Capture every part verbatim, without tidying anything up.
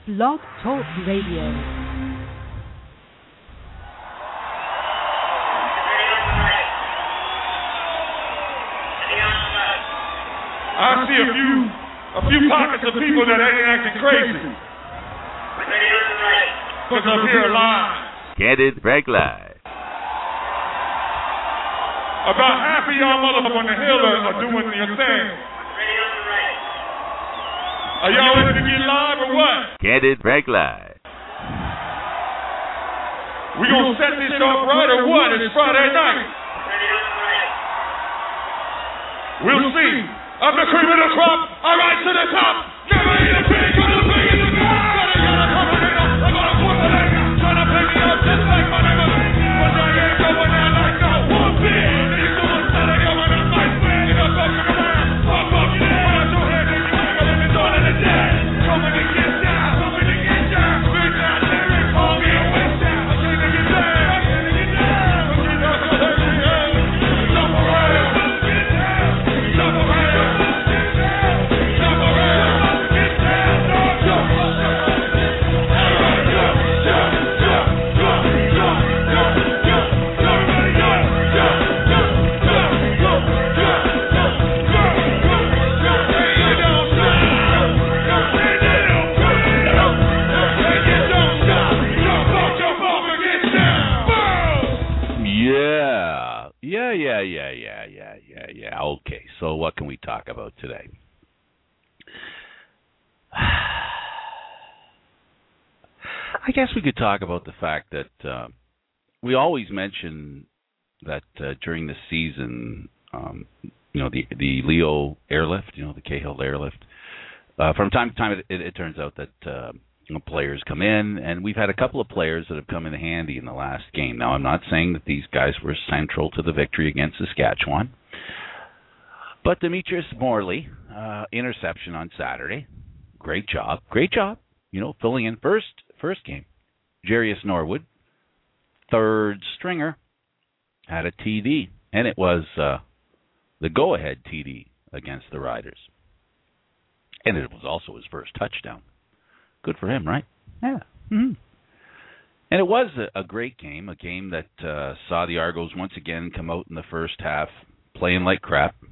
Blog Talk Radio. I see a few a few pockets of people that ain't acting crazy. Because I'm here live. Candid Frank Live. About half of y'all motherfuckers on the hill are, are doing your thing. Are y'all ready to get live or what? Candid Frank Live. We gonna set this off right or what? It's Friday night. We'll see. Up the cream of the crop, I rise to the top. Never eat a pig, gonna pig in the ground. Gonna get a couple of them, I'm gonna put the leg out. Trying to pick me up just like my name is. But I ain't going out like no one pig. You know what's that I going up my friend. You're not fucking around. Fuck up your head. Put your head in your leg. I'm in the dawn of the dead. Coming to get down. Coming to get down. Big down lyrics. Call me a witch down. I'm going to get down. I'm going to get down. I'm going to get down. Jump around. Jump around. Yeah, yeah, yeah, yeah, yeah, yeah, yeah. Okay, so what can we talk about today? I guess we could talk about the fact that uh, we always mention that uh, during the season, um, you know, the the Leo airlift, you know, the Cahill airlift. Uh, from time to time, it, it, it turns out that uh, you know, players come in, and we've had a couple of players that have come in handy in the last game. Now, I'm not saying that these guys were central to the victory against Saskatchewan, but Demetrius Morley, uh, interception on Saturday, great job, great job, you know, filling in first first game. Jarius Norwood, third stringer, had a T D, and it was uh, the go-ahead T D against the Riders. And it was also his first touchdown. Good for him, right? Yeah. Mm-hmm. And it was a, a great game, a game that uh, saw the Argos once again come out in the first half playing like crap. I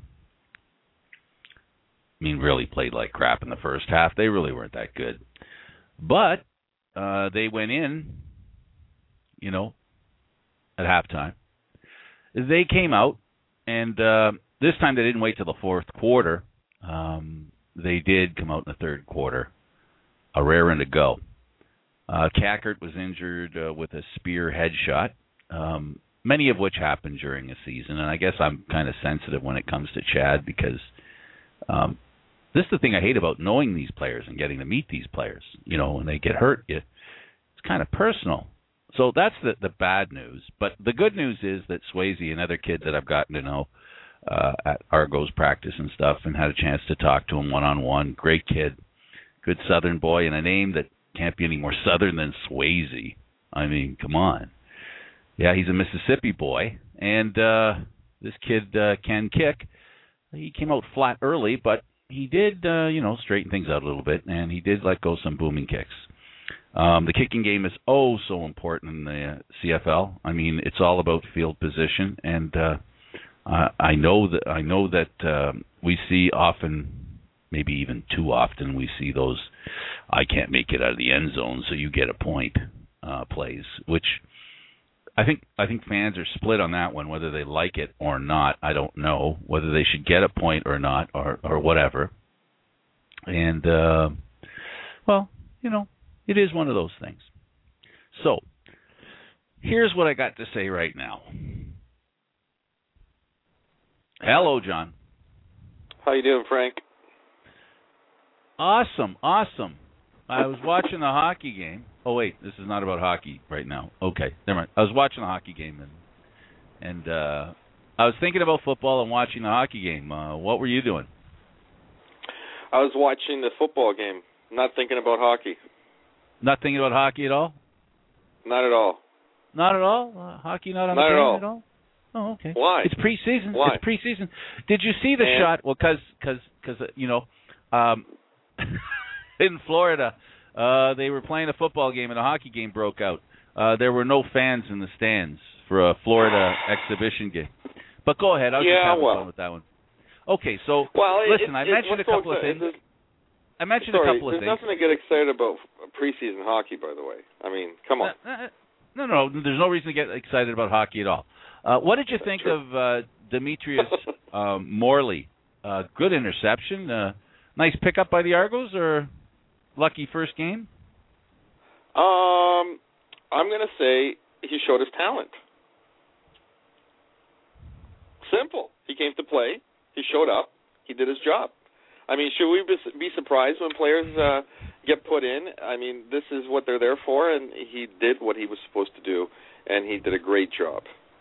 mean, really played like crap in the first half. They really weren't that good. But uh, they went in, you know, at halftime. They came out, and uh, this time they didn't wait till the fourth quarter. Um, they did come out in the third quarter. A raring to go. Uh, Cackert was injured uh, with a spear headshot, um, many of which happened during the season. And I guess I'm kind of sensitive when it comes to Chad because um, this is the thing I hate about knowing these players and getting to meet these players. You know, when they get hurt, you, it's kind of personal. So that's the, the bad news. But the good news is that Swayze and other kids that I've gotten to know uh, at Argos practice and stuff and had a chance to talk to him one-on-one, great kid. Good Southern boy, and a name that can't be any more Southern than Swayze. I mean, come on. Yeah, he's a Mississippi boy, and uh, this kid uh, can kick. He came out flat early, but he did, uh, you know, straighten things out a little bit, and he did let go some booming kicks. Um, the kicking game is oh so important in the uh, C F L. I mean, it's all about field position, and uh, I, I know that I know that uh, we see often. Maybe even too often we see those I can't make it out of the end zone, so you get a point uh, plays, which I think I think fans are split on that one, whether they like it or not. I don't know whether they should get a point or not or, or whatever. And, uh, well, you know, it is one of those things. So here's what I got to say right now. Hello, John. How you doing, Frank? Awesome, awesome. I was watching the hockey game. Oh, wait, this is not about hockey right now. Okay, never mind. I was watching the hockey game, and and uh, I was thinking about football and watching the hockey game. Uh, what were you doing? I was watching the football game, not thinking about hockey. Not thinking about hockey at all? Not at all. Not at all? Uh, hockey not on not the game at all? Oh, okay. Why? It's preseason. Why? It's preseason. Did you see the and shot? Well, because, cause, cause, uh, you know, um, in Florida, Uh, they were playing a football game and a hockey game broke out. Uh, there were no fans in the stands for a Florida exhibition game. But go ahead. I was yeah, just having well. fun with that one. Okay, so well, listen, it, I it, mentioned a couple of things. I mentioned sorry, a couple of there's things. There's nothing to get excited about preseason hockey, by the way. I mean, come on. Uh, no, no, there's no reason to get excited about hockey at all. Uh, what did you think True. of uh, Demetrius um, Morley? Uh, good interception. Uh, nice pickup by the Argos, or lucky first game? Um, I'm going to say he showed his talent. Simple. He came to play. He showed up. He did his job. I mean, should we be surprised when players uh, get put in? I mean, this is what they're there for, and he did what he was supposed to do, and he did a great job.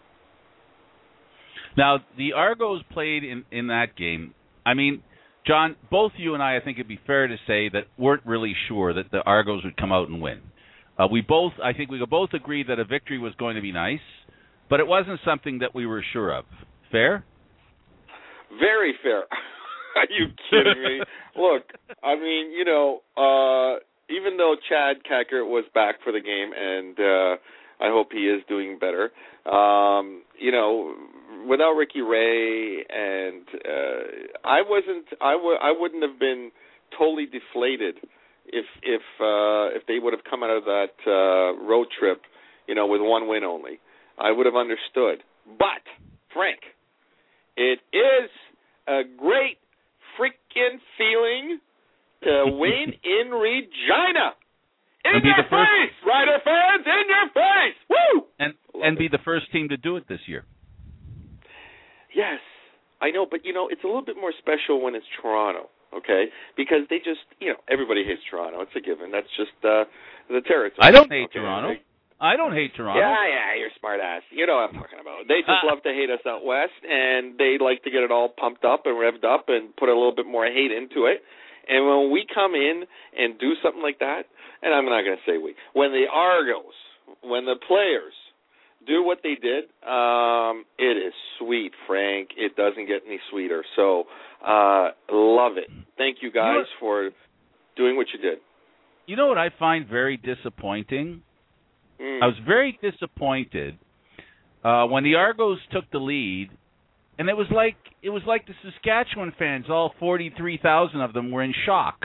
Now, the Argos played in, in that game. I mean, John, both you and I, I think it'd be fair to say that weren't really sure that the Argos would come out and win. Uh, we both, I think we could both agree that a victory was going to be nice, but it wasn't something that we were sure of. Fair? Very fair. Are you kidding me? Look, I mean, you know, uh, even though Chad Kacker was back for the game, and uh, I hope he is doing better, um, you know, without Ricky Ray, and uh, I wasn't, I w- I wouldn't have been totally deflated if if uh, if they would have come out of that uh, road trip, you know, with one win only. I would have understood. But Frank, it is a great freaking feeling to win in Regina. In your face, Rider fans, in your face. Woo! And and be the first team to do it this year. Yes, I know, but, you know, it's a little bit more special when it's Toronto, okay? Because they just, you know, everybody hates Toronto. It's a given. That's just uh, the territory. I don't hate okay? Toronto. I don't hate Toronto. Yeah, yeah, you're a smart ass. You know what I'm talking about. They just uh, love to hate us out west, and they like to get it all pumped up and revved up and put a little bit more hate into it. And when we come in and do something like that, and I'm not going to say we, when the Argos, when the players do what they did, um, it is sweet, Frank. It doesn't get any sweeter. So, uh, love it. Thank you guys you know, for doing what you did. You know what I find very disappointing? Mm. I was very disappointed uh, when the Argos took the lead, and it was like it was like the Saskatchewan fans, all forty-three thousand of them, were in shock.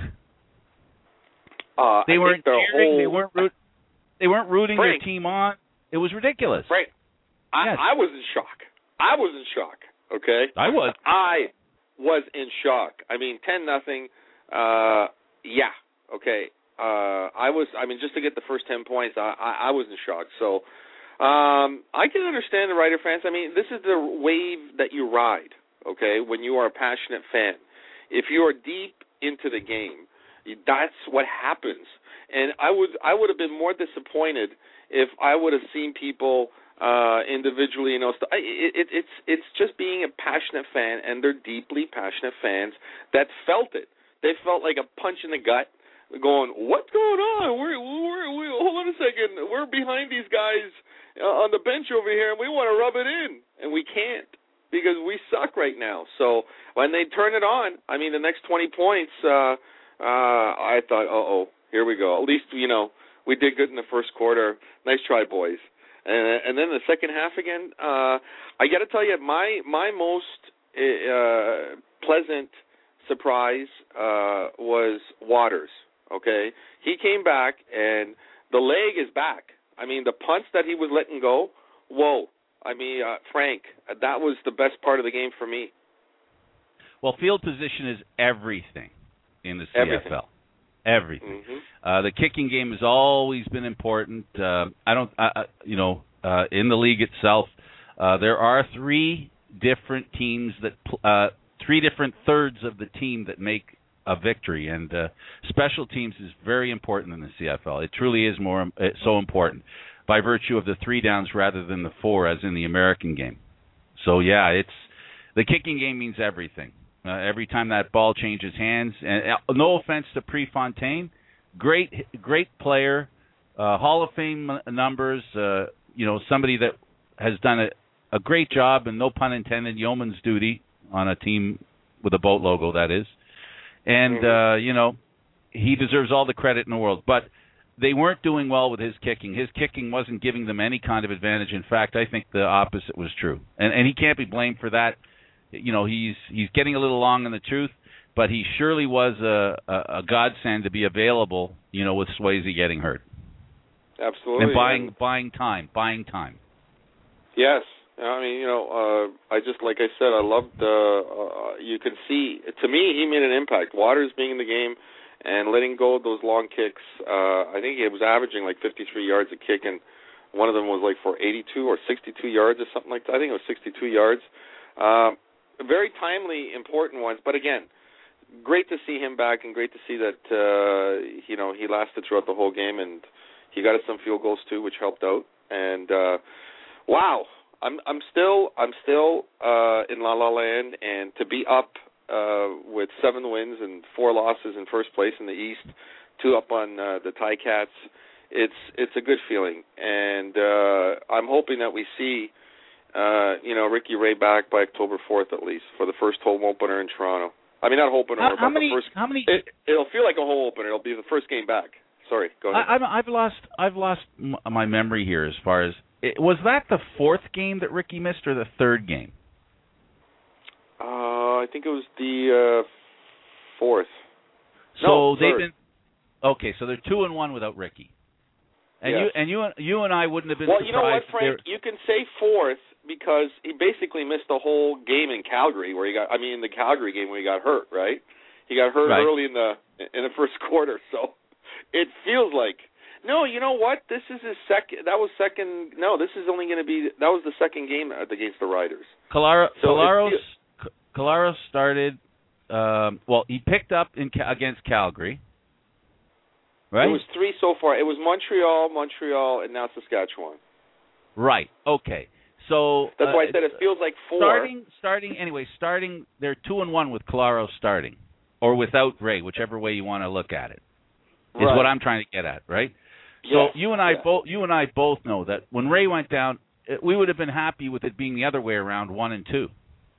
Uh, they I weren't cheering. whole... They weren't. Root, they weren't rooting Frank, their team on. It was ridiculous. Frank, I, yes. I was in shock. I was in shock. Okay, I was. I was in shock. I mean, ten nothing. Uh, yeah. Okay. Uh, I was, I mean, just to get the first ten points, I, I, I was in shock. So um, I can understand the Rider fans. I mean, this is the wave that you ride, okay, when you are a passionate fan. If you are deep into the game, that's what happens. And I would, I would have been more disappointed if I would have seen people uh, individually, you know, st- it, it, it's, it's just being a passionate fan, and they're deeply passionate fans that felt it. They felt like a punch in the gut. Going, what's going on? We're, we're, we hold on a second. We're behind these guys uh, on the bench over here, and we want to rub it in, and we can't because we suck right now. So when they turn it on, I mean, the next twenty points, uh, uh, I thought, uh-oh, here we go. At least, you know, we did good in the first quarter. Nice try, boys. And, and then the second half again, uh, I got to tell you, my my most uh, pleasant surprise uh, was Waters. Okay, he came back, and the leg is back. I mean, the punts that he was letting go, whoa. I mean, uh, Frank, that was the best part of the game for me. Well, field position is everything in the C F L. Everything. Everything. Mm-hmm. Uh, the kicking game has always been important. Uh, I don't, uh, you know, uh, in the league itself, uh, there are three different teams that, uh, three different thirds of the team that make a victory, and uh, special teams is very important in the C F L. It truly is more it's so important by virtue of the three downs rather than the four as in the American game. So yeah, it's the kicking game means everything. Uh, every time that ball changes hands, and uh, no offense to Prefontaine, great great player, uh, Hall of Fame numbers. Uh, you know, somebody that has done a, a great job, and no pun intended, yeoman's duty on a team with a boat logo, that is. And, uh, you know, he deserves all the credit in the world. But they weren't doing well with his kicking. His kicking wasn't giving them any kind of advantage. In fact, I think the opposite was true. And and he can't be blamed for that. You know, he's he's getting a little long in the tooth, but he surely was a, a, a godsend to be available, you know, with Swayze getting hurt. Absolutely. And buying and, buying time, buying time. Yes. I mean, you know, uh, I just, like I said, I loved, uh, uh, you can see, to me, he made an impact. Waters being in the game and letting go of those long kicks. Uh, I think he was averaging like fifty-three yards a kick, and one of them was like for eighty-two or sixty-two yards or something like that. I think it was sixty-two yards. Um, very timely, important ones. But again, great to see him back, and great to see that uh, you know he lasted throughout the whole game, and he got us some field goals too, which helped out. And uh, wow, I'm I'm still I'm still uh, in La La Land, and to be up uh, with seven wins and four losses in first place in the East, two up on uh, the Ticats, it's it's a good feeling, and uh, I'm hoping that we see. Uh, you know, Ricky Ray back by October fourth at least for the first home opener in Toronto. I mean, not home opener, How, but how the many? first. How many? It, it'll feel like a home opener. It'll be the first game back. Sorry, go ahead. I, I've, I've lost. I've lost m- my memory here as far as it, was that the fourth game that Ricky missed or the third game? Uh, I think it was the uh, fourth. So no, they've third. been okay. So they're two and one without Ricky. And yes. you and you you and I wouldn't have been well, surprised. Well, you know what, Frank? You can say fourth because he basically missed the whole game in Calgary, where he got. I mean, in the Calgary game where he got hurt, right? He got hurt right. early in the in the first quarter, so it feels like. No, you know what? This is his second. That was second. No, this is only going to be. That was the second game against the Riders. Calara, so Colaros, Colaros started. Um, well, he picked up in against Calgary. Right. It was three so far. It was Montreal, Montreal, and now Saskatchewan. Right. Okay. So that's uh, why I said it feels like four. Starting, starting. Anyway, starting. They're two and one with Colaros starting, or without Ray, whichever way you want to look at it. Is right. what I'm trying to get at, right? Yes. So you and I yeah. both, you and I both know that when Ray went down, it, we would have been happy with it being the other way around, one and two.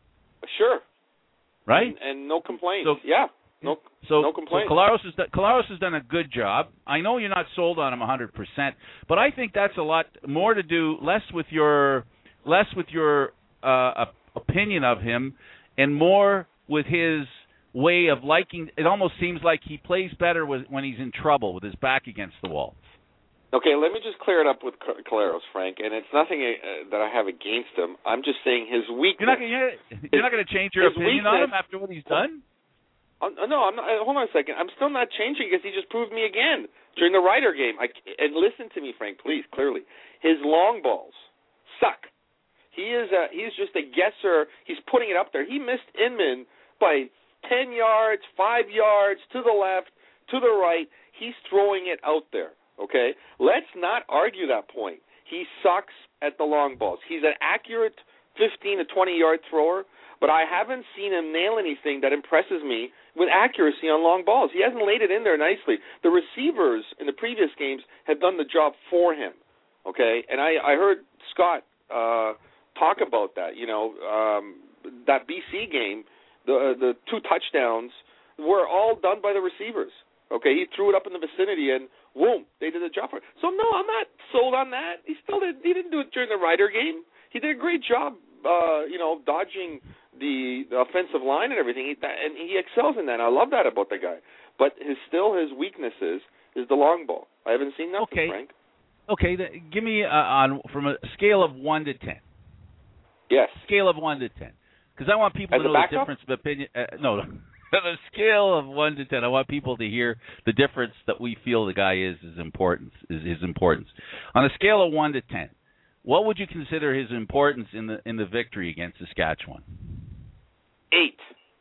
Sure. Right. And, and no complaints. So, yeah. No. So, no complaints. So Colaros has done, Colaros has done a good job. I know you're not sold on him one hundred percent, but I think that's a lot more to do less with your less with your uh, opinion of him, and more with his way of liking. It almost seems like he plays better with, when he's in trouble with his back against the wall. Okay, let me just clear it up with Colaros, Frank, and it's nothing uh, that I have against him. I'm just saying his weakness. You're not gonna, you're not going to change your opinion weakness, on him after what he's done? Uh, no, I'm not. Hold on a second. I'm still not changing because he just proved me again during the Ryder game. I, and listen to me, Frank, please, clearly. His long balls suck. He is a, he's just a guesser. He's putting it up there. He missed Inman by ten yards, five yards, to the left, to the right. He's throwing it out there, okay? Let's not argue that point. He sucks at the long balls. He's an accurate fifteen to twenty-yard thrower, but I haven't seen him nail anything that impresses me with accuracy on long balls. He hasn't laid it in there nicely. The receivers in the previous games have done the job for him, okay? And I, I heard Scott uh, talk about that. You know, um, that B C game, the the two touchdowns were all done by the receivers, okay? He threw it up in the vicinity, and whoom, they did the job for him. So, no, I'm not sold on that. He still did, he didn't do it during the Ryder game. He did a great job, uh, you know, dodging the, the offensive line and everything, he, that, and he excels in that. I love that about the guy. But his still his weaknesses is the long ball. I haven't seen nothing, okay. Frank. Okay, the, give me uh, on from a scale of one to ten. Yes. Scale of one to ten, because I want people As to know a the difference of opinion. Uh, no, no. On a scale of one to ten, I want people to hear the difference that we feel the guy is his importance is his importance. On a scale of one to ten, what would you consider his importance in the in the victory against Saskatchewan? Eight.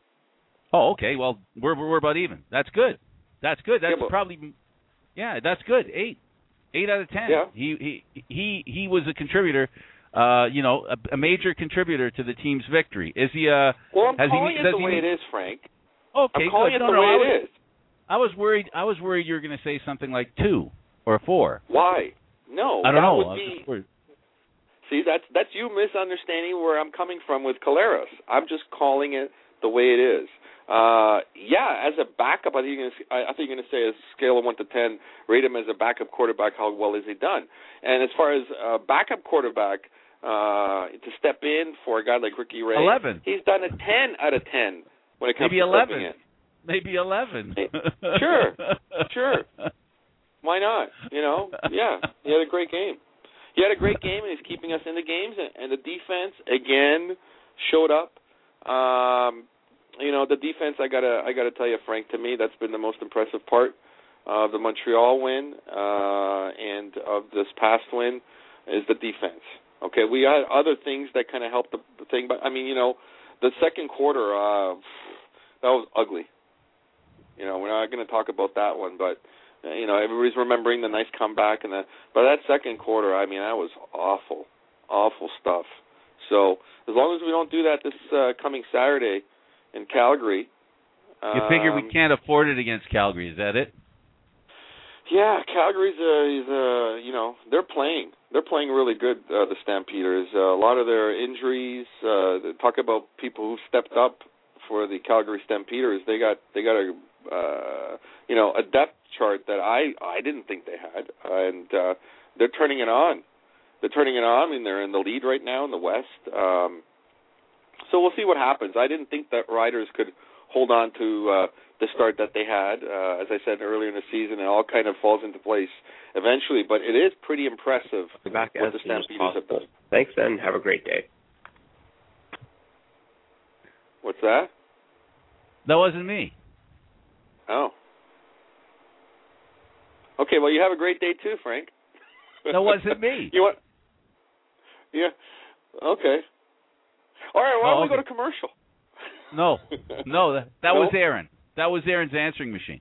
Oh, okay. Well, we're we're about even. That's good. That's good. That's yeah, but, probably yeah. That's good. Eight. Eight out of ten. Yeah. He he he he was a contributor. Uh, you know, a, a major contributor to the team's victory. Is he a? Well, I'm has calling he, it does the he way need, it is, Frank. Okay, I'm calling good. it No, the no, way I was, it is. I was worried. I was worried you were going to say something like two or a four. Why? No. I don't that know. Would I was be, just worried. See, that's that's you misunderstanding where I'm coming from with Colaros. I'm just calling it the way it is. Uh, yeah, as a backup, I think you're gonna, I, I think you're going to say a scale of one to ten, rate him as a backup quarterback. How well is he done? And as far as a backup quarterback uh, to step in for a guy like Ricky Ray, eleven. He's done a ten out of ten when it comes Maybe to eleven. stepping in. Maybe eleven. Hey, sure, sure. Why not? You know, yeah. He had a great game. He had a great game, and he's keeping us in the games. And, and the defense again showed up. Um, you know, the defense. I gotta, I gotta tell you, Frank. To me, that's been the most impressive part of the Montreal win uh, and of this past win is the defense. Okay, we had other things that kind of helped the, the thing, but I mean, you know, the second quarter uh, that was ugly. You know, we're not going to talk about that one, but, uh, you know, everybody's remembering the nice comeback. And the, but that second quarter, I mean, that was awful, awful stuff. So as long as we don't do that this uh, coming Saturday in Calgary. You figure um, we can't afford it against Calgary, is that it? Yeah, Calgary's, uh, is, uh, you know, they're playing. They're playing really good, uh, the Stampeders. Uh, a lot of their injuries, uh, talk about people who stepped up for the Calgary Stampeders. They got, they got a, Uh, you know, a depth chart that I, I didn't think they had, and uh, they're turning it on. They're turning it on. I mean, they're in the lead right now in the West. Um, so we'll see what happens. I didn't think that Riders could hold on to uh, the start that they had. Uh, as I said earlier in the season, it all kind of falls into place eventually. But it is pretty impressive back what the Stampeders have done. Thanks, Ben. Have a great day. What's that? That wasn't me. Oh. Okay, well, you have a great day too, Frank. That wasn't me. You want? Yeah. Okay. All right, why oh, don't okay. we go to commercial? No, no, that, that no? was Aaron. That was Aaron's answering machine.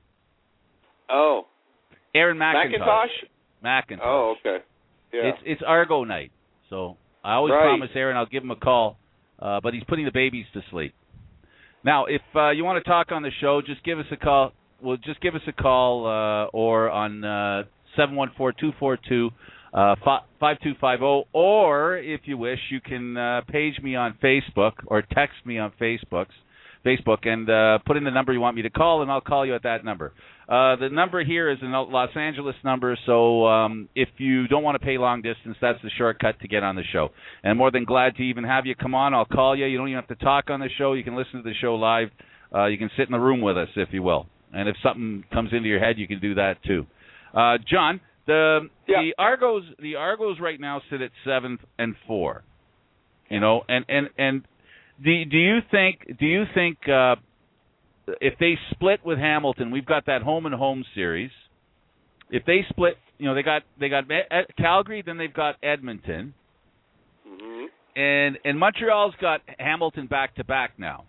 Oh. Aaron McIntosh. Macintosh? McIntosh. Oh, okay. Yeah. It's it's Argo night, so I always right. promise Aaron I'll give him a call, uh, but he's putting the babies to sleep. Now, if uh, you want to talk on the show, just give us a call. Well, just give us a call uh, or on uh, seven one four, two four two, five two five zero, or if you wish, you can uh, page me on Facebook or text me on Facebook, Facebook, and uh, put in the number you want me to call, and I'll call you at that number. Uh, the number here is a Los Angeles number, so um, if you don't want to pay long distance, that's the shortcut to get on the show. And I'm more than glad to even have you come on. I'll call you. You don't even have to talk on the show. You can listen to the show live. Uh, you can sit in the room with us, if you will. And if something comes into your head, you can do that too. Uh, John, the yeah. the Argos the Argos right now sit at seventh and four. You know, and and and do do you think do you think uh, if they split with Hamilton, we've got that home and home series. If they split, you know, they got they got Calgary, then they've got Edmonton, mm-hmm. and and Montreal's got Hamilton back to back now.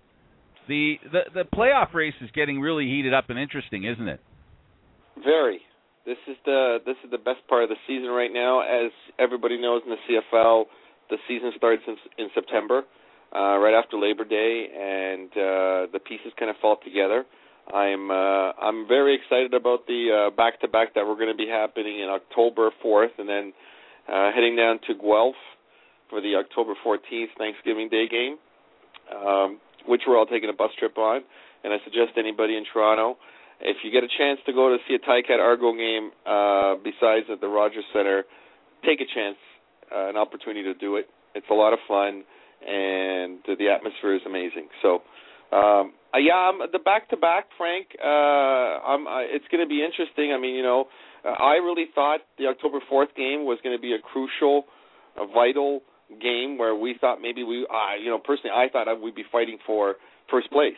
The, the the playoff race is getting really heated up and interesting, isn't it? Very. This is the this is the best part of the season right now. As everybody knows in the C F L, the season starts in, in September, uh, right after Labor Day, and uh, the pieces kind of fall together. I'm uh, I'm very excited about the uh, back-to-back that we're going to be happening in October fourth, and then uh, heading down to Guelph for the October fourteenth Thanksgiving Day game. Um, which we're all taking a bus trip on, and I suggest anybody in Toronto, if you get a chance to go to see a Ticats Argo game uh, besides at the Rogers Centre, take a chance, uh, an opportunity to do it. It's a lot of fun, and the atmosphere is amazing. So, um, uh, yeah, I'm, the back-to-back, Frank, uh, I'm, uh, it's going to be interesting. I mean, you know, uh, I really thought the October fourth game was going to be a crucial, a vital game where we thought maybe we, uh, you know, personally, I thought we'd be fighting for first place.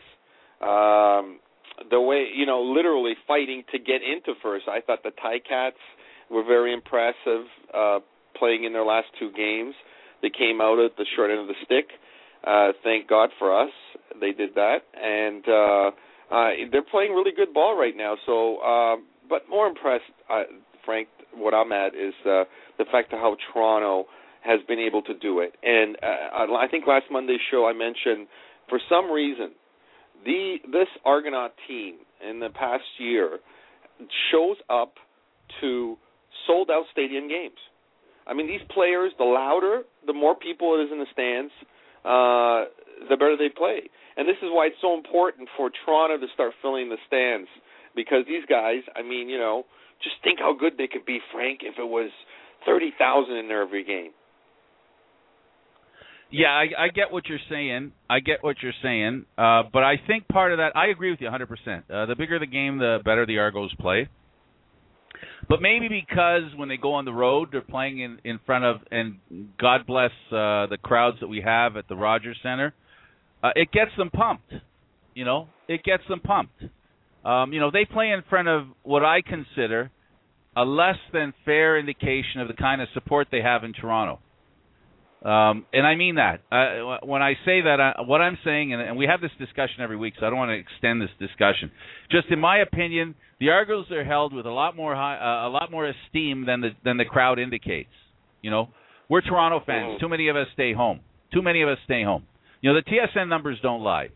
Um, the way, you know, literally fighting to get into first. I thought the Ticats were very impressive, uh, playing in their last two games. They came out at the short end of the stick. Uh, thank God for us, they did that, and uh, uh, they're playing really good ball right now. So, uh, but more impressed, uh, Frank, what I'm at is uh, the fact of how Toronto has been able to do it. And uh, I think last Monday's show I mentioned, for some reason, the this Argonaut team in the past year shows up to sold-out stadium games. I mean, these players, the louder, the more people it is in the stands, uh, the better they play. And this is why it's so important for Toronto to start filling the stands, because these guys, I mean, you know, just think how good they could be, Frank, if it was thirty thousand in there every game. Yeah, I, I get what you're saying. I get what you're saying. Uh, but I think part of that, I agree with you one hundred percent. Uh, the bigger the game, the better the Argos play. But maybe because when they go on the road, they're playing in, in front of, and God bless uh, the crowds that we have at the Rogers Center, uh, it gets them pumped. You know, it gets them pumped. Um, you know, they play in front of what I consider a less than fair indication of the kind of support they have in Toronto. Um, and I mean that. Uh, when I say that, uh, what I'm saying, and, and we have this discussion every week, so I don't want to extend this discussion. Just in my opinion, the Argos are held with a lot more high, uh, a lot more esteem than the than the crowd indicates. You know, we're Toronto fans. Mm-hmm. Too many of us stay home. Too many of us stay home. You know, the T S N numbers don't lie.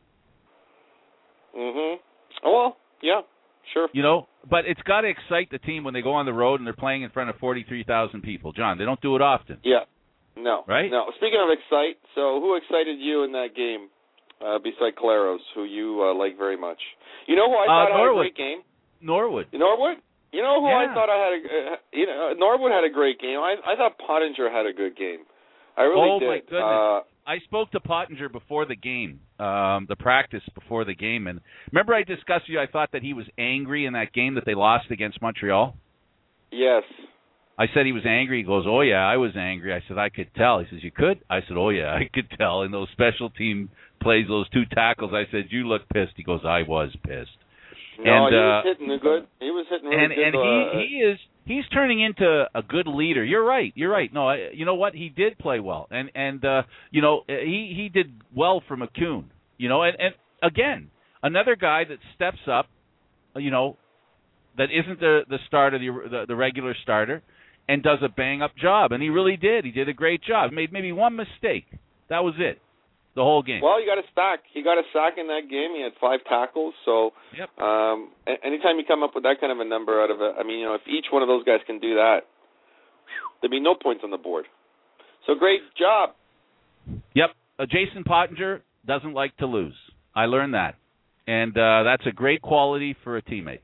Mhm. Oh well, yeah, sure. You know, but it's got to excite the team when they go on the road and they're playing in front of forty-three thousand people. John, they don't do it often. Yeah. No. Right? No. Speaking of excite, so who excited you in that game uh, beside Claros, who you uh, like very much? You know who I thought uh, had a great game? Norwood. Norwood? You know who yeah. I thought I had a uh, you know Norwood had a great game. I I thought Pottinger had a good game. I really oh, did. Oh my goodness. Uh, I spoke to Pottinger before the game, um, the practice before the game, and remember I discussed with you, I thought that he was angry in that game that they lost against Montreal? Yes. I said he was angry. He goes, oh, yeah, I was angry. I said, I could tell. He says, you could? I said, oh, yeah, I could tell. In those special team plays, those two tackles, I said, you look pissed. He goes, I was pissed. No, and, he was uh, hitting a good. He was hitting really and, good. And uh, he, he is he's turning into a good leader. You're right. You're right. No, I, you know what? He did play well. And, and uh, you know, he, he did well for McCune. You know, and, and again, another guy that steps up, you know, that isn't the, the starter, the, the, the regular starter, and does a bang-up job, and he really did. He did a great job. Made maybe one mistake. That was it, the whole game. Well, you got a sack. He got a sack in that game. He had five tackles. So, yep. um, anytime you come up with that kind of a number out of it, I mean, you know, if each one of those guys can do that, there'd be no points on the board. So, great job. Yep. Uh, Jason Pottinger doesn't like to lose. I learned that, and uh, that's a great quality for a teammate.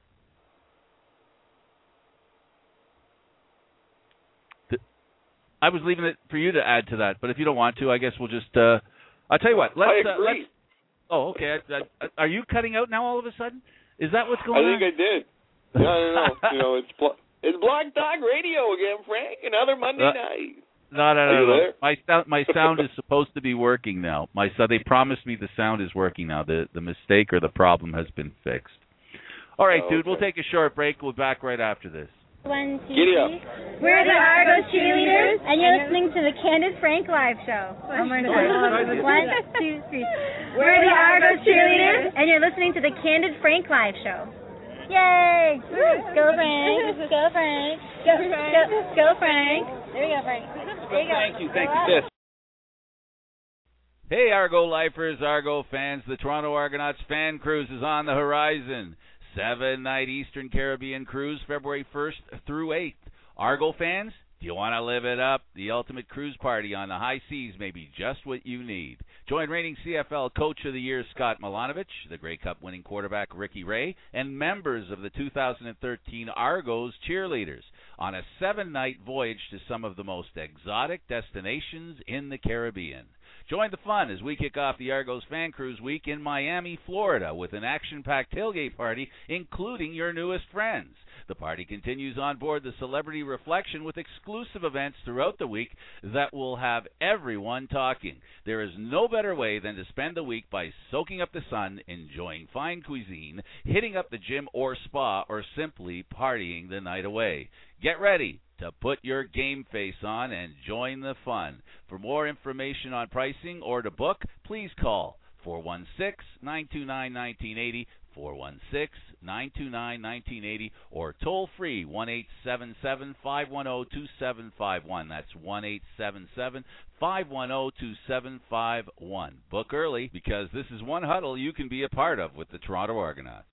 I was leaving it for you to add to that, but if you don't want to, I guess we'll just. Uh, I'll tell you what. Let's. I Uh, agree. let's oh, okay. I, I, are you cutting out now all of a sudden? Is that what's going I on? think I did. Yeah, I don't know. you know, it's blo- it's Block Talk Radio again, Frank. Another Monday uh, night. No, no, Are no, you no. there? My sound, my sound is supposed to be working now. My so they promised me the sound is working now. The the mistake or the problem has been fixed. All right, Oh, dude. okay. We'll take a short break. We'll be back right after this. One, two, Giddy up. three. We're the Argos cheerleaders, and you're listening to the Candid Frank Live Show. Oh my God. One, two, three. We're the Argos cheerleaders, and you're listening to the Candid Frank Live Show. Yay! Go Frank! Go Frank! Go, go, go Frank! There you go, Frank. There you go. Thank you. Thank you. Yes. Hey, Argo lifers, Argo fans. The Toronto Argonauts fan cruise is on the horizon. Seven-night Eastern Caribbean cruise, February first through eighth. Argo fans, do you want to live it up? The ultimate cruise party on the high seas may be just what you need. Join reigning C F L Coach of the Year Scott Milanovich, the Grey Cup winning quarterback Ricky Ray, and members of the two thousand thirteen Argos cheerleaders on a seven-night voyage to some of the most exotic destinations in the Caribbean. Join the fun as we kick off the Argos Fan Cruise Week in Miami, Florida, with an action-packed tailgate party, including your newest friends. The party continues on board the Celebrity Reflection with exclusive events throughout the week that will have everyone talking. There is no better way than to spend the week by soaking up the sun, enjoying fine cuisine, hitting up the gym or spa, or simply partying the night away. Get ready to put your game face on and join the fun. For more information on pricing or to book, please call four one six, nine two nine, one nine eight zero, four one six, nine two nine, one nine eight zero, or toll free one eight seven seven, five one zero, two seven five one. That's one eight seven seven, five one zero, two seven five one. Book early because this is one huddle you can be a part of with the Toronto Argonauts.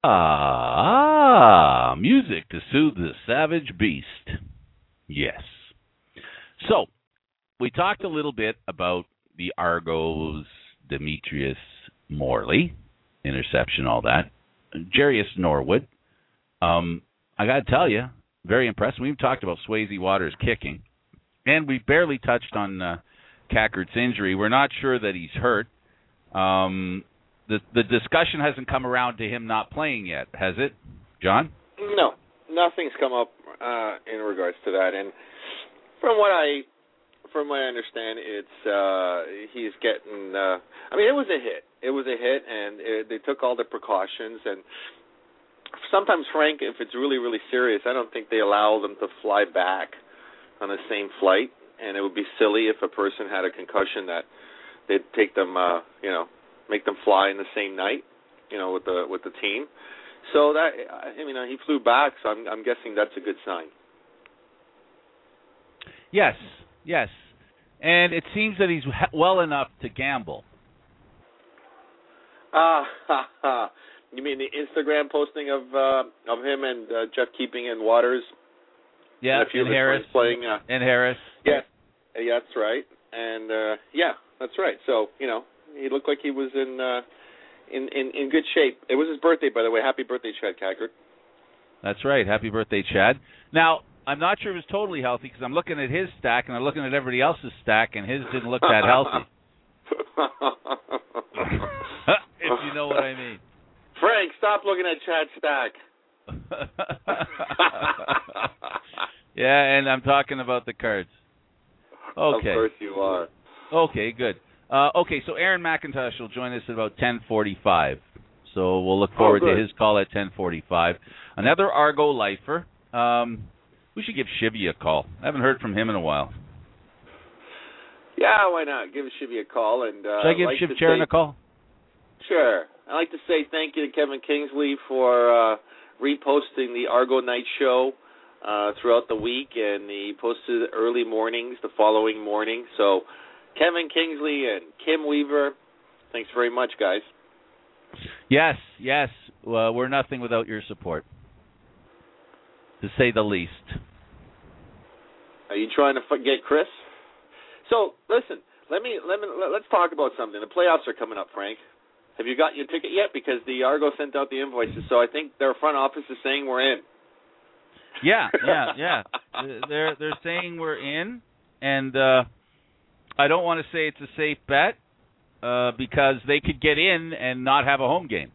Ah, music to soothe the savage beast. Yes. So, we talked a little bit about the Argos, Demetrius Morley, interception, all that. Jarius Norwood. Um, I got to tell you, very impressed. We've talked about Swayze Waters kicking, and we barely touched on uh, Cackert's injury. We're not sure that he's hurt. Um, the the discussion hasn't come around to him not playing yet, has it, John? No, nothing's come up uh, in regards to that. And from what I from what I understand, it's uh, he's getting. Uh, I mean, it was a hit. It was a hit, and it, they took all the precautions. And sometimes, Frank, if it's really, really serious, I don't think they allow them to fly back on the same flight. And it would be silly if a person had a concussion that they'd take them, uh, you know, make them fly in the same night, you know, with the with the team. So that I mean, he flew back, so I'm, I'm guessing that's a good sign. Yes, yes, and it seems that he's well enough to gamble. Ah, ha, ha. You mean the Instagram posting of uh, of him and uh, Jeff Keeping and Waters? Yeah, and, a few and of his Harris playing. Uh, and Harris. Yeah, yeah, that's right. And uh, yeah, that's right. So you know, he looked like he was in. Uh, In, in, in good shape. It was his birthday, by the way. Happy birthday, Chad Cackert. That's right. Happy birthday, Chad. Now, I'm not sure he was totally healthy because I'm looking at his stack and I'm looking at everybody else's stack, and his didn't look that healthy. If you know what I mean. Frank, stop looking at Chad's stack. Yeah, and I'm talking about the cards. Okay. Of course you are. Okay, good. Uh, okay, so Aaron McIntosh will join us at about ten forty-five. So we'll look forward oh, to his call at ten forty-five. Another Argo lifer. Um, we should give Shivy a call. I haven't heard from him in a while. Yeah, why not? Give Shivy a call. And uh, Should I give like Shiv say, Charon a call? Sure. I'd like to say thank you to Kevin Kingsley for uh, reposting the Argo Night Show uh, throughout the week, and he posted early mornings the following morning. So Kevin Kingsley and Kim Weaver, thanks very much, guys. Yes, yes. Well, we're nothing without your support, to say the least. Are you trying to get Chris? So listen, let me let me let's talk about something. The playoffs are coming up, Frank. Have you got your ticket yet? Because the Argo sent out the invoices, so I think their front office is saying we're in. Yeah, yeah, yeah. they're they're saying we're in, and. uh I don't want to say it's a safe bet uh, because they could get in and not have a home game.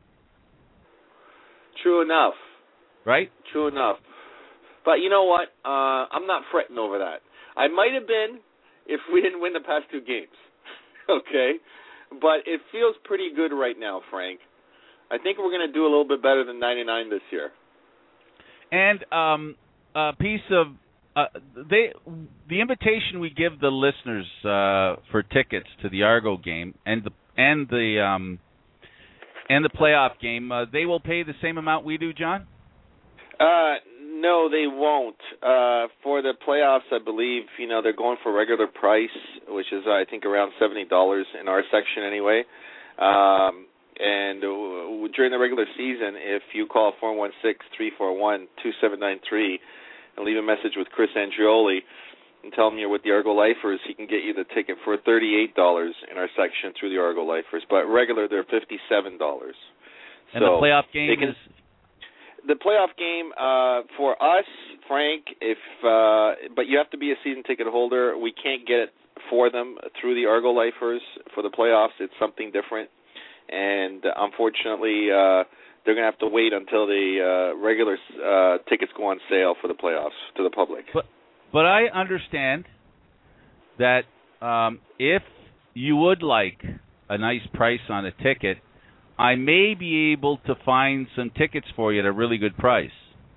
True enough. Right? True enough. But you know what? Uh, I'm not fretting over that. I might have been if we didn't win the past two games. Okay? But it feels pretty good right now, Frank. I think we're going to do a little bit better than ninety-nine this year. And um, a piece of Uh, they the invitation we give the listeners uh, for tickets to the Argo game and the and the um, and the playoff game, uh, they will pay the same amount we do, John? Uh, no, they won't. Uh, for the playoffs, I believe you know they're going for regular price, which is I think around seventy dollars in our section anyway. Um, and uh, during the regular season, if you call four one six, three four one, two seven nine three. and leave a message with Chris Andrioli and tell him you're with the Argo Lifers, he can get you the ticket for thirty-eight dollars in our section through the Argo Lifers. But regular, they're fifty-seven dollars. And so the playoff game can, is? The playoff game uh, for us, Frank, if uh, but you have to be a season ticket holder. We can't get it for them through the Argo Lifers for the playoffs. It's something different. And unfortunately, uh, they're going to have to wait until the uh, regular uh, tickets go on sale for the playoffs to the public. But, but I understand that um, if you would like a nice price on a ticket, I may be able to find some tickets for you at a really good price.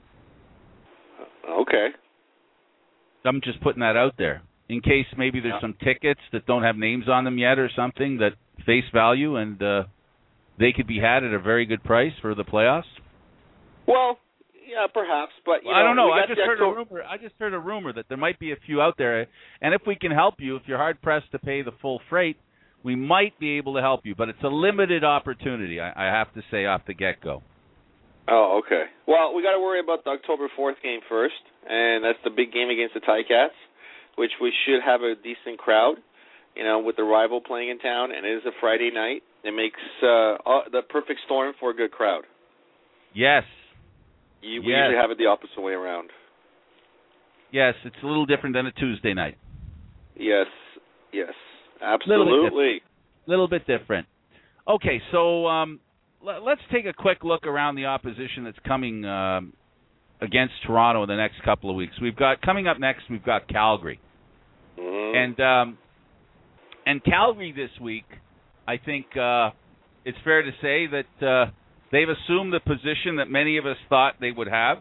Okay. I'm just putting that out there in case maybe there's yeah. some tickets that don't have names on them yet or something that face value and uh, they could be had at a very good price for the playoffs. Well, yeah, perhaps, but you well, know, I don't know. I just heard actual... a rumor. I just heard a rumor that there might be a few out there, and if we can help you, if you're hard pressed to pay the full freight, we might be able to help you. But it's a limited opportunity. I, I have to say off the get go. Oh, okay. Well, we got to worry about the October fourth game first, and that's the big game against the Ticats, which we should have a decent crowd, you know, with the rival playing in town, and it is a Friday night. It makes uh, uh, the perfect storm for a good crowd. Yes. You, we yes. usually have it the opposite way around. Yes, it's a little different than a Tuesday night. Yes, yes, absolutely. Little bit different. Little bit different. Okay, so um, l- let's take a quick look around the opposition that's coming um, against Toronto in the next couple of weeks. We've got coming up next. We've got Calgary, mm. and um, and Calgary this week. I think uh, it's fair to say that uh, they've assumed the position that many of us thought they would have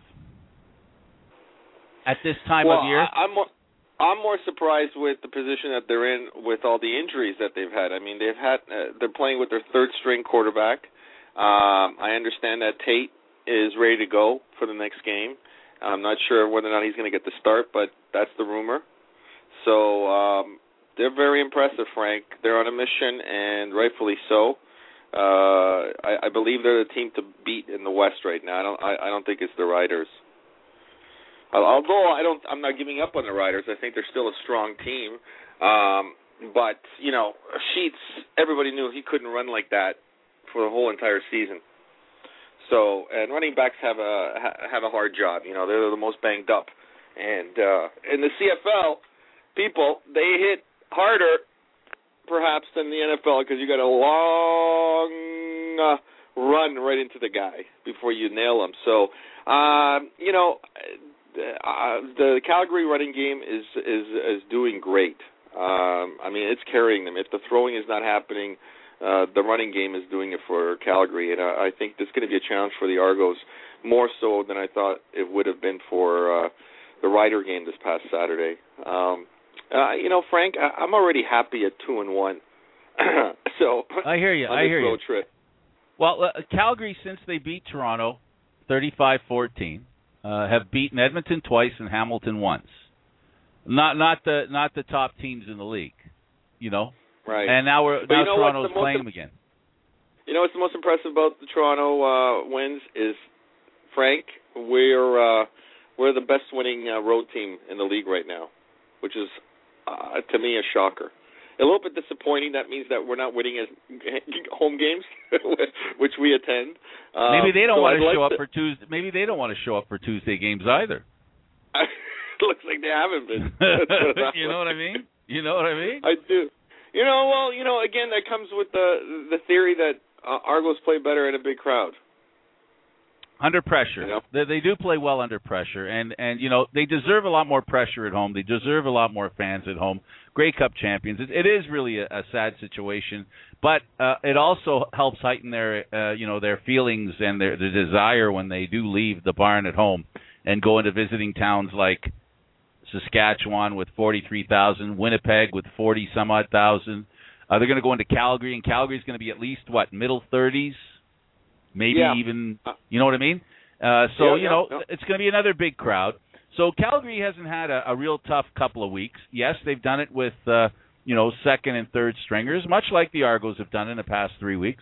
at this time well, of year. I, I'm more, I'm more surprised with the position that they're in with all the injuries that they've had. I mean, they've had uh, they're playing with their third string quarterback. Um, I understand that Tate is ready to go for the next game. I'm not sure whether or not he's going to get the start, but that's the rumor. So um, they're very impressive, Frank. They're on a mission, and rightfully so. Uh, I, I believe they're the team to beat in the West right now. I don't. I, I don't think it's the Riders. Although I don't, I'm not giving up on the Riders. I think they're still a strong team. Um, but you know, Sheets, everybody knew he couldn't run like that for the whole entire season. So, and running backs have a have a hard job. You know, they're the most banged up. And uh, in the C F L, people they hit harder, perhaps, than the N F L because you got a long uh, run right into the guy before you nail him. So, um, you know. Uh, the Calgary running game is is is doing great. Um, I mean, it's carrying them. If the throwing is not happening, uh, the running game is doing it for Calgary, and I, I think this is going to be a challenge for the Argos more so than I thought it would have been for uh, the Rider game this past Saturday. Um, uh, you know, Frank, I, I'm already happy at two and one. so I hear you. on I this hear road you. Trip. Well, uh, Calgary, since they beat Toronto, thirty-five fourteen. Uh, have beaten Edmonton twice and Hamilton once. Not not the not the top teams in the league, you know. Right. And now we're but now you know Toronto's playing them again. You know what's the most impressive about the Toronto uh, wins is, Frank, we're uh, we're the best winning uh, road team in the league right now, which is uh, to me a shocker. A little bit disappointing. That means that we're not winning as home games, which we attend. Um, maybe they don't so want to I'd show like up for Tuesday. Maybe they don't want to show up for Tuesday games either. It looks like they haven't been. You know what I mean? You know what I mean? I do. You know, well, you know, again, that comes with the the theory that uh, Argos play better in a big crowd. Under pressure. You know? They, they do play well under pressure, and, and, you know, they deserve a lot more pressure at home. They deserve a lot more fans at home. Grey Cup champions. It, it is really a, a sad situation, but uh, it also helps heighten their, uh, you know, their feelings and their, their desire when they do leave the barn at home and go into visiting towns like Saskatchewan with forty-three thousand, Winnipeg with forty some odd thousand. Uh, they're going to go into Calgary, and Calgary's going to be at least, what, middle thirties? Maybe yeah. even, you know what I mean? Uh, so, yeah, you yeah, know, yeah. it's going to be another big crowd. So Calgary hasn't had a, a real tough couple of weeks. Yes, they've done it with, uh, you know, second and third stringers, much like the Argos have done in the past three weeks.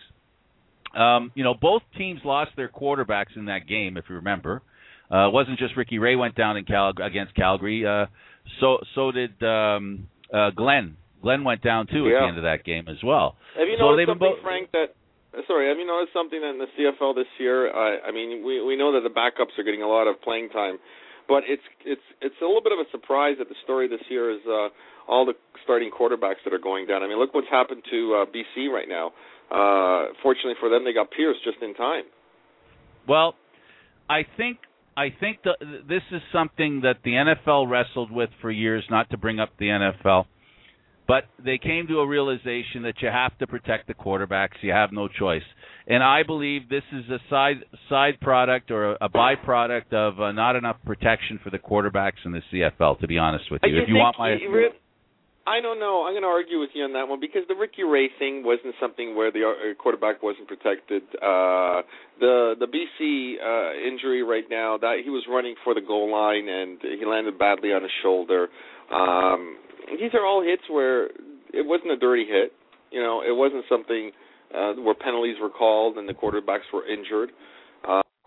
Um, you know, both teams lost their quarterbacks in that game, if you remember. Uh, it wasn't just Ricky Ray went down in Cal- against Calgary. Uh, so so did um, uh, Glenn. Glenn went down, too, yeah. at the end of that game as well. Have you so noticed something, both- Frank, that Sorry, have you noticed something in the C F L this year? Uh, I mean, we we know that the backups are getting a lot of playing time, but it's it's it's a little bit of a surprise that the story this year is uh, all the starting quarterbacks that are going down. I mean, look what's happened to uh, B C right now. Uh, fortunately for them, they got Pierce just in time. Well, I think I think the, this is something that the N F L wrestled with for years, not to bring up the N F L. But they came to a realization that you have to protect the quarterbacks. You have no choice. And I believe this is a side side product or a, a byproduct of uh, not enough protection for the quarterbacks in the C F L, to be honest with you. you if you want my... Really, I don't know. I'm going to argue with you on that one because the Ricky Ray thing wasn't something where the quarterback wasn't protected. Uh, the the B C uh, injury right now, that he was running for the goal line and he landed badly on his shoulder. Um These are all hits where it wasn't a dirty hit. You know, it wasn't something uh, where penalties were called and the quarterbacks were injured. Uh,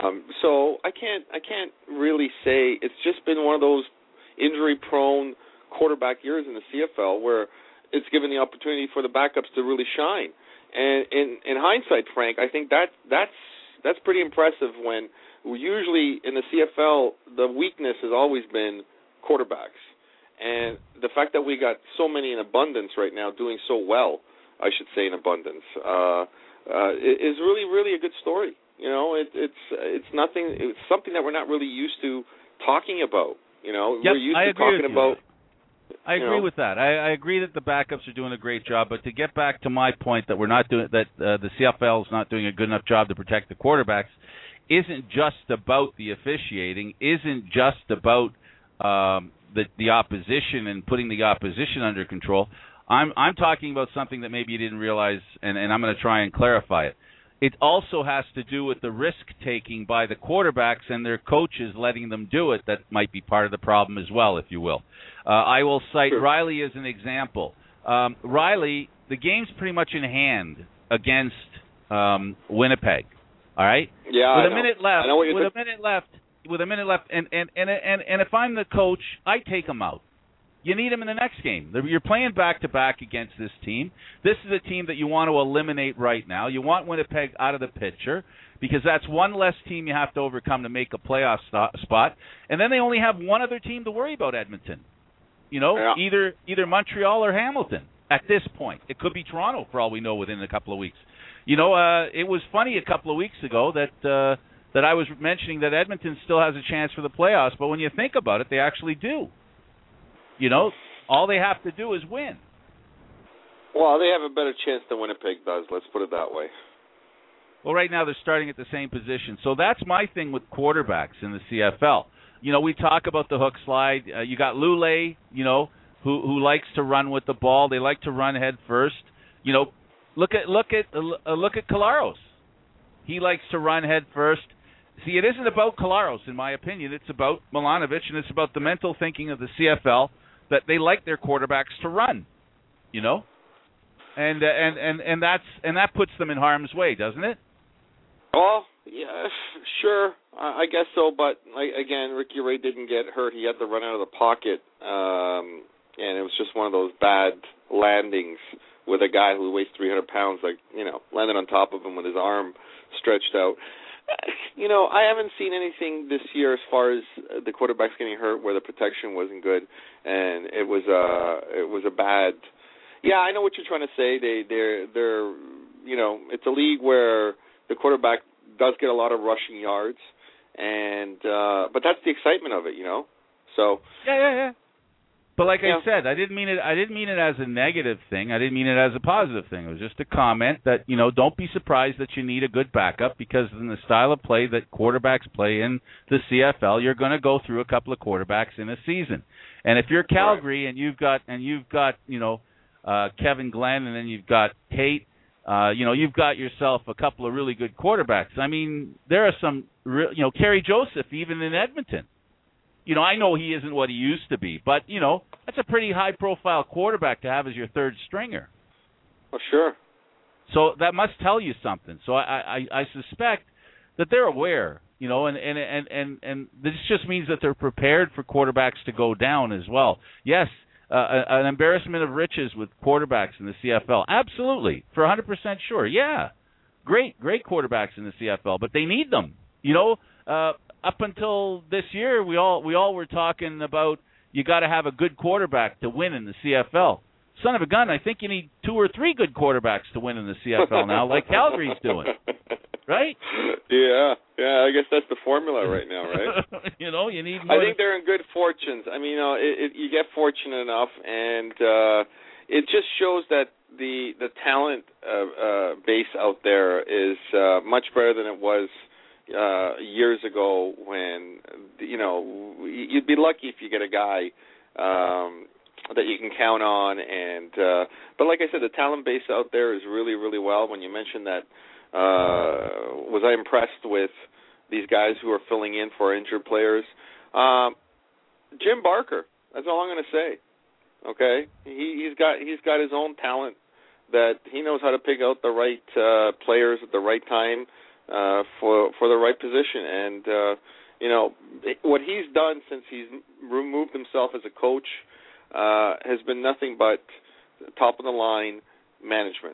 Um, so I can't I can't really say. It's just been one of those injury-prone quarterback years in the C F L where it's given the opportunity for the backups to really shine. And in, in hindsight, Frank, I think that that's that's pretty impressive when usually in the C F L the weakness has always been quarterbacks. And the fact that we got so many in abundance right now doing so well, I should say in abundance, uh, uh, is really, really a good story. You know, it, it's it's nothing. It's something that we're not really used to talking about. You know, yep, we're used I to agree talking with about. I agree know. with that. I, I agree that the backups are doing a great job. But to get back to my point that we're not doing that, uh, the C F L is not doing a good enough job to protect the quarterbacks, isn't just about the officiating. Isn't just about um, the the opposition and putting the opposition under control. I'm I'm talking about something that maybe you didn't realize, and, and I'm going to try and clarify it. It also has to do with the risk-taking by the quarterbacks and their coaches letting them do it. That might be part of the problem as well, if you will. Uh, I will cite Sure. Riley as an example. Um, Riley, the game's pretty much in hand against um, Winnipeg. All right? Yeah, with I a know. minute left, I know what you're with th- a minute left, with a minute left, and and, and and and if I'm the coach, I take him out. You need him in the next game. You're playing back-to-back against this team. This is a team that you want to eliminate right now. You want Winnipeg out of the picture because that's one less team you have to overcome to make a playoff st- spot. And then they only have one other team to worry about, Edmonton. You know, yeah. either either Montreal or Hamilton at this point. It could be Toronto for all we know within a couple of weeks. You know, uh, it was funny a couple of weeks ago that uh, that I was mentioning that Edmonton still has a chance for the playoffs, but when you think about it, they actually do. You know, all they have to do is win. Well, they have a better chance than Winnipeg does. Let's put it that way. Well, right now they're starting at the same position. So that's my thing with quarterbacks in the C F L. You know, we talk about the hook slide. Uh, you got Lule, you know, who who likes to run with the ball. They like to run head first. You know, look at look at uh, look at Collaros. He likes to run head first. See, it isn't about Collaros, in my opinion. It's about Milanovic, and it's about the mental thinking of the C F L that they like their quarterbacks to run. You know, and uh, and and and that's and that puts them in harm's way, doesn't it? Well, yeah, sure, I guess so. But like, again, Ricky Ray didn't get hurt. He had to run out of the pocket, um, and it was just one of those bad landings with a guy who weighs three hundred pounds, like, you know, landed on top of him with his arm stretched out. You know, I haven't seen anything this year as far as the quarterbacks getting hurt where the protection wasn't good, and it was a it was a bad. Yeah, I know what you're trying to say. They they're they're you know, it's a league where the quarterback does get a lot of rushing yards, and uh, but that's the excitement of it, you know. So yeah, yeah, yeah. But like yeah. I said, I didn't mean it. I didn't mean it as a negative thing. I didn't mean it as a positive thing. It was just a comment that, you know, don't be surprised that you need a good backup because in the style of play that quarterbacks play in the C F L, you're going to go through a couple of quarterbacks in a season. And if you're Calgary and you've got and you've got you know uh, Kevin Glenn and then you've got Tate, uh, you know you've got yourself a couple of really good quarterbacks. I mean, there are some, real, you know, Kerry Joseph even in Edmonton. You know, I know he isn't what he used to be, but, you know, that's a pretty high-profile quarterback to have as your third stringer. Oh, sure. So that must tell you something. So I, I, I suspect that they're aware, you know, and, and, and, and, and this just means that they're prepared for quarterbacks to go down as well. Yes, uh, an embarrassment of riches with quarterbacks in the C F L. Absolutely. For one hundred percent sure. Yeah. Great, great quarterbacks in the C F L, but they need them. You know, uh, up until this year, we all we all were talking about you got to have a good quarterback to win in the C F L. Son of a gun, I think you need two or three good quarterbacks to win in the C F L now, like Calgary's doing, right? Yeah, yeah. I guess that's the formula right now, right? You know, you need more. I think they're in good fortunes. I mean, you know, it, it, you get fortunate enough, and uh, it just shows that the the talent uh, uh, base out there is uh, much better than it was Uh, years ago when, you know, you'd be lucky if you get a guy um, that you can count on. And uh, but like I said, the talent base out there is really, really well. When you mentioned that, uh, was I impressed with these guys who are filling in for injured players? Um, Jim Barker, that's all I'm going to say. Okay, he, he's got he's got his own talent that he knows how to pick out the right uh, players at the right time. uh, for for the right position. And uh, you know what he's done since he's removed himself as a coach uh, has been nothing but top of the line management.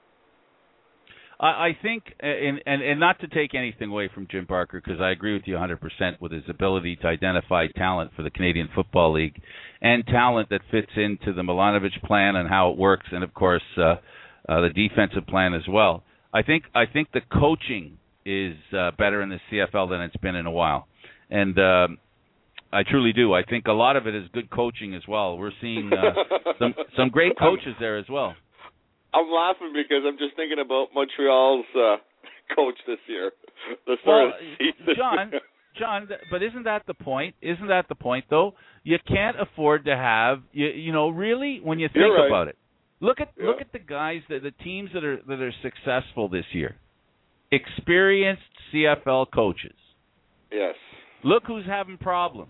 I think, and, and, and not to take anything away from Jim Barker, because I agree with you one hundred percent with his ability to identify talent for the Canadian Football League and talent that fits into the Milanovic plan and how it works, and, of course, uh, uh, the defensive plan as well. I think I think the coaching is uh, better in the C F L than it's been in a while. And uh, I truly do. I think a lot of it is good coaching as well. We're seeing uh, some, some great coaches there as well. I'm laughing because I'm just thinking about Montreal's uh, coach this year. The well, John, John, but isn't that the point? Isn't that the point, though? You can't afford to have, you, you know, really, when you think right. about it. Look at yeah. look at the guys, that the teams that are that are successful this year. Experienced C F L coaches. Yes. Look who's having problems.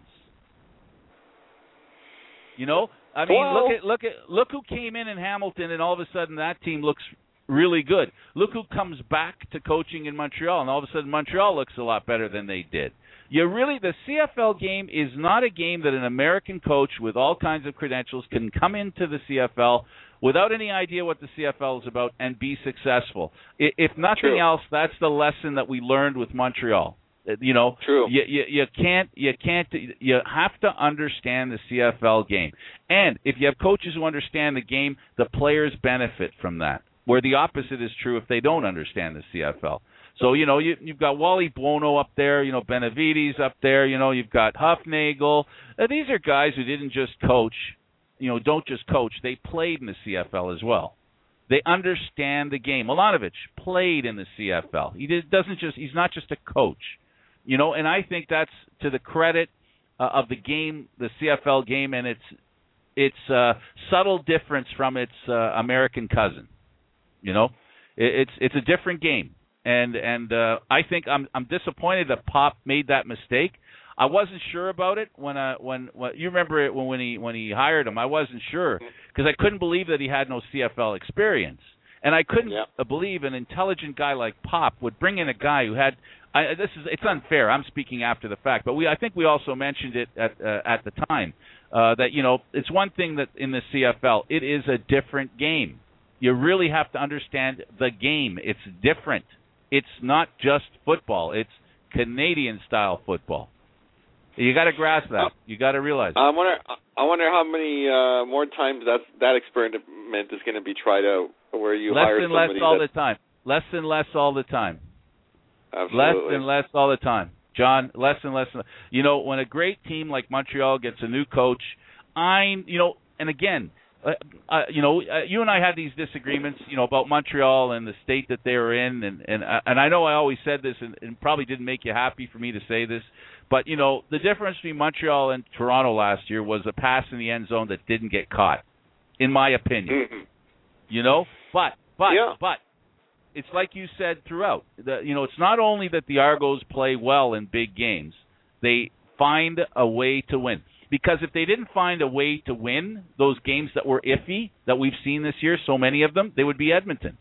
You know, I mean, well, look at look at look who came in in Hamilton, and all of a sudden that team looks really good. Look who comes back to coaching in Montreal, and all of a sudden Montreal looks a lot better than they did. You really, the C F L game is not a game that an American coach with all kinds of credentials can come into the C F L without any idea what the C F L is about and be successful. If nothing True. else, that's the lesson that we learned with Montreal. You know, True. You, you you can't you can't you have to understand the C F L game, and if you have coaches who understand the game, the players benefit from that. Where the opposite is true if they don't understand the C F L. So you know you you've got Wally Buono up there, you know Benavides up there, you know you've got Huffnagel. Uh, these are guys who didn't just coach, you know, don't just coach. They played in the C F L as well. They understand the game. Milanovic played in the C F L. He did, doesn't just he's not just a coach. You know, and I think that's to the credit uh, of the game, the C F L game, and its its uh, subtle difference from its uh, American cousin. You know, it, it's it's a different game, and and uh, I think I'm I'm disappointed that Pop made that mistake. I wasn't sure about it when uh, when, when you remember it when when he when he hired him. I wasn't sure because I couldn't believe that he had no C F L experience, and I couldn't yep. believe an intelligent guy like Pop would bring in a guy who had. I, this is it's unfair. I'm speaking after the fact, but we I think we also mentioned it at uh, at the time uh, that you know it's one thing that in the C F L it is a different game. You really have to understand the game. It's different. It's not just football. It's Canadian style football. You got to grasp that. You got to realize. I wonder. I wonder how many uh, more times that that experiment is going to be tried out, where you less hire and somebody less all that, the time. Less and less all the time. Absolutely. Less and less all the time. John, less and less. You know, when a great team like Montreal gets a new coach, I'm, you know, and again, uh, uh, you know, uh, you and I had these disagreements, you know, about Montreal and the state that they were in, and and uh, and I know I always said this, and, and probably didn't make you happy for me to say this, but you know, the difference between Montreal and Toronto last year was a pass in the end zone that didn't get caught, in my opinion. Mm-hmm. You know, but but yeah. but. It's like you said throughout. The, you know, it's not only that the Argos play well in big games; they find a way to win. Because if they didn't find a way to win those games that were iffy, that we've seen this year, so many of them, they would be Edmonton.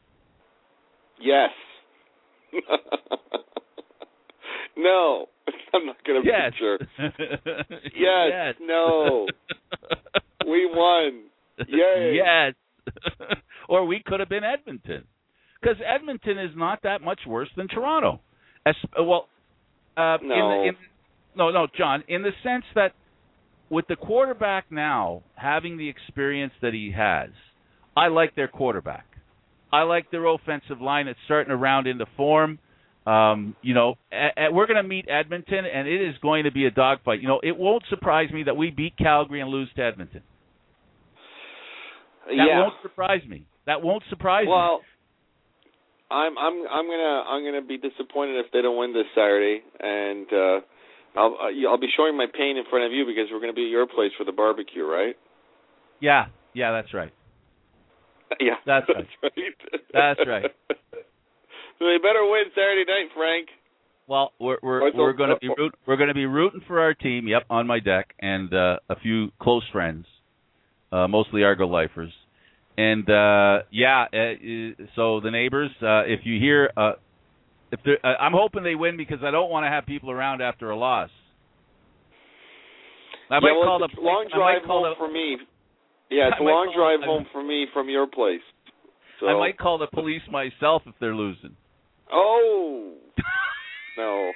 Yes. No, I'm not going to yes. be sure. yes, yes. No. We won. Yay. Yes. Or we could have been Edmonton. Because Edmonton is not that much worse than Toronto. As, well, uh, no. In the, in, no, no, John, in the sense that with the quarterback now having the experience that he has, I like their quarterback. I like their offensive line. It's starting to round into form. Um, you know, a, a, we're going to meet Edmonton, and it is going to be a dogfight. You know, it won't surprise me that we beat Calgary and lose to Edmonton. That yeah. won't surprise me. That won't surprise well, me. Well, I'm I'm I'm gonna I'm gonna be disappointed if they don't win this Saturday, and uh, I'll I'll be showing my pain in front of you because we're gonna be at your place for the barbecue, right? Yeah, yeah, that's right. Yeah, that's right. That's right. That's right. So they better win Saturday night, Frank. Well, we're we're we're going to be root, we're going to be rooting for our team. Yep, on my deck, and uh, a few close friends, uh, mostly Argo lifers. And, uh, yeah, uh, so the neighbors, uh, if you hear uh, If uh, I'm hoping they win because I don't want to have people around after a loss. I yeah, might well, call it's the a long drive home the, for me. Yeah, it's I a long call, drive I, home for me from your place. So. I might call the police myself if they're losing. Oh no.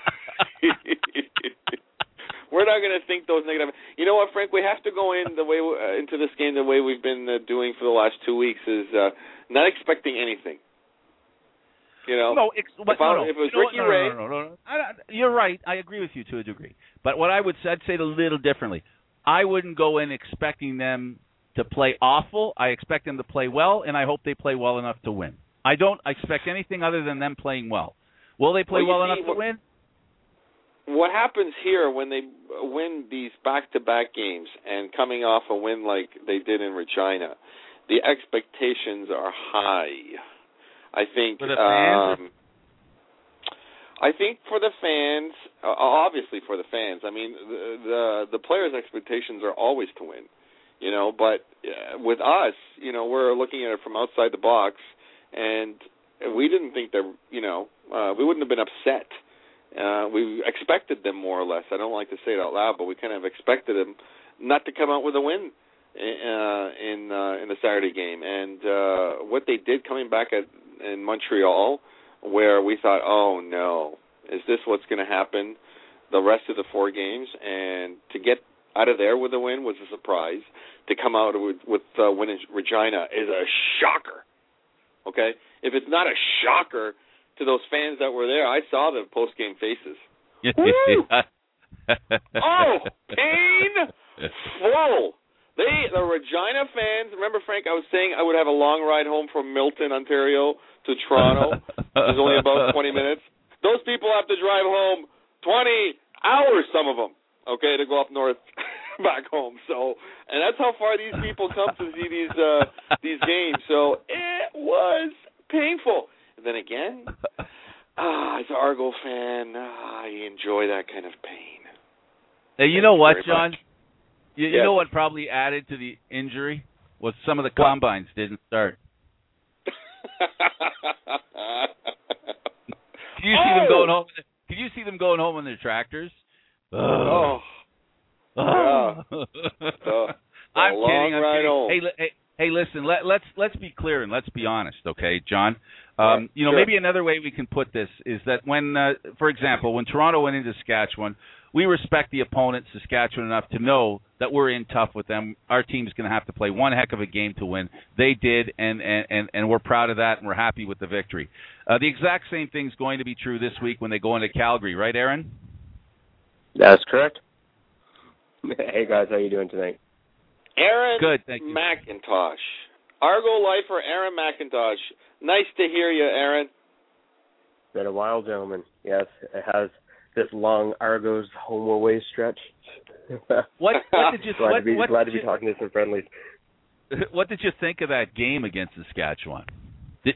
We're not going to think those negative. You know what, Frank? We have to go in the way uh, into this game the way we've been uh, doing for the last two weeks is uh, not expecting anything. You know, no, ex- if, but, I, no, no. if it was You know Ricky no, Ray, no, no, no, no, no. I, you're right. I agree with you to a degree. But what I would say, I'd say it a little differently. I wouldn't go in expecting them to play awful. I expect them to play well, and I hope they play well enough to win. I don't expect anything other than them playing well. Will they play well, well see, enough what, to win? What happens here when they win these back-to-back games and coming off a win like they did in Regina, the expectations are high. I think. For the fans? Um, I think for the fans, uh, obviously for the fans. I mean, the, the the players' expectations are always to win, you know. But uh, with us, you know, we're looking at it from outside the box, and we didn't think they're, you know, uh, we wouldn't have been upset. Uh, we expected them more or less. I don't like to say it out loud, but we kind of expected them not to come out with a win uh, in uh, in the Saturday game. And uh, what they did coming back at in Montreal, where we thought, oh no, is this what's going to happen the rest of the four games? And to get out of there with a win was a surprise. To come out with, with uh, win in Regina is a shocker. Okay, if it's not a shocker to those fans that were there, I saw the post-game faces. Oh, painful. They, the Regina fans, remember, Frank, I was saying I would have a long ride home from Milton, Ontario to Toronto. It was only about twenty minutes. Those people have to drive home twenty hours, some of them, okay, to go up north back home. So, and that's how far these people come to see these uh, these games. So it was painful. And then again, ah, as an Argo fan, ah, I enjoy that kind of pain. Hey, you Thank know you what, very John? much. You, you Yes. know what probably added to the injury was some of the combines didn't start. Can you see Oh! them going home? Can you see them going home on their tractors? Oh, Oh. yeah. The, the I'm long kidding. I'm ride kidding. home. Hey, li- hey, hey, listen. Let, let's let's be clear and let's be honest, okay, John? Um, you know, Sure. maybe another way we can put this is that when, uh, for example, when Toronto went into Saskatchewan, we respect the opponent, Saskatchewan, enough to know that we're in tough with them. Our team's going to have to play one heck of a game to win. They did, and and, and, and we're proud of that, and we're happy with the victory. Uh, the exact same thing's going to be true this week when they go into Calgary, right, Aaron? That's correct. Hey, guys, how you doing tonight? Aaron Good, thank you. McIntosh. Argo lifer Aaron McIntosh. Nice to hear you, Aaron. Been a while, gentlemen. Yes, it has this long Argos home away stretch. What, what did you glad what, to be what glad did to be you, talking to some friendlies. What did you think of that game against Saskatchewan? Did,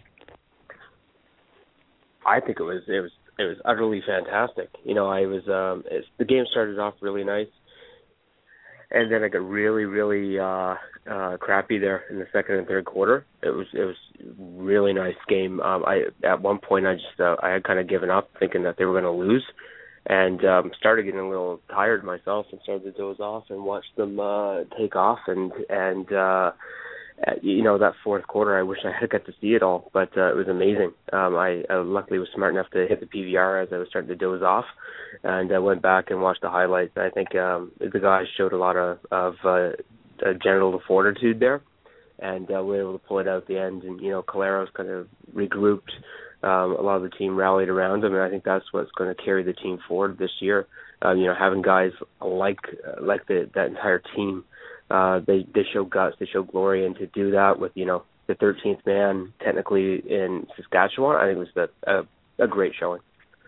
I think it was it was it was utterly fantastic. You know, I was um it's, the game started off really nice, and then it got really really uh, uh, crappy there in the second and third quarter. It was it was a really nice game. Um, I at one point I just uh, I had kind of given up, thinking that they were going to lose, and um, started getting a little tired myself and started to doze off and watch them uh, take off. And and uh, you know, that fourth quarter, I wish I had got to see it all, but uh, it was amazing. Um, I, I luckily was smart enough to hit the P V R as I was starting to doze off, and I went back and watched the highlights. I think um, the guys showed a lot of, of uh, uh, general fortitude there, and uh, we were able to pull it out at the end. And, you know, Caleros kind of regrouped. Um, a lot of the team rallied around him, and I think that's what's going to carry the team forward this year. Um, you know, having guys like uh, like the, that entire team, uh, they they show guts, they show glory, and to do that with, you know, the thirteenth man technically in Saskatchewan, I think was the, a, a great showing.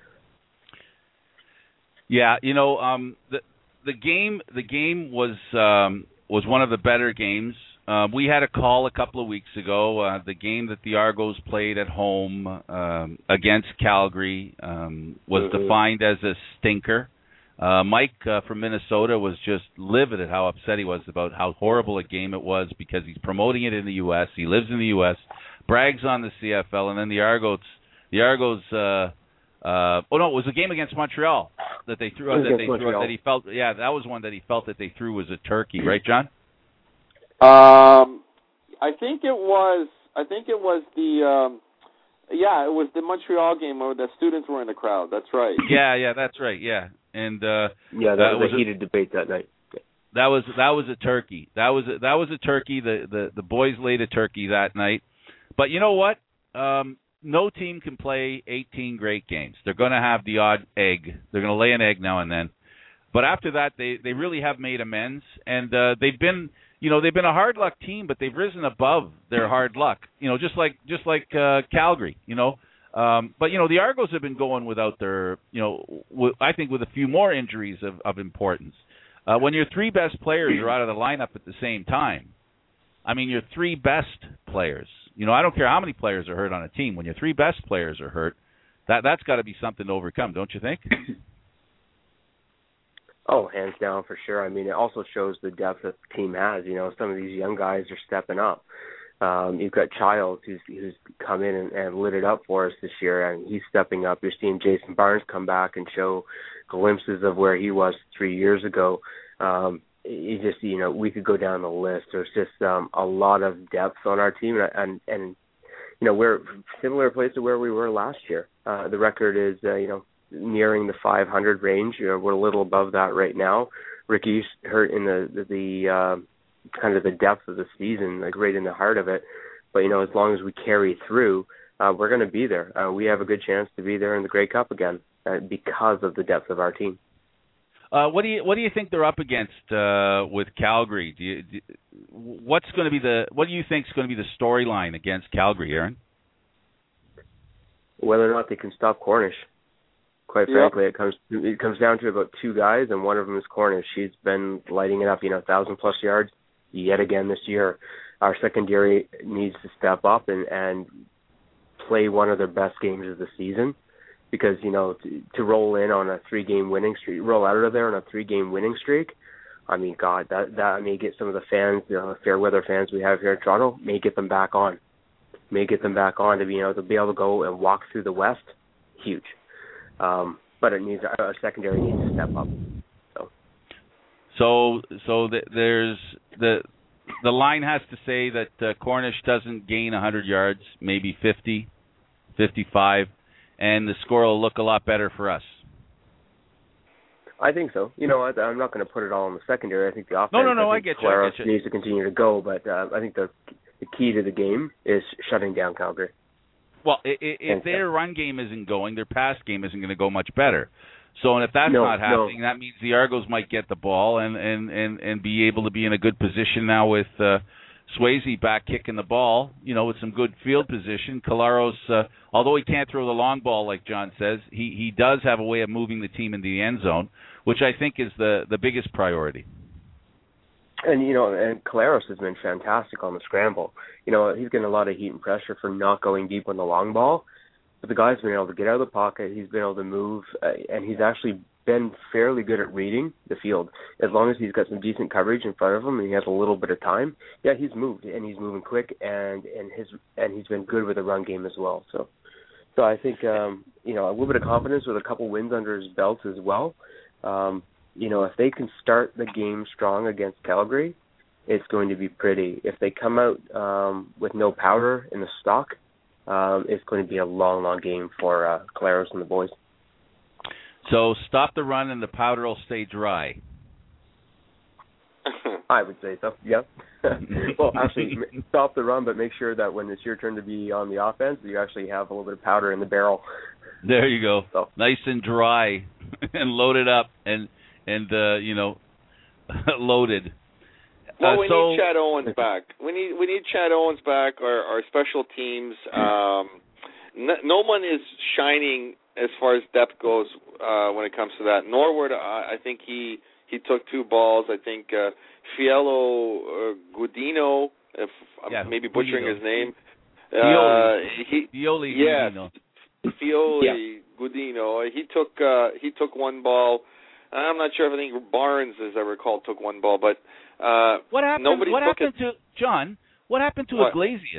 Yeah, you know, um, the the game the game was um, was one of the better games. Uh, we had a call a couple of weeks ago. Uh, the game that the Argos played at home um, against Calgary um, was mm-hmm. defined as a stinker. Uh, Mike uh, from Minnesota was just livid at how upset he was about how horrible a game it was because he's promoting it in the U S. He lives in the U S, brags on the C F L, and then the Argos, the Argos uh, Uh, oh no, it was a game against Montreal that they threw. That they Montreal. threw. That he felt. Yeah, that was one that he felt that they threw was a turkey, right, John? Um, I think it was. I think it was the. Um, yeah, it was the Montreal game where the students were in the crowd. That's right. Yeah, yeah, that's right. Yeah, and uh, Yeah, that uh, was, was a heated debate that night. That was that was a turkey. That was a, that was a turkey. The, the the boys laid a turkey that night. But you know what? Um, no team can play eighteen great games. They're going to have the odd egg. They're going to lay an egg now and then. But after that, they, they really have made amends, and uh, they've been you know they've been a hard luck team, but they've risen above their hard luck. You know, just like just like uh, Calgary. You know, um, but you know the Argos have been going without their you know w- I think with a few more injuries of, of importance. Uh, when your three best players are out of the lineup at the same time, I mean your three best players. You know, I don't care how many players are hurt on a team. When your three best players are hurt, that that's got to be something to overcome, don't you think? Oh, hands down for sure. I mean, it also shows the depth that the team has. You know, some of these young guys are stepping up. Um, you've got Childs who's who's come in and, and lit it up for us this year, and he's stepping up. You're seeing Jason Barnes come back and show glimpses of where he was three years ago. Um, you just, you know, we could go down the list. There's just um, a lot of depth on our team, and, and, and you know, we're similar place to where we were last year. Uh, the record is, uh, you know, nearing the five hundred range. You know, we're a little above that right now. Ricky's hurt in the the, the uh, kind of the depth of the season, like right in the heart of it. But you know, as long as we carry through, uh, we're going to be there. Uh, we have a good chance to be there in the Grey Cup again uh, because of the depth of our team. Uh, what do you what do you think they're up against uh, with Calgary? Do you, do, what's going to be the what do you think is going to be the storyline against Calgary, Aaron? Whether or not they can stop Cornish. Quite Yep. frankly, it comes it comes down to about two guys, and one of them is Cornish. She's been lighting it up, you know, thousand plus yards yet again this year. Our secondary needs to step up and and play one of their best games of the season. Because, you know, to, to roll in on a three-game winning streak, roll out of there on a three-game winning streak, I mean, God, that that may get some of the fans, you know, the fair weather fans we have here in Toronto, may get them back on. May get them back on to be, you know, to be able to go and walk through the West, huge. Um, but it needs our secondary needs to step up. So, so, so the, there's the the line has to say that uh, Cornish doesn't gain one hundred yards, maybe fifty, fifty-five. And the score will look a lot better for us. I think so. You know, I, I'm not going to put it all in the secondary. I think the offense. No, no, no. I, I get you. I get you. needs to continue to go, but uh, I think the the key to the game is shutting down Calgary. Well, if, if their run game isn't going, their pass game isn't going to go much better. So, and if that's no, not happening, no. that means the Argos might get the ball and and and and be able to be in a good position now with uh, Swayze back kicking the ball, you know, with some good field position. Collaros, uh, although he can't throw the long ball like John says, he, he does have a way of moving the team into the end zone, which I think is the, the biggest priority. And, you know, and Collaros has been fantastic on the scramble. You know, he's getting a lot of heat and pressure for not going deep on the long ball, but the guy's been able to get out of the pocket, he's been able to move, uh, and he's actually been fairly good at reading the field. As long as he's got some decent coverage in front of him and he has a little bit of time, yeah, he's moved and he's moving quick and and his and he's been good with the run game as well. So, so I think um, you know a little bit of confidence with a couple wins under his belt as well. Um, you know, if they can start the game strong against Calgary, it's going to be pretty. If they come out um, with no powder in the stock, um, it's going to be a long, long game for uh, Collaros and the boys. So stop the run and the powder will stay dry. I would say so, yeah. Well, actually, stop the run, but make sure that when it's your turn to be on the offense, you actually have a little bit of powder in the barrel. There you go. So. Nice and dry and loaded up and, and uh, you know, loaded. Well, uh, we so, need Chad Owens back. We need we need Chad Owens back. Our our special teams. Um, no, no one is shining as far as depth goes uh, when it comes to that. Norwood, I, I think he he took two balls. I think uh, Fiello uh, Gudino, if yeah, I'm maybe butchering Gudino. his name. Fioli. Uh, he, Fioli yes, Gudino. Fioli yeah. Gudino. He took uh, he took one ball. I'm not sure if I think Barnes, as I recall, took one ball, but uh, what happened? nobody What took happened it. to John? What happened to What? Iglesias?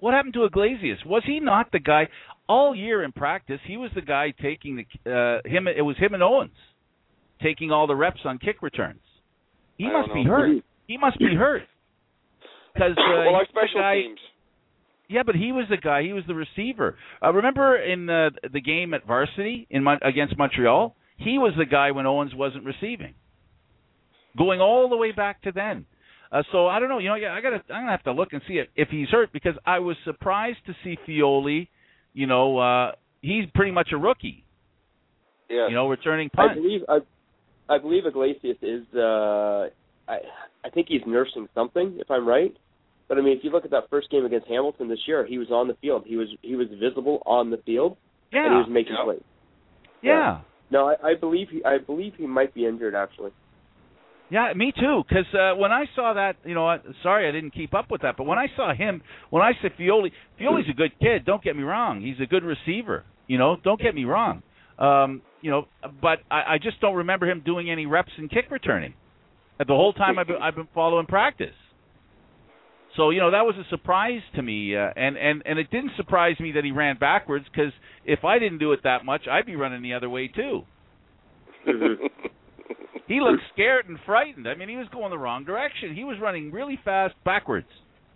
What happened to Iglesias? Was he not the guy all year in practice? He was the guy taking the uh, him. It was him and Owens taking all the reps on kick returns. He I must don't be know. hurt. He must be hurt. Because uh, well, our he's the special guy, teams. Yeah, but he was the guy. He was the receiver. Uh, remember in the the game at varsity in Mon- against Montreal, he was the guy when Owens wasn't receiving. Going all the way back to then. Uh, so I don't know. You know, I gotta. I'm gonna have to look and see if, if he's hurt, because I was surprised to see Fioli. You know, uh, he's pretty much a rookie. Yeah. You know, returning punt. I believe I, I believe Iglesias is. Uh, I I think he's nursing something, if I'm right. But I mean, if you look at that first game against Hamilton this year, he was on the field. He was he was visible on the field, Yeah. and he was making Yep. plays. Yeah. Yeah. No, I, I believe he I believe he might be injured actually. Yeah, me too. Because uh, when I saw that, you know, I, sorry I didn't keep up with that, but when I saw him, when I said Fioli, Fioli's a good kid. Don't get me wrong. He's a good receiver. You know, don't get me wrong. Um, you know, but I, I just don't remember him doing any reps in kick returning. The whole time I've been, I've been following practice. So, you know, that was a surprise to me, uh, and, and, and it didn't surprise me that he ran backwards, because if I didn't do it that much, I'd be running the other way too. Mm-hmm. He looked scared and frightened. I mean, he was going the wrong direction. He was running really fast backwards.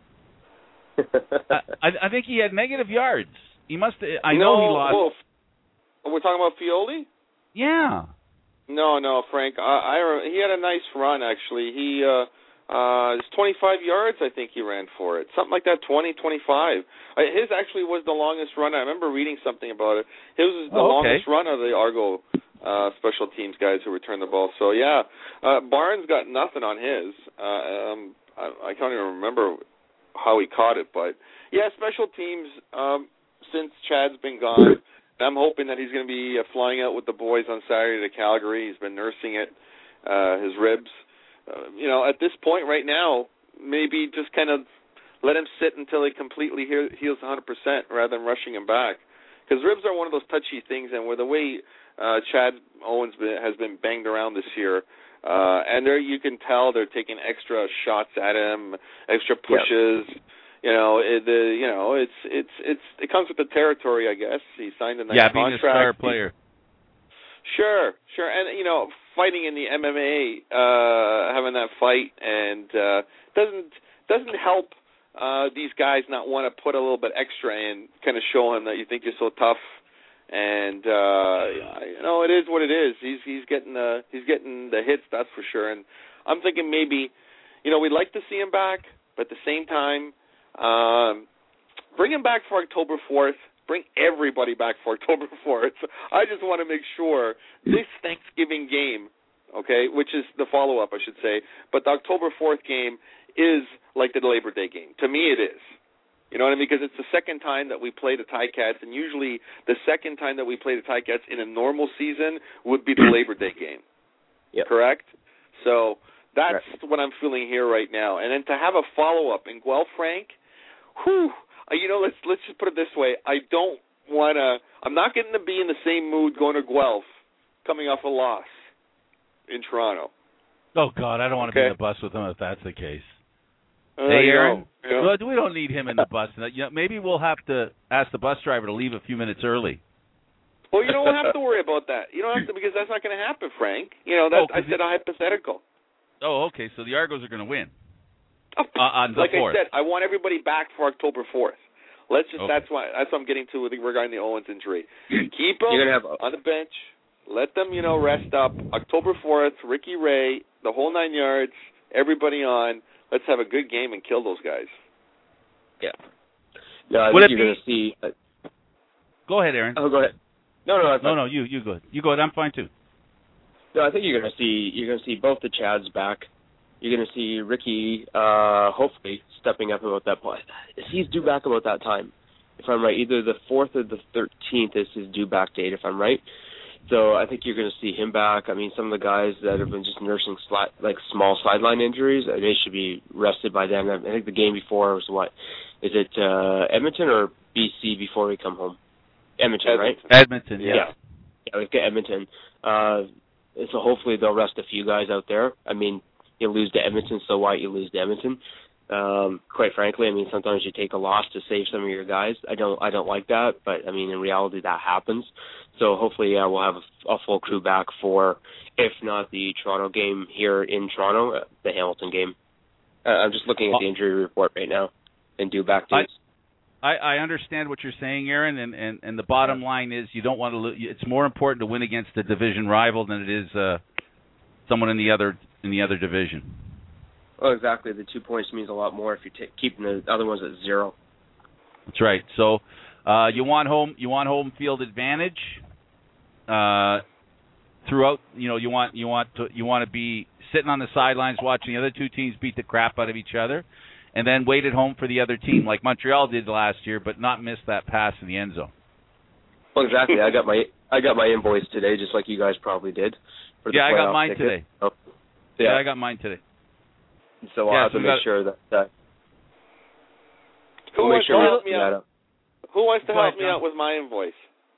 I, I, I think he had negative yards. He must. I know no, he lost. Wolf. We're talking about Fioli? Yeah. No, no, Frank. I, I he had a nice run actually. He uh uh it's twenty-five yards I think he ran for it. Something like that, twenty, twenty-five. Uh, his actually was the longest run. I remember reading something about it. His was the Oh, okay. longest run of the Argo uh special teams guys who returned the ball. So yeah, uh Barnes got nothing on his. Uh um I, I can't even remember how he caught it, but yeah, special teams um since Chad's been gone, I'm hoping that he's going to be uh, flying out with the boys on Saturday to Calgary. He's been nursing it, uh, his ribs. Uh, you know, at this point right now, maybe just kind of let him sit until he completely he- heals one hundred percent rather than rushing him back. Because ribs are one of those touchy things, and with the way uh, Chad Owens been, has been banged around this year, uh, and there you can tell they're taking extra shots at him, extra pushes. Yep. You know, it, the you know, it's it's it's it comes with the territory, I guess. He signed a nice yeah, contract. being a star player. Sure, sure, and you know, fighting in the M M A, uh, having that fight, and uh, doesn't doesn't help uh, these guys not want to put a little bit extra in, kind of show him that you think you're so tough. And uh, you know, it is what it is. He's he's getting the he's getting the hits, that's for sure. And I'm thinking maybe, you know, we'd like to see him back, but at the same time. Um, bring him back for October fourth. Bring everybody back for October fourth. I just want to make sure this Thanksgiving game, okay, which is the follow-up, I should say, but the October fourth game is like the Labor Day game. To me, it is. You know what I mean? Because it's the second time that we play the Ticats, and usually the second time that we play the Ticats in a normal season would be the Labor Day game. Yep. Correct? So that's right. What I'm feeling here right now. And then to have a follow-up in Guelph, Frank, whew, you know, let's let's just put it this way. I don't want to – I'm not getting to be in the same mood going to Guelph coming off a loss in Toronto. Oh, God, I don't want to okay. be in the bus with him if that's the case. Uh, hey, Aaron, you know, well, we don't need him in the bus. You know, maybe we'll have to ask the bus driver to leave a few minutes early. Well, you don't have to worry about that. You don't have to because that's not going to happen, Frank. You know, that, oh, I said a hypothetical. Oh, okay, so the Argos are going to win. Uh, on the like fourth. I said, I want everybody back for October fourth. Let's just okay. that's why that's what I'm getting to with regarding the Owens injury. Keep them have a- on the bench. Let them, you know, rest up. October fourth, Ricky Ray, the whole nine yards, everybody on. Let's have a good game and kill those guys. Yeah. No, I Would think it you're be... going to see. Uh, go ahead, Aaron. oh, go ahead. No, no, no, no. You, you go. You go ahead. I'm fine too. No, I think you're going to see. You're going to see both the Chads back. You're going to see Ricky, uh, hopefully, stepping up about that point. He's due back about that time, if I'm right. Either the fourth or the thirteenth is his due back date, if I'm right. So I think you're going to see him back. I mean, some of the guys that have been just nursing sli- like small sideline injuries, they should be rested by then. I think the game before was what? Is it uh, Edmonton or B C before we come home? Edmonton, Edmonton. right? Edmonton, yeah. Yeah, yeah we've got Edmonton. Uh, so hopefully they'll rest a few guys out there. I mean, you lose to Edmonton, so why you lose to Edmonton? Um, quite frankly, I mean, sometimes you take a loss to save some of your guys. I don't, I don't like that, but I mean, in reality, that happens. So hopefully, yeah, we'll have a, a full crew back for, if not the Toronto game here in Toronto, uh, the Hamilton game. Uh, I'm just looking at the injury report right now and due back dates. I, I understand what you're saying, Aaron, and, and, and the bottom line is you don't want to. Lo- it's more important to win against a division rival than it is uh, someone in the other in the other division. Oh, exactly. The two points means a lot more if you're t- keeping the other ones at zero. That's right. So uh, you want home you want home field advantage uh, throughout. You know you want you want to you want to be sitting on the sidelines watching the other two teams beat the crap out of each other, and then wait at home for the other team like Montreal did last year, but not miss that pass in the end zone. Well, exactly. I got my I got my invoice today, just like you guys probably did. For the yeah, I got mine ticket. today. Oh. Yeah. yeah, I got mine today. So I'll yeah, have so to make got, sure that, that who we'll wants sure to help me out? Up. Who wants to Go help ahead, me John. out with my invoice?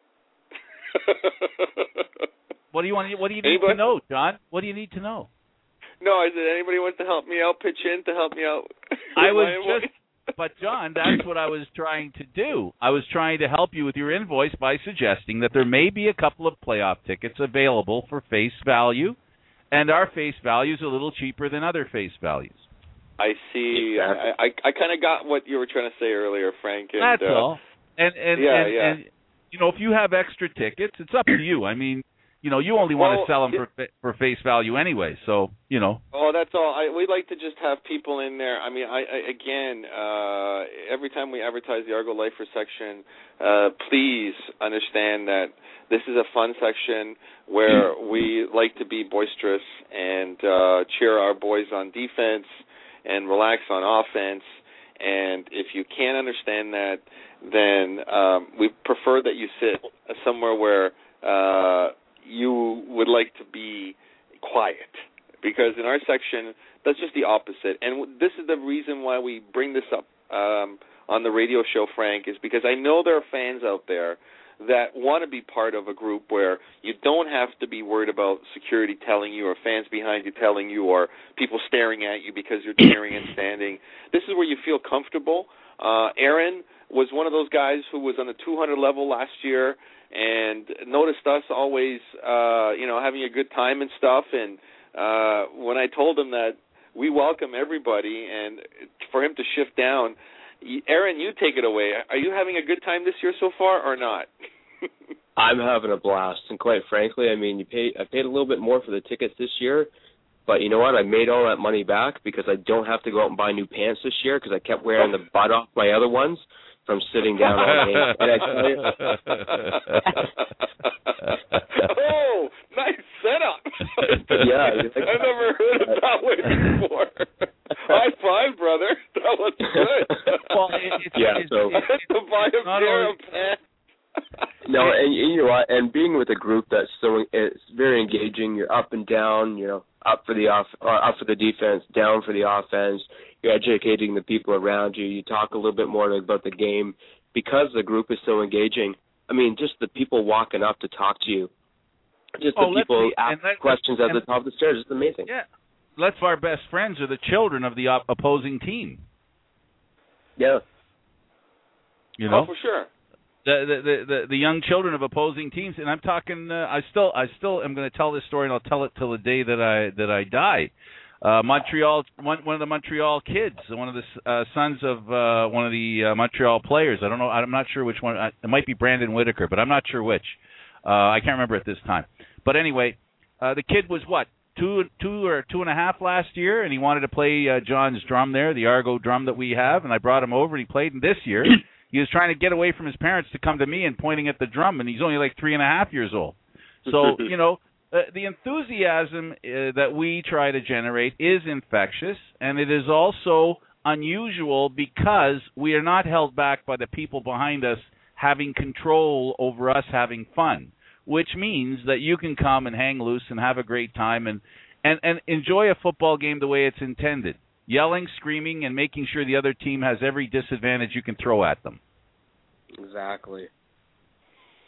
What do you want? What do you need Anybody? to know, John? What do you need to know? No, I said anybody wants to help me out, pitch in to help me out. With I was my invoice? just. But, John, that's what I was trying to do. I was trying to help you with your invoice by suggesting that there may be a couple of playoff tickets available for face value, and our face value is a little cheaper than other face values. I see. Exactly. I I, I kind of got what you were trying to say earlier, Frank. And, That's uh, all. And, and, yeah, and, yeah. and, you know, if you have extra tickets, it's up to you. I mean, you know, you only want Well, to sell them it, for for face value anyway, so, you know. Oh, that's all. I, we like to just have people in there. I mean, I, I again, uh, every time we advertise the Argo Lifer section, uh, please understand that this is a fun section where we like to be boisterous and uh, cheer our boys on defense and relax on offense. And if you can't understand that, then um, we prefer that you sit somewhere where uh, you would like to be quiet, because in our section, that's just the opposite. And this is the reason why we bring this up um, on the radio show, Frank, is because I know there are fans out there that want to be part of a group where you don't have to be worried about security telling you or fans behind you telling you or people staring at you because you're cheering and standing. This is where you feel comfortable. Uh, Aaron was one of those guys who was on the two hundred level last year and noticed us always, uh, you know, having a good time and stuff. And uh, when I told him that we welcome everybody, and for him to shift down, Aaron, you take it away. Are you having a good time this year so far, or not? I'm having a blast, and quite frankly, I mean, you pay. I paid a little bit more for the tickets this year, but you know what? I made all that money back because I don't have to go out and buy new pants this year because I kept wearing the butt off my other ones from sitting down all day. And I tell you, oh, nice setup. Yeah, I've never heard it that way before. High five, brother. That was good. Well, it, it's, yeah, it's, so I had to buy a pair of pants. No, and you know what? And being with a group that's so it's very engaging. You're up and down. You know, up for the off, or up for the defense, down for the offense. You're educating the people around you. You talk a little bit more about the game because the group is so engaging. I mean, just the people walking up to talk to you, just oh, the people see, ask let, questions at and, the top of the stairs. It's amazing. Yeah, lots of our best friends are the children of the op- opposing team. Yeah. You know, Oh, for sure. The, the the the young children of opposing teams, and I'm talking. Uh, I still I still am going to tell this story, and I'll tell it till the day that I that I die. Uh, Montreal, one one of the Montreal kids, one of the uh, sons of uh, one of the uh, Montreal players. I don't know. I'm not sure which one. It might be Brandon Whitaker, but I'm not sure which. Uh, I can't remember at this time. But anyway, uh, the kid was what two two or two and a half last year, and he wanted to play uh, John's drum there, the Argo drum that we have, and I brought him over, and he played. And this year, he was trying to get away from his parents to come to me and pointing at the drum, and he's only like three and a half years old. So you know. Uh, the enthusiasm uh, that we try to generate is infectious, and it is also unusual because we are not held back by the people behind us having control over us having fun, which means that you can come and hang loose and have a great time and, and, and enjoy a football game the way it's intended, yelling, screaming, and making sure the other team has every disadvantage you can throw at them. Exactly.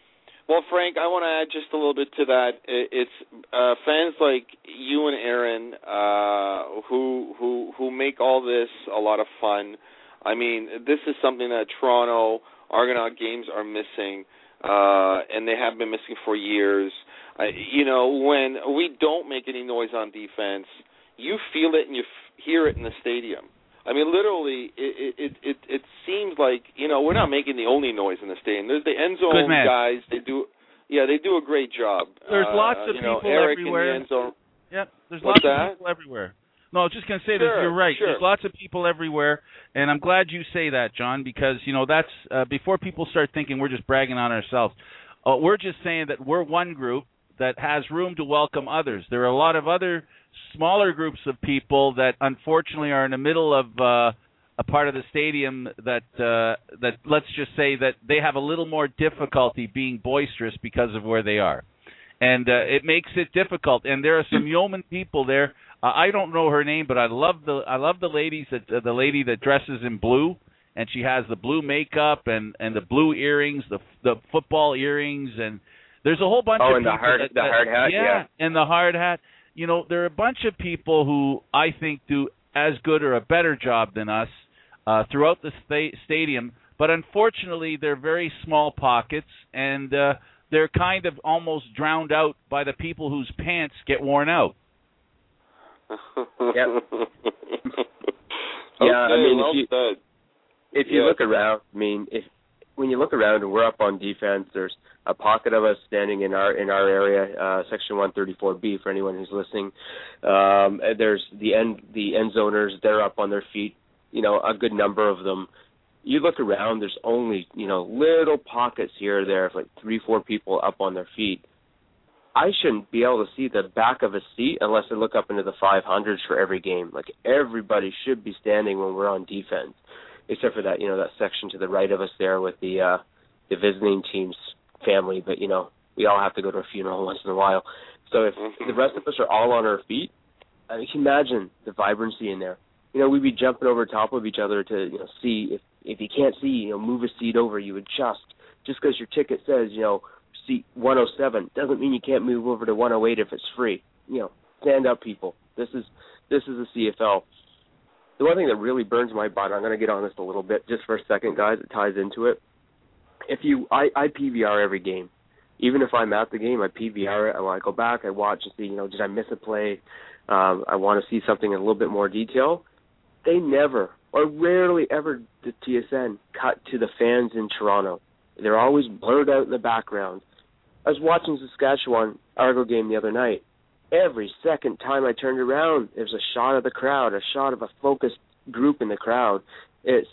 Well, Frank, I want to add just a little bit to that. It's uh, fans like you and Aaron uh, who who who make all this a lot of fun. I mean, this is something that Toronto Argonaut games are missing, uh, and they have been missing for years. Uh, you know, when we don't make any noise on defense, you feel it and you f- hear it in the stadium. I mean, literally, it, it it it seems like, you know, we're not making the only noise in the stadium. There's the end zone guys. They do, yeah, they do a great job. There's uh, lots of you know, people Eric everywhere. In the end zone. Yeah, there's What's lots that? of people everywhere. No, I was just going to say sure, that you're right. Sure. There's lots of people everywhere, and I'm glad you say that, John, because, you know, that's uh, before people start thinking we're just bragging on ourselves. Uh, we're just saying that we're one group that has room to welcome others. There are a lot of other smaller groups of people that unfortunately are in the middle of uh, a part of the stadium that uh, that let's just say that they have a little more difficulty being boisterous because of where they are, and uh, it makes it difficult. And there are some yeoman people there. Uh, I don't know her name, but I love the I love the ladies that uh, the lady that dresses in blue, and she has the blue makeup and, and the blue earrings, the the football earrings, and there's a whole bunch oh, of and people. the hard that, the hard that, hat, yeah, yeah, and the hard hat. You know, there are a bunch of people who I think do as good or a better job than us uh, throughout the sta- stadium, but unfortunately they're very small pockets, and uh, they're kind of almost drowned out by the people whose pants get worn out. Yep. Okay, yeah, I mean, well if you, said. if you Yeah. look around, I mean, if when you look around and we're up on defense, there's a pocket of us standing in our in our area, uh, section one thirty-four B for anyone who's listening. Um, there's the end the end zoners; they're up on their feet. You know, a good number of them. You look around, there's only you know little pockets here or there of like three, four people up on their feet. I shouldn't be able to see the back of a seat unless I look up into the five hundreds for every game. Like, everybody should be standing when we're on defense, except for that, you know, that section to the right of us there with the uh, the visiting team's family. But, you know, we all have to go to a funeral once in a while. So if the rest of us are all on our feet, I mean, can you imagine the vibrancy in there? You know, we'd be jumping over top of each other to, you know, see. If, if you can't see, you know, move a seat over. You adjust. Just because your ticket says, you know, seat one oh seven doesn't mean you can't move over to one oh eight if it's free. You know, stand up, people. This is this is the C F L. The one thing that really burns my butt, I'm going to get on this a little bit just for a second, guys. It ties into it. If you, I, I P V R every game. Even if I'm at the game, I P V R it. I go back, I watch and see, you know, did I miss a play? Um, I want to see something in a little bit more detail. They never, or rarely ever, the T S N cut to the fans in Toronto. They're always blurred out in the background. I was watching Saskatchewan Argo game the other night. Every second time I turned around, there's a shot of the crowd, a shot of a focused group in the crowd. It's,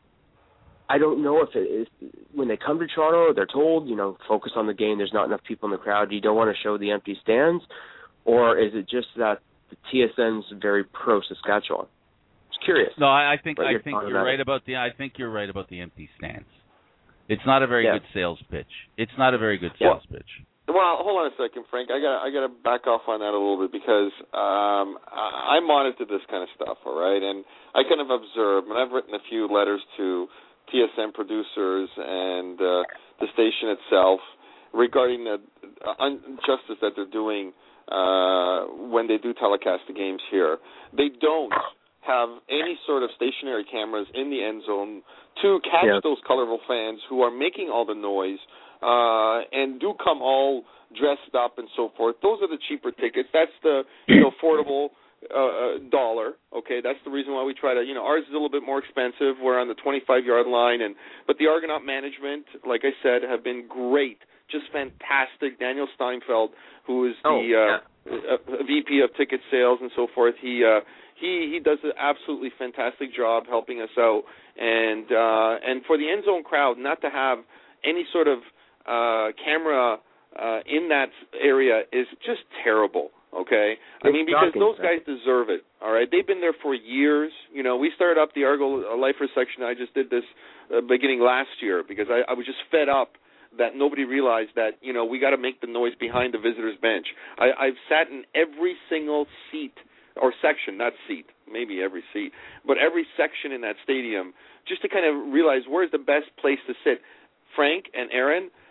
I don't know if it is, when they come to Toronto, they're told, you know, focus on the game, there's not enough people in the crowd, you don't want to show the empty stands, or is it just that the T S N's very pro-Saskatchewan? Just curious. No, I, I think I your think thought you're about right it. about the I think you're right about the empty stands. It's not a very Yeah. good sales pitch. It's not a very good sales Well, pitch. Well, hold on a second, Frank. I got I got to back off on that a little bit because um, I, I monitor this kind of stuff, all right, and I kind of observe, and I've written a few letters to T S N producers and uh, the station itself regarding the injustice that they're doing uh, when they do telecast the games here. They don't have any sort of stationary cameras in the end zone to catch yeah. those colorful fans who are making all the noise uh, and do come all dressed up and so forth. Those are the cheaper tickets. That's the you know, affordable uh, dollar. Okay, that's the reason why we try to. You know, ours is a little bit more expensive. We're on the twenty-five yard line, and but the Argonaut management, like I said, have been great, just fantastic. Daniel Steinfeld, who is the oh, uh, yeah. uh, V P of ticket sales and so forth, he. Uh, He he does an absolutely fantastic job helping us out, and uh, and for the end zone crowd not to have any sort of uh, camera uh, in that area is just terrible. Okay, I mean because shocking, those sir. guys deserve it. All right, they've been there for years. You know, we started up the Argo Lifers section. I just did this uh, beginning last year because I, I was just fed up that nobody realized that you know we got to make the noise behind the visitors' bench. I, I've sat in every single seat. Or section, not seat, maybe every seat, but every section in that stadium, just to kind of realize where's the best place to sit. Frank and Aaron,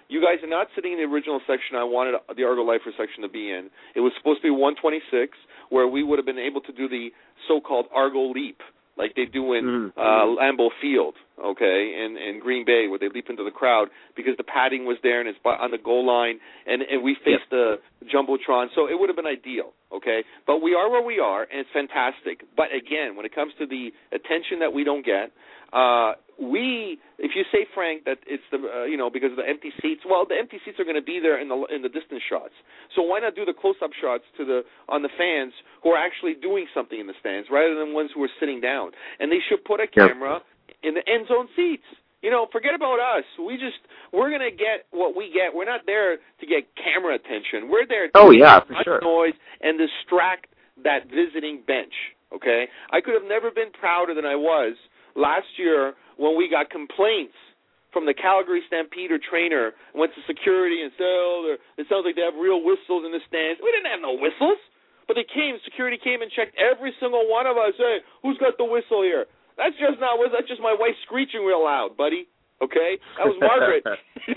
You guys are not sitting in the original section I wanted the Argo Lifer section to be in. It was supposed to be one twenty-six, where we would have been able to do the so-called Argo Leap, like they do in mm-hmm. uh, Lambeau Field, okay, in, in Green Bay, where they leap into the crowd because the padding was there and it's on the goal line, and, and we faced yep. the Jumbotron, so it would have been ideal, okay? But we are where we are, and it's fantastic. But again, when it comes to the attention that we don't get, uh, we, if you say, Frank, that it's the, uh, you know, because of the empty seats, well, the empty seats are going to be there in the in the distance shots. So why not do the close-up shots to the on the fans who are actually doing something in the stands rather than ones who are sitting down? And they should put a camera yep. in the end zone seats. You know, forget about us. We just we're going to get what we get. We're not there to get camera attention. We're there to oh, yeah, make for sure. noise and distract that visiting bench. Okay, I could have never been prouder than I was last year when we got complaints from the Calgary Stampeder trainer, went to security and said, oh, it sounds like they have real whistles in the stands. We didn't have no whistles. But they came, security came and checked every single one of us. Hey, who's got the whistle here? That's just not, that's just my wife screeching real loud, buddy. Okay? That was Margaret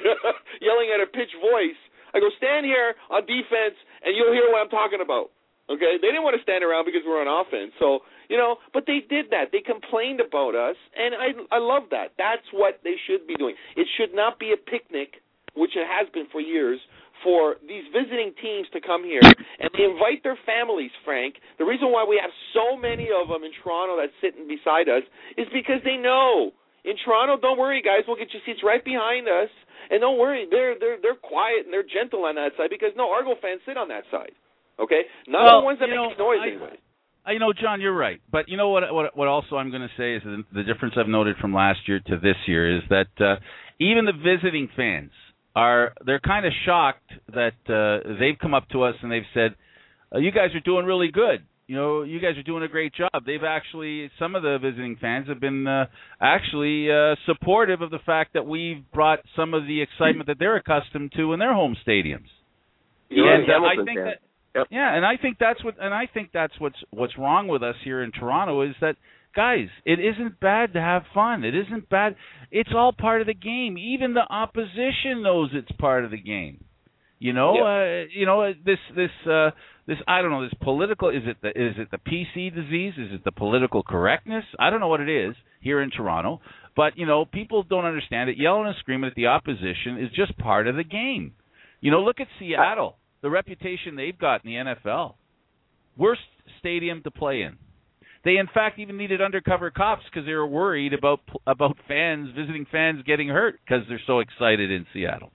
yelling at a pitched voice. I go, stand here on defense and you'll hear what I'm talking about. Okay? They didn't want to stand around because we were on offense. So, you know, but they did that. They complained about us, and I I love that. That's what they should be doing. It should not be a picnic, which it has been for years, for these visiting teams to come here, and they invite their families, Frank. The reason why we have so many of them in Toronto that's sitting beside us is because they know. In Toronto, don't worry, guys, we'll get your seats right behind us, and don't worry, they're they're they're quiet and they're gentle on that side because no Argo fans sit on that side. Okay? Not well, the ones that make know, noise I, anyway. You know, John, you're right. But you know what? What, what also I'm going to say is that the difference I've noted from last year to this year is that uh, even the visiting fans are they're kind of shocked that uh, they've come up to us and they've said, uh, "You guys are doing really good. You know, you guys are doing a great job." They've actually, some of the visiting fans have been uh, actually uh, supportive of the fact that we've brought some of the excitement that they're accustomed to in their home stadiums. You're and uh, I think that. Yep. Yeah, and I think that's what, and I think that's what's what's wrong with us here in Toronto is that, guys, it isn't bad to have fun. It isn't bad. It's all part of the game. Even the opposition knows it's part of the game. You know, yep. uh, you know this this uh, this I don't know this political is it the is it the P C disease? Is it the political correctness? I don't know what it is here in Toronto, but you know people don't understand it. Yelling and screaming at the opposition is just part of the game. You know, look at Seattle. The reputation they've got in the N F L. Worst stadium to play in. They, in fact, even needed undercover cops because they were worried about about fans, visiting fans getting hurt because they're so excited in Seattle.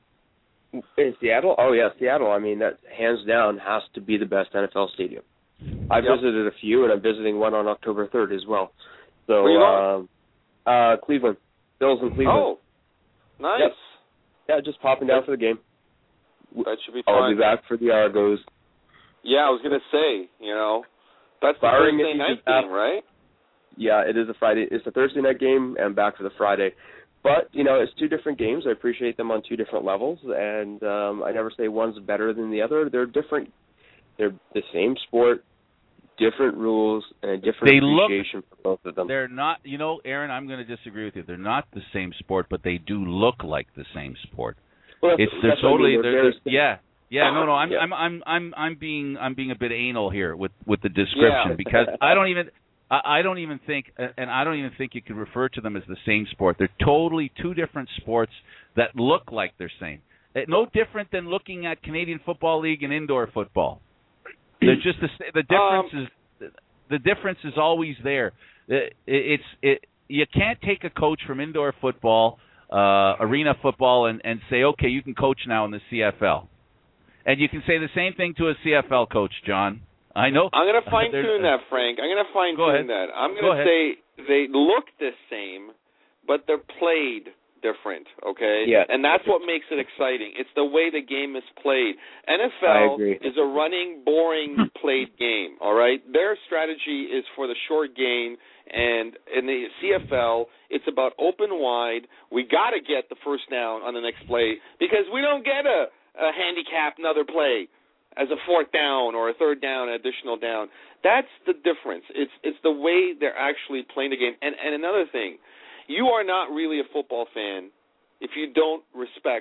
In Seattle? Oh, yeah, Seattle. I mean, that hands down has to be the best N F L stadium. I've yep. visited a few, and I'm visiting one on October third as well. So, Where you going? Uh, uh, Cleveland. Bills in Cleveland. Oh, nice. Yep. Yeah, just popping down for the game. That should be fun. I'll be back for the Argos. Yeah, I was going to say, you know, that's the Firing Thursday night game, right? Yeah, it is a Friday. It's a Thursday night game, and back for the Friday. But, you know, it's two different games. I appreciate them on two different levels, and um, I never say one's better than the other. They're different. They're the same sport, different rules, and a different they appreciation look, for both of them. They're not, you know, Aaron, I'm going to disagree with you. They're not the same sport, but they do look like the same sport. Well, it's they're totally I mean. they're, they're, they're, yeah yeah no no I'm yeah. I'm I'm I'm I'm being I'm being a bit anal here with, with the description yeah. because I don't even I, I don't even think and I don't even think you could refer to them as the same sport. They're totally two different sports that look like they're same. No different than looking at Canadian Football League and indoor football. They're just the the difference um, is the difference is always there. It, it's it you can't take a coach from indoor football. Uh, arena football and, and say, okay, you can coach now in the C F L. And you can say the same thing to a C F L coach, John. I know. I'm going to fine-tune that, Frank. I'm going to fine-tune that. I'm going to say they look the same, but they're played different, okay? Yeah. And that's what makes it exciting. It's the way the game is played. N F L is a running, boring, played game, all right? Their strategy is for the short game, and in the C F L, it's about open wide. We got to get the first down on the next play because we don't get a, a handicap another play as a fourth down or a third down, an additional down. That's the difference. It's it's the way they're actually playing the game. And, and another thing, you are not really a football fan if you don't respect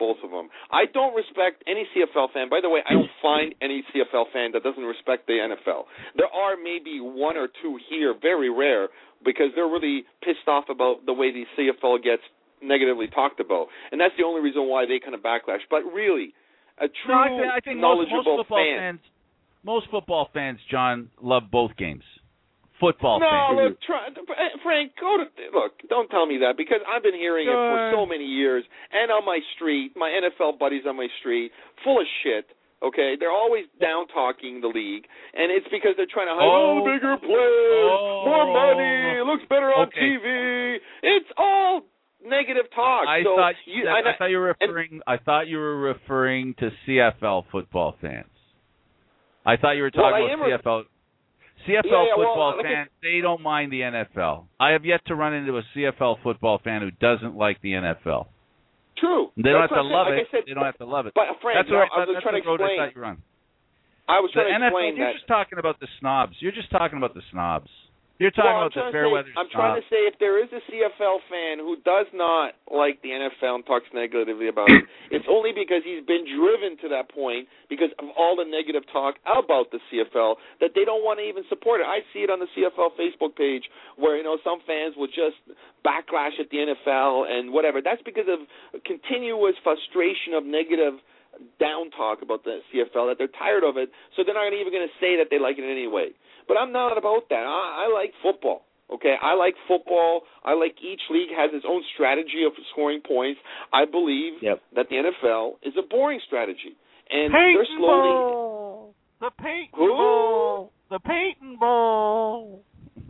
both of them. I don't respect any C F L fan. By the way, I don't find any C F L fan that doesn't respect the N F L. There are maybe one or two here, very rare, because they're really pissed off about the way the C F L gets negatively talked about, and that's the only reason why they kind of backlash. But really, a true no, I, th- I think most, knowledgeable most football fan. fans, most football fans, John, love both games. Football no, fans. look, try, Frank, go to look. Don't tell me that, because I've been hearing sure. it for so many years, and on my street, my N F L buddies on my street, full of shit. Okay, they're always down talking the league, and it's because they're trying to hide oh, oh bigger players, oh, more money, it looks better on okay. T V. It's all negative talk. I so thought you, that, I, I thought you were referring. and, I thought you were referring to C F L football fans. I thought you were talking well, about C F L. C F L yeah, yeah, football well, fans, they don't mind the N F L. I have yet to run into a C F L football fan who doesn't like the N F L. True. They don't That's have to love like it. I said, they don't have to love it. But Frank, that's no, what I was that's trying the to road explain. I thought you were on. I was trying the to N F L, explain you're that. just talking about the snobs. You're just talking about the snobs. You're talking well, about the say, fair-weather I'm snobs. trying to say if there is a C F L fan who does not like the N F L and talks negatively about it, it's only because he's been driven to that point because of all the negative talk about the C F L that they don't want to even support it. I see it on the C F L Facebook page where, you know, some fans will just backlash at the N F L and whatever. That's because of continuous frustration of negative down talk about the C F L, that they're tired of it, so they're not even going to say that they like it anyway. But I'm not about that. I, I like football, okay? I like football. I like each league has its own strategy of scoring points. I believe yep. that the N F L is a boring strategy. And Peyton they're slowly... Bowl. The Peyton Who? Bowl. The Peyton Bowl.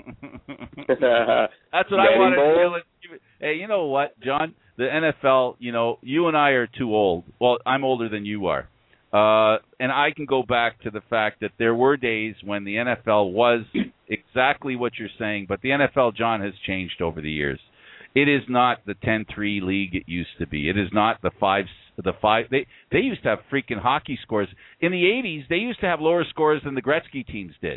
That's what I wanted to yell at. Hey, you know what, John? The N F L, you know, you and I are too old. Well, I'm older than you are. Uh, and I can go back to the fact that there were days when the N F L was exactly what you're saying, but the N F L, John, has changed over the years. It is not the ten three league it used to be. It is not the five the five they they used to have freaking hockey scores. In the eighties, they used to have lower scores than the Gretzky teams did.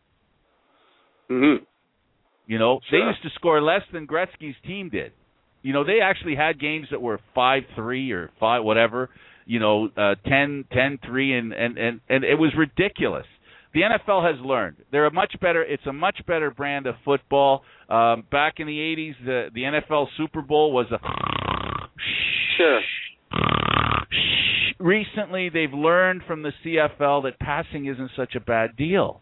Mhm. You know, Sure. they used to score less than Gretzky's team did. You know, they actually had games that were five three or five whatever, you know, uh, ten three, and, and, and, and it was ridiculous. The N F L has learned. They're a much better. It's a much better brand of football. Um, back in the eighties, the the N F L Super Bowl was a Sure. Recently, they've learned from the C F L that passing isn't such a bad deal.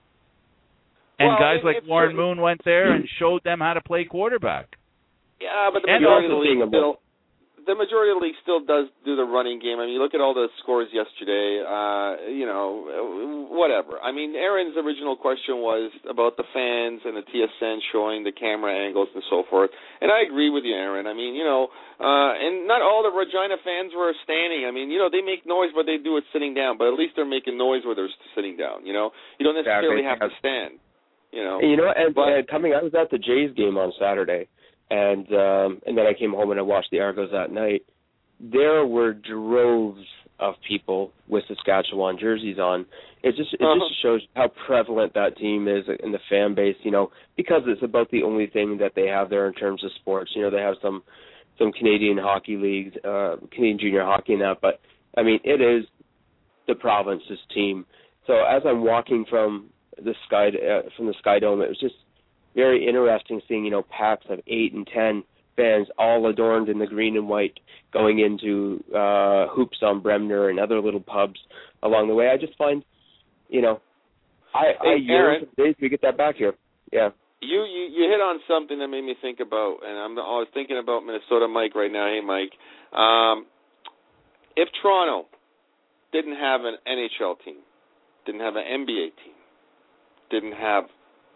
And Well, guys it- like it's Warren certain- Moon went there and showed them how to play quarterback. Yeah, but the And majority of the also league seeing a still, the majority of the league still does do the running game. I mean, you look at all the scores yesterday. Uh, you know, whatever. I mean, Aaron's original question was about the fans and the T S N showing the camera angles and so forth. And I agree with you, Aaron. I mean, you know, uh, and not all the Regina fans were standing. I mean, you know, they make noise, but they do it sitting down. But at least they're making noise where they're sitting down. You know, you don't necessarily Exactly. have to stand. You know, You know, and, but, and coming, I was at the Jays game on Saturday, and um, and then I came home and I watched the Argos that night. There were droves of people with Saskatchewan jerseys on. It just it uh-huh. just shows how prevalent that team is in the fan base. You know, because it's about the only thing that they have there in terms of sports. You know, they have some some Canadian hockey leagues, uh, Canadian junior hockey and that, but I mean, it is the province's team. So as I'm walking from the sky uh, from the Sky Dome, it was just very interesting seeing, you know, packs of eight and ten fans all adorned in the green and white going into uh, hoops on Bremner and other little pubs along the way. I just find, you know, I, Hey, I yearn for the days we get that back here. Yeah. You, you you hit on something that made me think about, and I'm I was thinking about Minnesota Mike right now. Hey, Mike, um, if Toronto didn't have an N H L team, didn't have an N B A team, didn't have,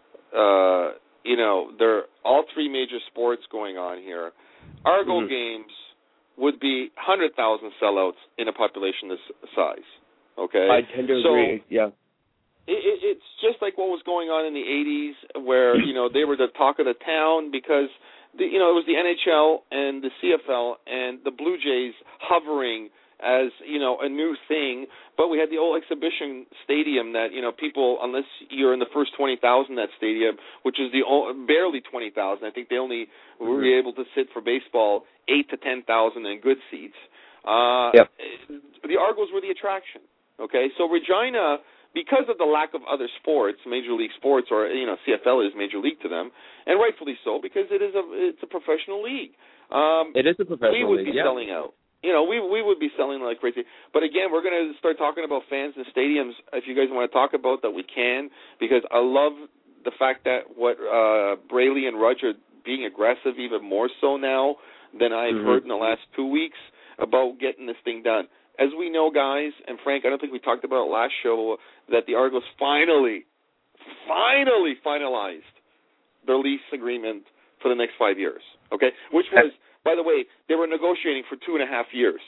uh, you know, there all three major sports going on here, Argo Mm-hmm. games would be one hundred thousand sellouts in a population this size. Okay, I tend to so, agree. Yeah. It, it, it's just like what was going on in the eighties, where you know they were the talk of the town because the, you know it was the N H L and the C F L and the Blue Jays hovering as you know a new thing. But we had the old exhibition stadium that you know people, unless you're in the first twenty thousand that stadium, which is the o- barely twenty thousand. I think they only mm-hmm. were able to sit for baseball eight to ten thousand in good seats. Uh, yep. The Argos were the attraction. Okay, so Regina, because of the lack of other sports, Major League sports, or you know, C F L is Major League to them, and rightfully so, because it is a it's a professional league. Um, it is a professional league. We would league, be yeah. selling out. You know, we we would be selling like crazy. But again, we're going to start talking about fans and stadiums. If you guys want to talk about that, we can, because I love the fact that what uh, Braley and Rudge are being aggressive even more so now than I've mm-hmm. heard in the last two weeks about getting this thing done. As we know, guys, and Frank, I don't think we talked about it last show, that the Argos finally, finally finalized their lease agreement for the next five years, okay? Which was, by the way, they were negotiating for two and a half years.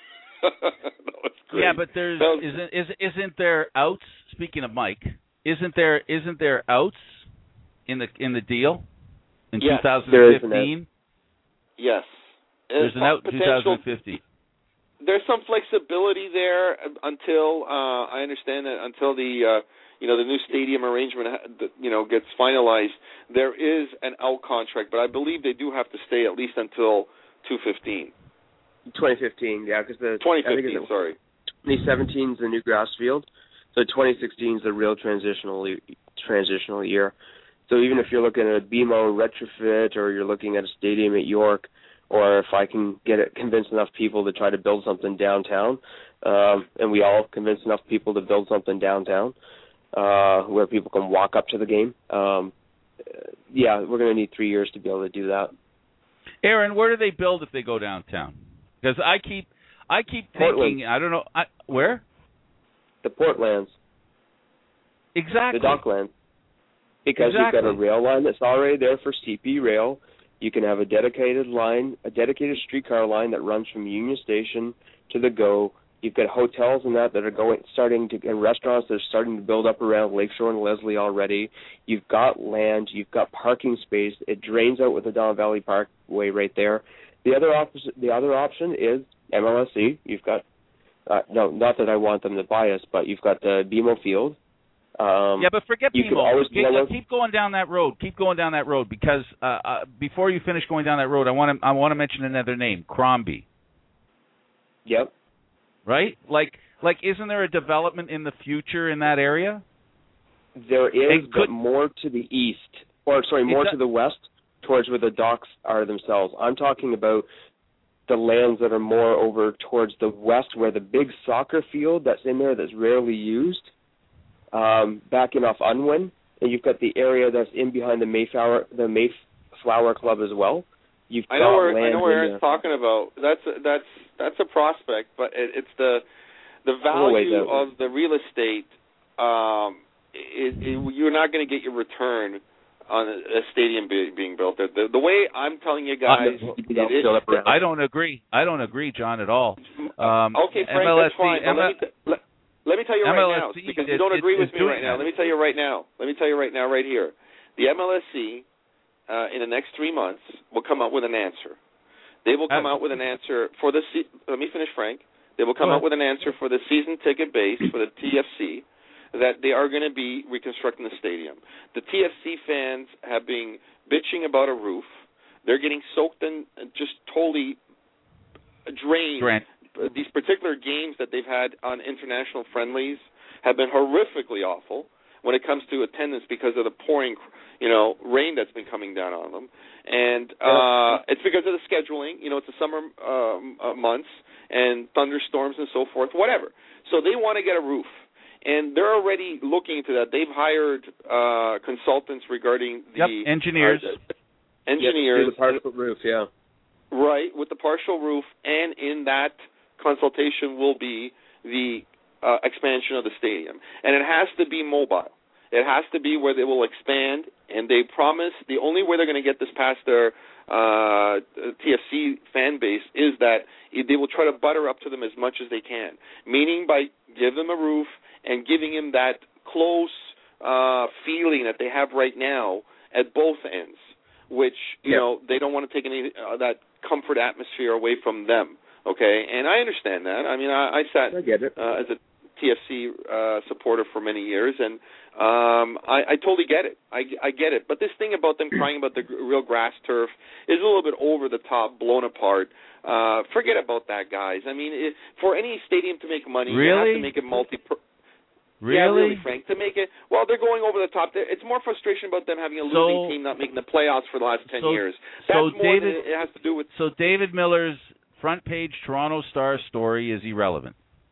Yeah, but there's was, isn't is, isn't there outs? Speaking of Mike, isn't there isn't there outs in the in the deal in yes, twenty fifteen? Yes, there's an out in twenty fifteen. There's some flexibility there until uh, I understand that until the uh, you know the new stadium arrangement you know gets finalized. There is an out contract, but I believe they do have to stay at least until two fifteen. twenty fifteen, yeah, because the twenty fifteen. Sorry, twenty seventeen is the new grass field, so twenty sixteen is the real transitional transitional year. So even if you're looking at a B M O retrofit, or you're looking at a stadium at York, or if I can get it, convince enough people to try to build something downtown, um, and we all convince enough people to build something downtown uh, where people can walk up to the game, um, yeah, we're going to need three years to be able to do that. Aaron, where do they build if they go downtown? Because I keep, I keep Portland. thinking, I don't know, I, where? The Portlands. Exactly. The Docklands. Because exactly. you've got a rail line that's already there for C P Rail. You can have a dedicated line, a dedicated streetcar line that runs from Union Station to the Go. You've got hotels and that that are going, starting to, and restaurants that are starting to build up around Lakeshore and Leslie already. You've got land. You've got parking space. It drains out with the Don Valley Parkway right there. The other opposite, the other option is M L S C. You've got, uh, no, not that I want them to buy us, but you've got the B M O Field. Um, yeah, but forget you B M O. Always keep, uh, keep going down that road. Keep going down that road because uh, uh, before you finish going down that road, I want to I want to mention another name, Crombie. Yep. Right? Like like, isn't there a development in the future in that area? There is, could, but more to the east, or sorry, more a, to the west, towards where the docks are themselves. I'm talking about the lands that are more over towards the west, where the big soccer field that's in there that's rarely used. Um, backing off Unwin, and you've got the area that's in behind the Mayflower, the Mayflower Club as well. You've I know got where land I know where in Aaron's there. talking about. That's a, that's that's a prospect, but it, it's the the value of the real estate. Um, it, it, you're not going to get your return on a, a stadium be, being built. The, the, the way I'm telling you guys, uh, it, it, it, I don't agree. I don't agree, John, at all. Um, okay, Frank, M L S C, that's fine. M L- let, me t- let, let me tell you M L S right C now, because is, you don't agree is, with is me right now. that. Let me tell you right now. Let me tell you right now, right here. The M L S C, uh, in the next three months, will come out with an answer. They will come uh, out with an answer for the se- – let me finish, Frank. They will come out with an answer for the season ticket base, for the T F C, that they are going to be reconstructing the stadium. The T F C fans have been bitching about a roof. They're getting soaked and just totally drained. Grant. These particular games that they've had on international friendlies have been horrifically awful when it comes to attendance because of the pouring, you know, rain that's been coming down on them. And uh, it's because of the scheduling. You know, it's the summer um, uh, months and thunderstorms and so forth, whatever. So they want to get a roof. And they're already looking into that. They've hired uh, consultants regarding the yep, engineers. Uh, engineers. Yep, the partial roof, yeah. Right, with the partial roof, and in that consultation will be the uh, expansion of the stadium. And it has to be mobile. It has to be where they will expand, and they promise the only way they're going to get this past their uh, T F C fan base is that they will try to butter up to them as much as they can, meaning by give them a roof and giving them that close uh, feeling that they have right now at both ends, which, you yeah. know, they don't want to take any uh, that comfort atmosphere away from them, okay? And I understand that. I mean, I, I sat I get it. Uh, as a T F C uh, supporter for many years, and um, I, I totally get it. I, I get it. But this thing about them crying about the real grass turf is a little bit over the top, blown apart. Uh, forget about that, guys. I mean, it, for any stadium to make money, really? you have to make it multi. Really? Yeah, really, Frank. To make it, well, they're going over the top. It's more frustration about them having a losing so, team not making the playoffs for the last ten so, years. That's so more David, than it has to do with. So David Miller's front page Toronto Star story is irrelevant.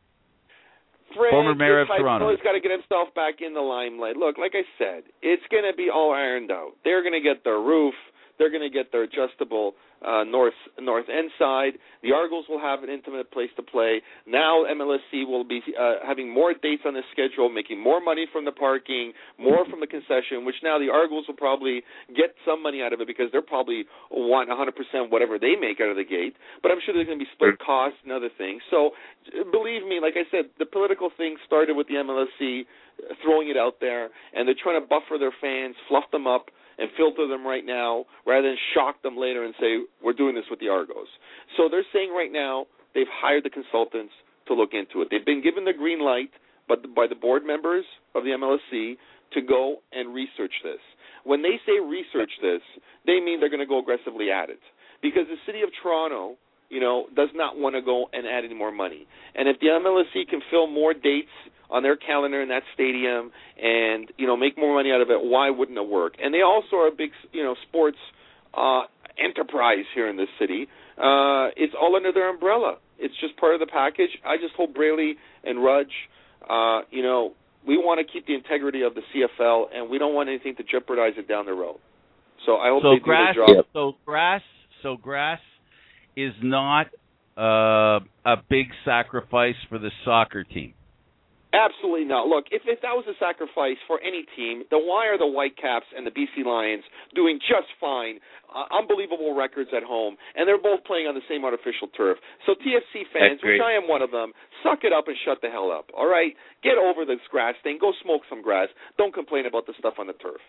Frank, Former mayor of Toronto. He's got to get himself back in the limelight. Look, like I said, it's going to be all ironed out. They're going to get their roof. They're going to get their adjustable uh, north north end side. The Argos will have an intimate place to play. Now M L S C will be uh, having more dates on the schedule, making more money from the parking, more from the concession, which now the Argos will probably get some money out of it because they're probably want one hundred percent whatever they make out of the gate. But I'm sure there's going to be split costs and other things. So believe me, like I said, the political thing started with the M L S C throwing it out there, and they're trying to buffer their fans, fluff them up, and filter them right now rather than shock them later and say, we're doing this with the Argos. So they're saying right now they've hired the consultants to look into it. They've been given the green light by the, by the board members of the M L S C to go and research this. When they say research this, they mean they're going to go aggressively at it. Because the city of Toronto, you know, does not want to go and add any more money. And if the M L S C can fill more dates on their calendar in that stadium and, you know, make more money out of it, why wouldn't it work? And they also are a big, you know, sports uh, enterprise here in this city. Uh, it's all under their umbrella. It's just part of the package. I just hope Braley and Rudge, uh, you know, we want to keep the integrity of the C F L, and we don't want anything to jeopardize it down the road. So I hope so they grass, do their job. So grass, so grass is not uh, a big sacrifice for the soccer team. Absolutely not. Look, if, if that was a sacrifice for any team, then why are the Whitecaps and the B C Lions doing just fine, uh, unbelievable records at home, and they're both playing on the same artificial turf? So T F C fans, which I am one of them, suck it up and shut the hell up, all right? Get over this grass thing. Go smoke some grass. Don't complain about the stuff on the turf.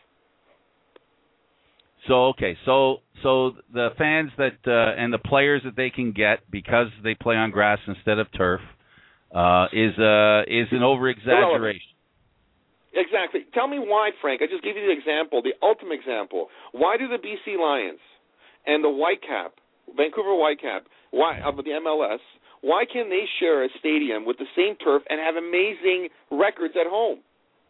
So, okay, so so the fans that uh, and the players that they can get because they play on grass instead of turf, Uh, is uh, is an over-exaggeration. Exactly. Tell me why, Frank. I just gave you the example, the ultimate example. Why do the B C Lions and the Whitecap, Vancouver Whitecap, why of the M L S, why can they share a stadium with the same turf and have amazing records at home?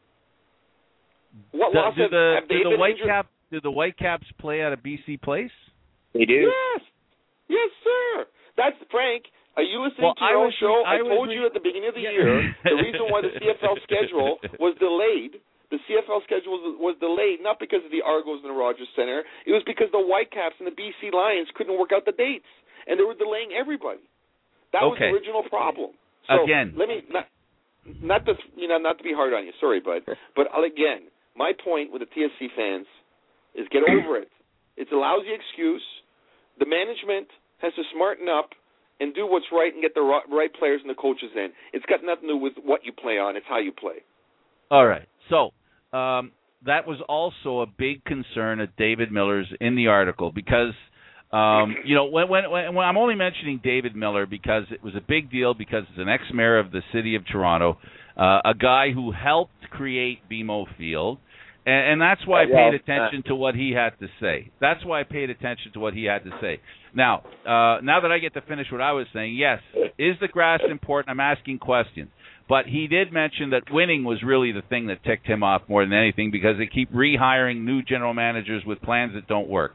What do, loss do have, the, have they do the been Whitecap injured? do the Whitecaps play at a B C place? They do. Yes. Yes, sir. That's Frank. Are you listening well, to your I own was, show? I, I was, told you at the beginning of the yeah. year the reason why the C F L schedule was delayed. The C F L schedule was, was delayed not because of the Argos and the Rogers Center. It was because the Whitecaps and the B C Lions couldn't work out the dates, and they were delaying everybody. That okay. was the original problem. So again, let me not not to you know not to be hard on you. Sorry, bud, but again, my point with the T F C fans is get over it. It's a lousy excuse. The management has to smarten up and do what's right and get the right players and the coaches in. It's got nothing to do with what you play on. It's how you play. All right. So um, that was also a big concern of David Miller's in the article because, um, you know, when, when, when I'm only mentioning David Miller because it was a big deal because it's an ex-mayor of the city of Toronto, uh, a guy who helped create B M O Field. And, and that's why I paid attention to what he had to say. That's why I paid attention to what he had to say. Now, uh, now that I get to finish what I was saying, yes, is the grass important? I'm asking questions. But he did mention that winning was really the thing that ticked him off more than anything because they keep rehiring new general managers with plans that don't work.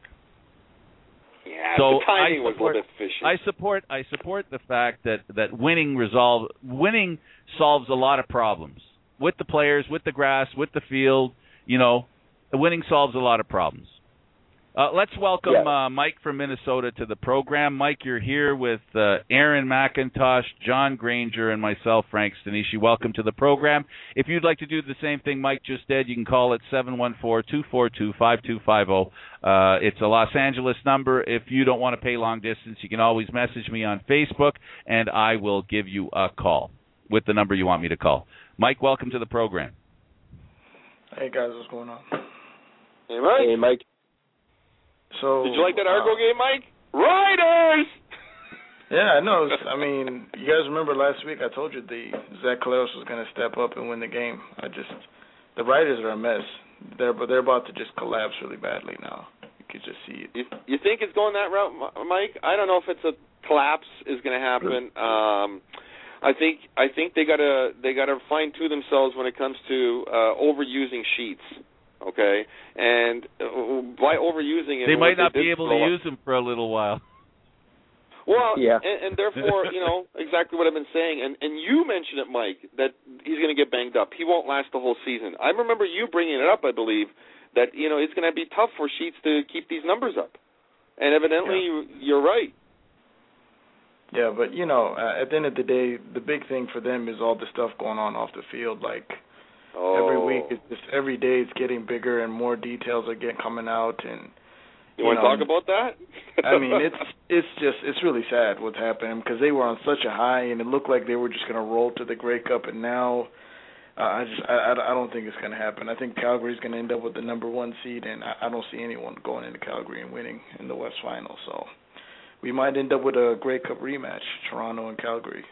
Yeah, so the timing I was support, a little bit fishy. I support, I support the fact that, that winning resolve winning solves a lot of problems with the players, with the grass, with the field. You know, winning solves a lot of problems. Uh, let's welcome yeah. uh, Mike from Minnesota to the program. Mike, you're here with uh, Aaron McIntosh, John Granger, and myself, Frank Stanishi. Welcome to the program. If you'd like to do the same thing Mike just did, you can call it seven one four, two four two, five two five zero. Uh, it's a Los Angeles number. If you don't want to pay long distance, you can always message me on Facebook, and I will give you a call with the number you want me to call. Mike, welcome to the program. Hey, guys, what's going on? Hey, Mike. Hey, Mike. So, did you like that Argo uh, game, Mike? Riders! Yeah, I know. I mean, you guys remember last week I told you the Zach Collaros was going to step up and win the game. I just the Riders are a mess. They're but they're about to just collapse really badly now. You could just see it. You, you think it's going that route, Mike? I don't know if it's a collapse is going to happen. Um, I think I think they gotta they gotta fine tune themselves when it comes to uh, overusing sheets. Okay, and uh, by overusing it, they might not they be able to use them for a little while. Well, yeah. and, and therefore, you know, exactly what I've been saying. And, and you mentioned it, Mike, that he's going to get banged up. He won't last the whole season. I remember you bringing it up, I believe, that, you know, it's going to be tough for Sheets to keep these numbers up. And evidently, yeah. you, you're right. Yeah, but, you know, uh, at the end of the day, the big thing for them is all the stuff going on off the field. Like, oh. every week, it's just every day it's getting bigger and more details are getting coming out. And You, you want to talk about that? I mean, it's it's just it's really sad what's happening because they were on such a high and it looked like they were just going to roll to the Grey Cup, and now uh, I just I, I don't think it's going to happen. I think Calgary's going to end up with the number one seed, and I, I don't see anyone going into Calgary and winning in the West Final. So we might end up with a Grey Cup rematch, Toronto and Calgary.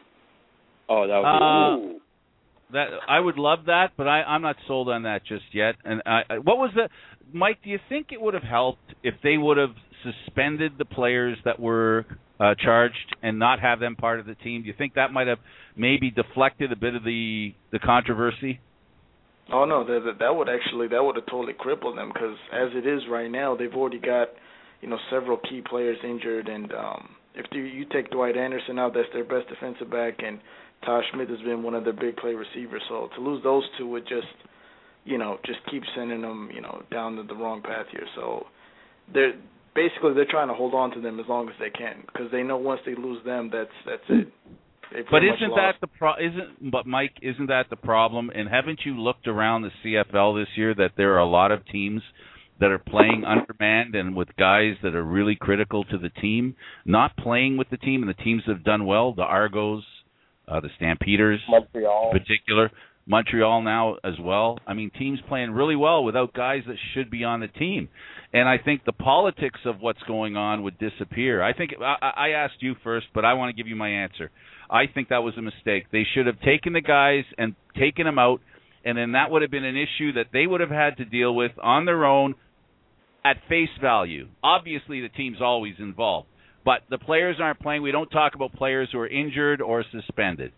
Oh, that would be uh, that I would love that, but I, I'm not sold on that just yet. And I, what was the Mike? Do you think it would have helped if they would have suspended the players that were uh, charged and not have them part of the team? Do you think that might have maybe deflected a bit of the the controversy? Oh no, that that would actually that would have totally crippled them because as it is right now, they've already got you know several key players injured, and um, if you, you take Dwight Anderson out, that's their best defensive back, and Tosh Smith has been one of their big play receivers. So to lose those two would just you know just keep sending them you know down the, the wrong path here. So they're basically they're trying to hold on to them as long as they can because they know once they lose them, that's that's it. But isn't that the pro? Isn't but Mike? Isn't that the problem? And haven't you looked around the C F L this year that there are a lot of teams that are playing undermanned and with guys that are really critical to the team, not playing with the team, and the teams that have done well, the Argos, uh, the Stampeders, Montreal, in particular, Montreal now as well. I mean, teams playing really well without guys that should be on the team. And I think the politics of what's going on would disappear. I think I, I asked you first, but I want to give you my answer. I think that was a mistake. They should have taken the guys and taken them out, and then that would have been an issue that they would have had to deal with on their own at face value. Obviously, the team's always involved, but the players aren't playing. We don't talk about players who are injured or suspended.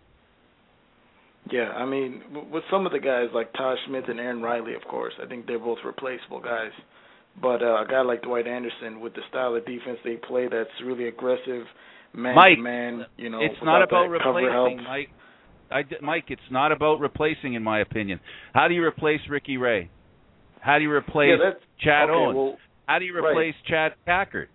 Yeah, I mean, with some of the guys like Tosh Smith and Aaron Riley, of course, I think they're both replaceable guys. But uh, a guy like Dwight Anderson, with the style of defense they play, that's really aggressive, man-to-man, Mike, you know, it's not about replacing, Mike. I, Mike, it's not about replacing, in my opinion. How do you replace Ricky Ray? How do you replace yeah, Chad okay, Owens? Well, How do you replace right. Chad Packard?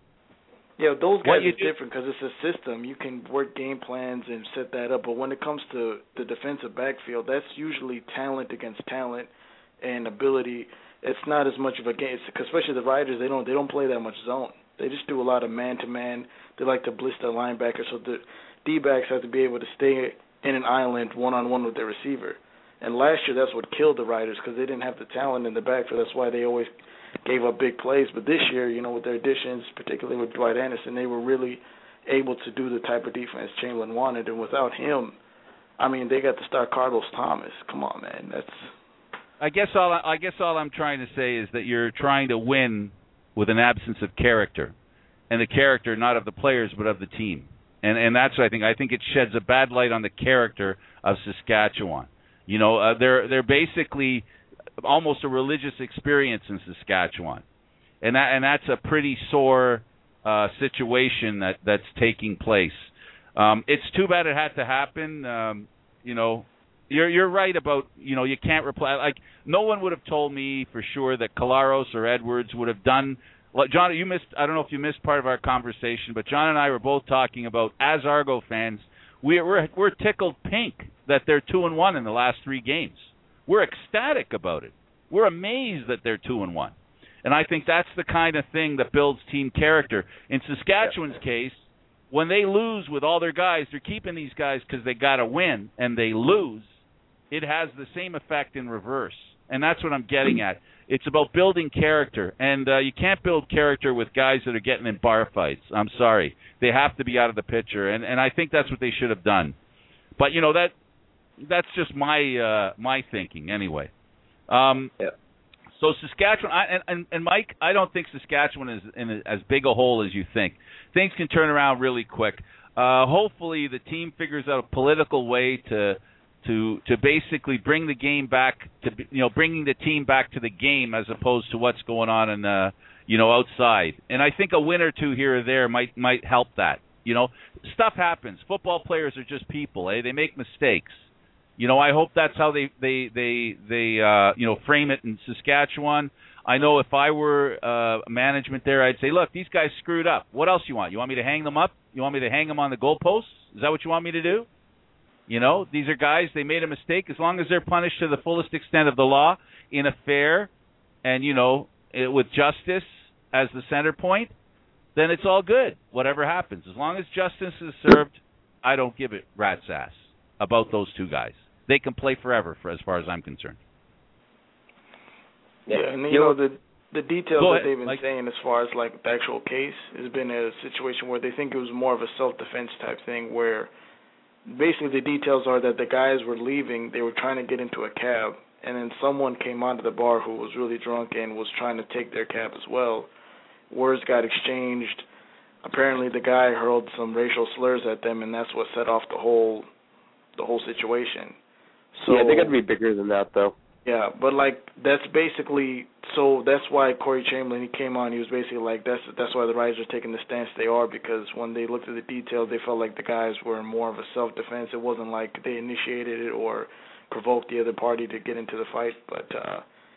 Yeah, those guys are do- different because it's a system. You can work game plans and set that up. But when it comes to the defensive backfield, that's usually talent against talent and ability. It's not as much of a game, because especially the Riders, they don't they don't play that much zone. They just do a lot of man-to-man. They like to blitz their linebackers, so the D-backs have to be able to stay in an island one-on-one with their receiver. And last year, that's what killed the Riders because they didn't have the talent in the backfield. That's why they always gave up big plays. But this year, you know, with their additions, particularly with Dwight Anderson, they were really able to do the type of defense Chamberlain wanted. And without him, I mean, they got to start Carlos Thomas. Come on, man, that's. I guess all I guess all I'm trying to say is that you're trying to win with an absence of character, and the character not of the players but of the team, and and that's what I think. I think it sheds a bad light on the character of Saskatchewan. You know, uh, they're they're basically almost a religious experience in Saskatchewan, and that and that's a pretty sore uh, situation that that's taking place. Um, it's too bad it had to happen. Um, you know. You're you're right about, you know, you can't reply. Like, no one would have told me for sure that Collaros or Edwards would have done. Like, John, you missed. I don't know if you missed part of our conversation, but John and I were both talking about, as Argo fans, we're we're, we're tickled pink that they're two and one in the last three games. We're ecstatic about it. We're amazed that they're two and one, and I think that's the kind of thing that builds team character. In Saskatchewan's case, when they lose with all their guys, they're keeping these guys because they got to win, and they lose. It has the same effect in reverse. and that's what I'm getting at. It's about building character, and uh, you can't build character with guys that are getting in bar fights. I'm sorry. They have to be out of the picture, and, and I think that's what they should have done. But, you know, that that's just my uh, my thinking anyway. Um, yeah. So Saskatchewan, I, and, and, and Mike, I don't think Saskatchewan is in a, as big a hole as you think. Things can turn around really quick. Uh, hopefully the team figures out a political way to to to basically bring the game back to, you know, bringing the team back to the game as opposed to what's going on in uh, you know, outside. And I think a win or two here or there might might help that. You know, stuff happens. Football players are just people, eh? They make mistakes. You know, I hope that's how they they they they uh, you know, frame it in Saskatchewan. I know if I were uh, management there, I'd say, look, these guys screwed up. What else you want? You want me to hang them up? You want me to hang them on the goalposts? Is that what you want me to do? You know, these are guys, they made a mistake. As long as they're punished to the fullest extent of the law in a fair and, you know, it, with justice as the center point, then it's all good, whatever happens. As long as justice is served, I don't give it rat's ass about those two guys. They can play forever, for as far as I'm concerned. Yeah, and you know, the the details Go that ahead, they've been Mike. saying as far as like the actual case has been a situation where they think it was more of a self-defense type thing, where basically the details are that the guys were leaving, they were trying to get into a cab, and then someone came onto the bar who was really drunk and was trying to take their cab as well. Words got exchanged. Apparently the guy hurled some racial slurs at them, and that's what set off the whole the whole situation. So, yeah, they got to be bigger than that, though. Yeah, but like that's basically so. That's why Corey Chamberlain, he came on. He was basically like that's that's why the Riders are taking the stance they are, because when they looked at the details, they felt like the guys were more of a self-defense. It wasn't like they initiated it or provoked the other party to get into the fight. But uh,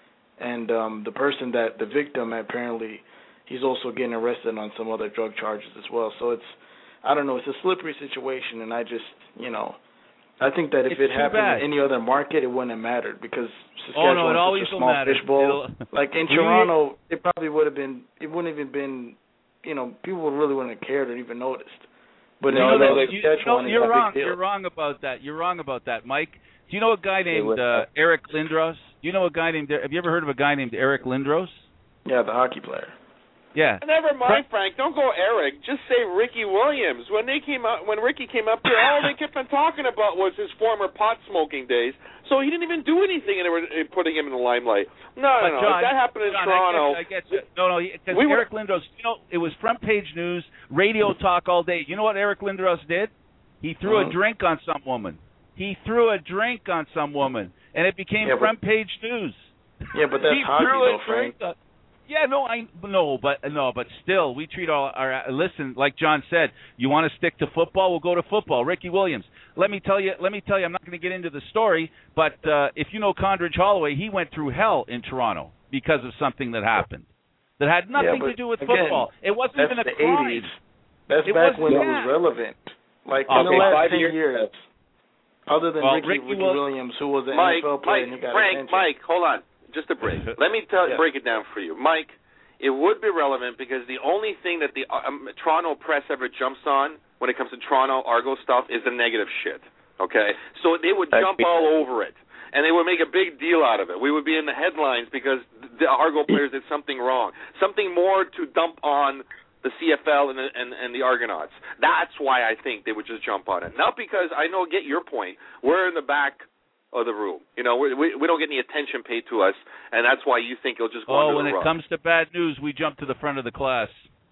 and um, the person that the victim apparently, he's also getting arrested on some other drug charges as well. So it's I don't know. It's a slippery situation, and I just you know. I think that if it's it happened bad. in any other market, it wouldn't have mattered because Saskatchewan oh, no, it always is such a will small matter. fishbowl. Like in we, Toronto, it probably would have been. It wouldn't even been. You know, people really wouldn't have cared or even noticed. But you in know, no, that, you, you know, it's you're a wrong. big deal. You're wrong about that. You're wrong about that, Mike. Do you know a guy named uh, Eric Lindros? Do you know a guy named? Have you ever heard of a guy named Eric Lindros? Yeah, the hockey player. Yeah. Never mind, Frank. Don't go Eric. Just say Ricky Williams. When they came out, when Ricky came up here, all they kept on talking about was his former pot smoking days. So he didn't even do anything, and they were putting him in the limelight. No, but no, no. John, If that happened in John, Toronto. I get you. I get you. No, no. Because we Eric Lindros, you know, it was front page news, radio talk all day. You know what Eric Lindros did? He threw uh-huh. a drink on some woman. He threw a drink on some woman, and it became yeah, front but, page news. Yeah, but that's he hockey, threw though, a Frank. drink on, Yeah, no, I no, but no, but still, we treat all our. Listen, like John said, you want to stick to football? We'll go to football. Ricky Williams. Let me tell you. Let me tell you. I'm not going to get into the story, but uh, if you know Condridge Holloway, he went through hell in Toronto because of something that happened that had nothing yeah, to do with again, football. It wasn't that's even a the crime. eighties. That's it back was, when yeah. it was relevant. Like Okay, in the last five ten years. years, other than Well, Ricky, Ricky Ricky Will- Williams, who was an Mike, N F L player Mike, and he got Frank, attention. Mike, hold on. Just a break. Let me tell, Yeah. break it down for you. Mike, it would be relevant because the only thing that the um, Toronto press ever jumps on when it comes to Toronto Argo stuff is the negative shit, okay? So they would jump all over it, and they would make a big deal out of it. We would be in the headlines because the Argo players did something wrong, something more to dump on the C F L and the, and, and the Argonauts. That's why I think they would just jump on it. Not because, I know, get your point, we're in the back of the room. You know, we, we we don't get any attention paid to us, and that's why you think it'll just go Oh, under when the it rug. comes to bad news, we jump to the front of the class.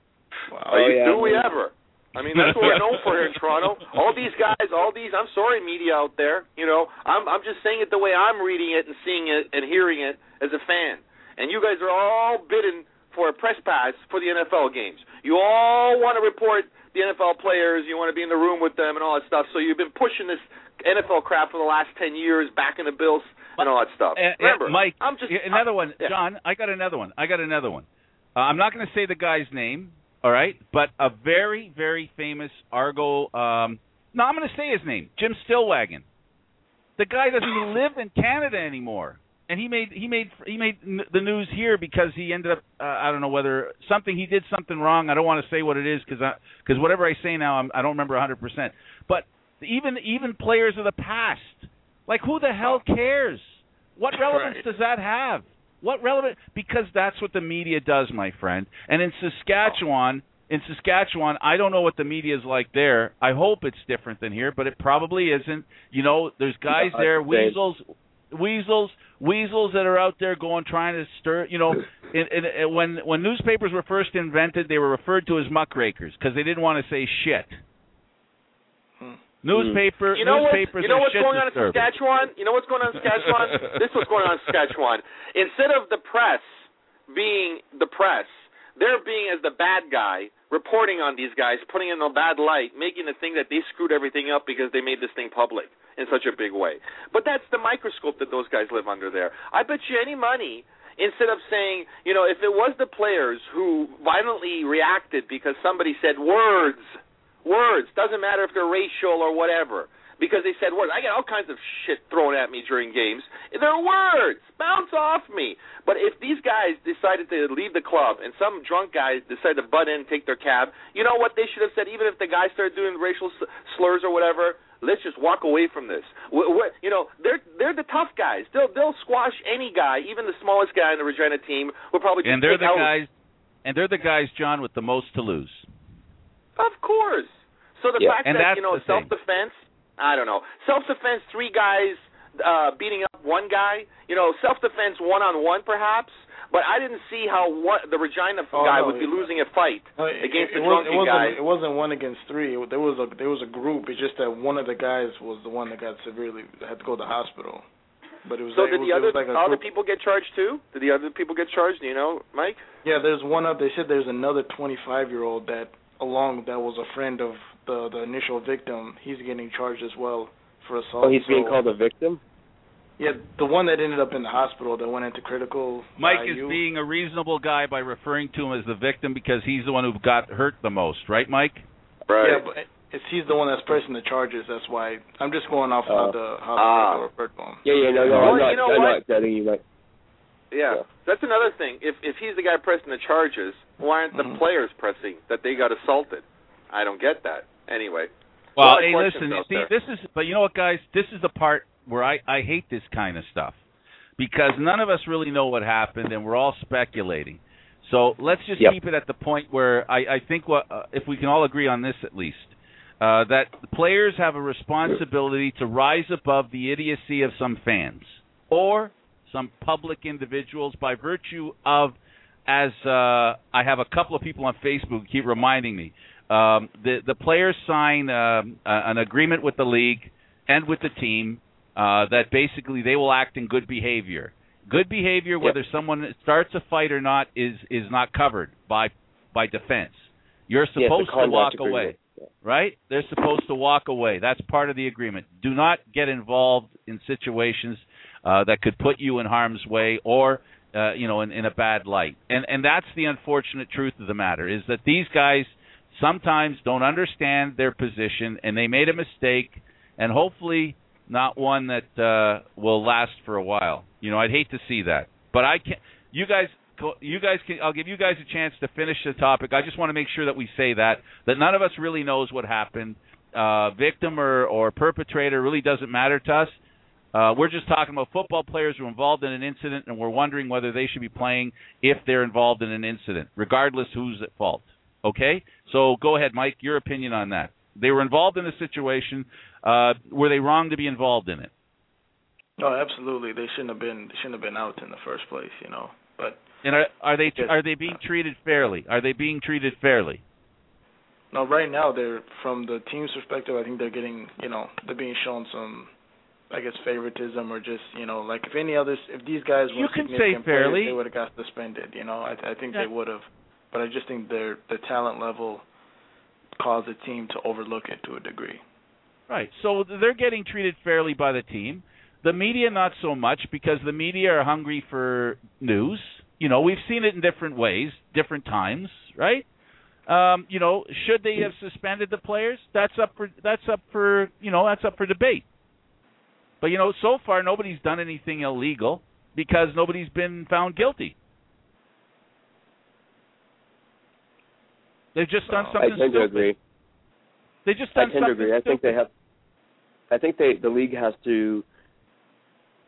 Are you, yeah, do we man. ever? I mean, that's what we're known for here in Toronto. All these guys, all these, I'm sorry, media out there, you know, I'm I'm just saying it the way I'm reading it and seeing it and hearing it as a fan. And you guys are all bidding for a press pass for the N F L games. You all want to report the N F L players. You want to be in the room with them and all that stuff. So you've been pushing this N F L crap for the last ten years, back in the Bills and all that stuff. Uh, Remember, Mike, I'm just another one. yeah. John, I got another one. I got another one. Uh, I'm not going to say the guy's name, all right, but a very, very famous Argo. Um, no, I'm going to say his name, Jim Stillwagon. The guy doesn't even live in Canada anymore, and he made he made he made the news here because he ended up. Uh, I don't know whether something he did something wrong. I don't want to say what it is because because whatever I say now, I'm, I don't remember one hundred percent. But even even players of the past, like who the hell cares? What relevance Right. does that have? What relevant? Because that's what the media does, my friend. And in Saskatchewan, in Saskatchewan, I don't know what the media is like there. I hope it's different than here, but it probably isn't. You know, there's guys No, there, it's the same. weasels, weasels, weasels that are out there going trying to stir. You know, in, in, in, when when newspapers were first invented, they were referred to as muckrakers because they didn't want to say shit. Hmm. Newspaper, You know what's, newspapers you know are what's shit going on in disturbers. Saskatchewan? You know what's going on in Saskatchewan? This is what's going on in Saskatchewan. Instead of the press being the press, they're being as the bad guy, reporting on these guys, putting in a bad light, making the thing that they screwed everything up because they made this thing public in such a big way. But that's the microscope that those guys live under there. I bet you any money, instead of saying, you know, if it was the players who violently reacted because somebody said words, words, doesn't matter if they're racial or whatever, because they said words. I get all kinds of shit thrown at me during games. They're words. Bounce off me. But if these guys decided to leave the club and some drunk guys decided to butt in and take their cab, you know what they should have said? Even if the guy started doing racial slurs or whatever, let's just walk away from this. We're, we're, you know, they're they're the tough guys. They'll they'll squash any guy, even the smallest guy in the Regina team. Will probably just And they're take the out. guys, and they're the guys, John, with the most to lose. Of course. So the Yeah. fact And that, that's you know, the thing. self-defense, I don't know. Self-defense, three guys uh, beating up one guy, you know, self-defense one-on-one perhaps, but I didn't see how one, the Regina Oh, guy no, would be it- losing a fight No, it, against it, the it, was, drunken it wasn't. guy. It wasn't one against three. It, there was a there was a group. It's just that one of the guys was the one that got severely had to go to the hospital. But it was So like, did it the was, other it was like a other group. people get charged too? Did the other people get charged? Do you know, Mike? Yeah, there's one of. They said there's another twenty-five year old that along that was a friend of the the initial victim. He's getting charged as well for assault. Oh, he's being So- called a victim? Yeah, the one that ended up in the hospital that went into critical. Mike I U. is being a reasonable guy by referring to him as the victim because he's the one who got hurt the most, right, Mike? Yeah, but it's he's the one that's pressing the charges. That's why I'm just going off Uh, how the how the ah. people referred to him. Yeah, yeah, no, no, Well, I'm not, you know I'm what? not telling you, Mike. Yeah. Yeah. That's another thing. If if he's the guy pressing the charges, why aren't the Mhm. players pressing that they got assaulted? I don't get that. Anyway. A Well, lot of hey, questions listen, out see, there. this is, but you know what, guys? This is the part where I, I hate this kind of stuff because none of us really know what happened and we're all speculating. So let's just Yep. keep it at the point where I, I think what, uh, if we can all agree on this at least, uh, that the players have a responsibility to rise above the idiocy of some fans or some public individuals by virtue of, as uh, I have a couple of people on Facebook who keep reminding me, um, the the players sign um, uh, an agreement with the league and with the team uh, that basically they will act in good behavior. Good behavior, whether someone starts a fight or not, is is not covered by by defense. You're Yeah, it's a supposed to conduct walk agreement. away, Yeah. right? They're supposed to walk away. That's part of the agreement. Do not get involved in situations uh, that could put you in harm's way or uh, you know in, in a bad light. And and that's the unfortunate truth of the matter is that these guys sometimes don't understand their position and they made a mistake, and hopefully not one that uh, will last for a while. You know, I'd hate to see that, but I can't. You guys, you guys can. I'll give you guys a chance to finish the topic. I just want to make sure that we say that that none of us really knows what happened. Uh, victim or, or perpetrator really doesn't matter to us. Uh, we're just talking about football players who are involved in an incident, and we're wondering whether they should be playing if they're involved in an incident, regardless who's at fault. Okay? So go ahead, Mike, your opinion on that. They were involved in a situation. Uh, were they wrong to be involved in it? No, absolutely. They shouldn't have been. They shouldn't have been out in the first place. You know, but And are, are they are they being treated fairly? Are they being treated fairly? no. Right now, they're from the team's perspective. I think they're getting. You know, they're being shown some, I guess, favoritism or just. You know, like if any others, if these guys were You can say significant fairly. players, they would have got suspended. You know, I, I think Yeah. they would have. But I just think their the talent level caused the team to overlook it to a degree. Right. So they're getting treated fairly by the team. The media, not so much, because the media are hungry for news. You know, we've seen it in different ways, different times, right? Um, you know, should they have suspended the players? That's up for that's up for you know that's up for debate. But you know, so far nobody's done anything illegal because nobody's been found guilty. They've just done I something I tend to stupid. agree. They just I done tend to something agree. I think stupid. they have. I think they the league has to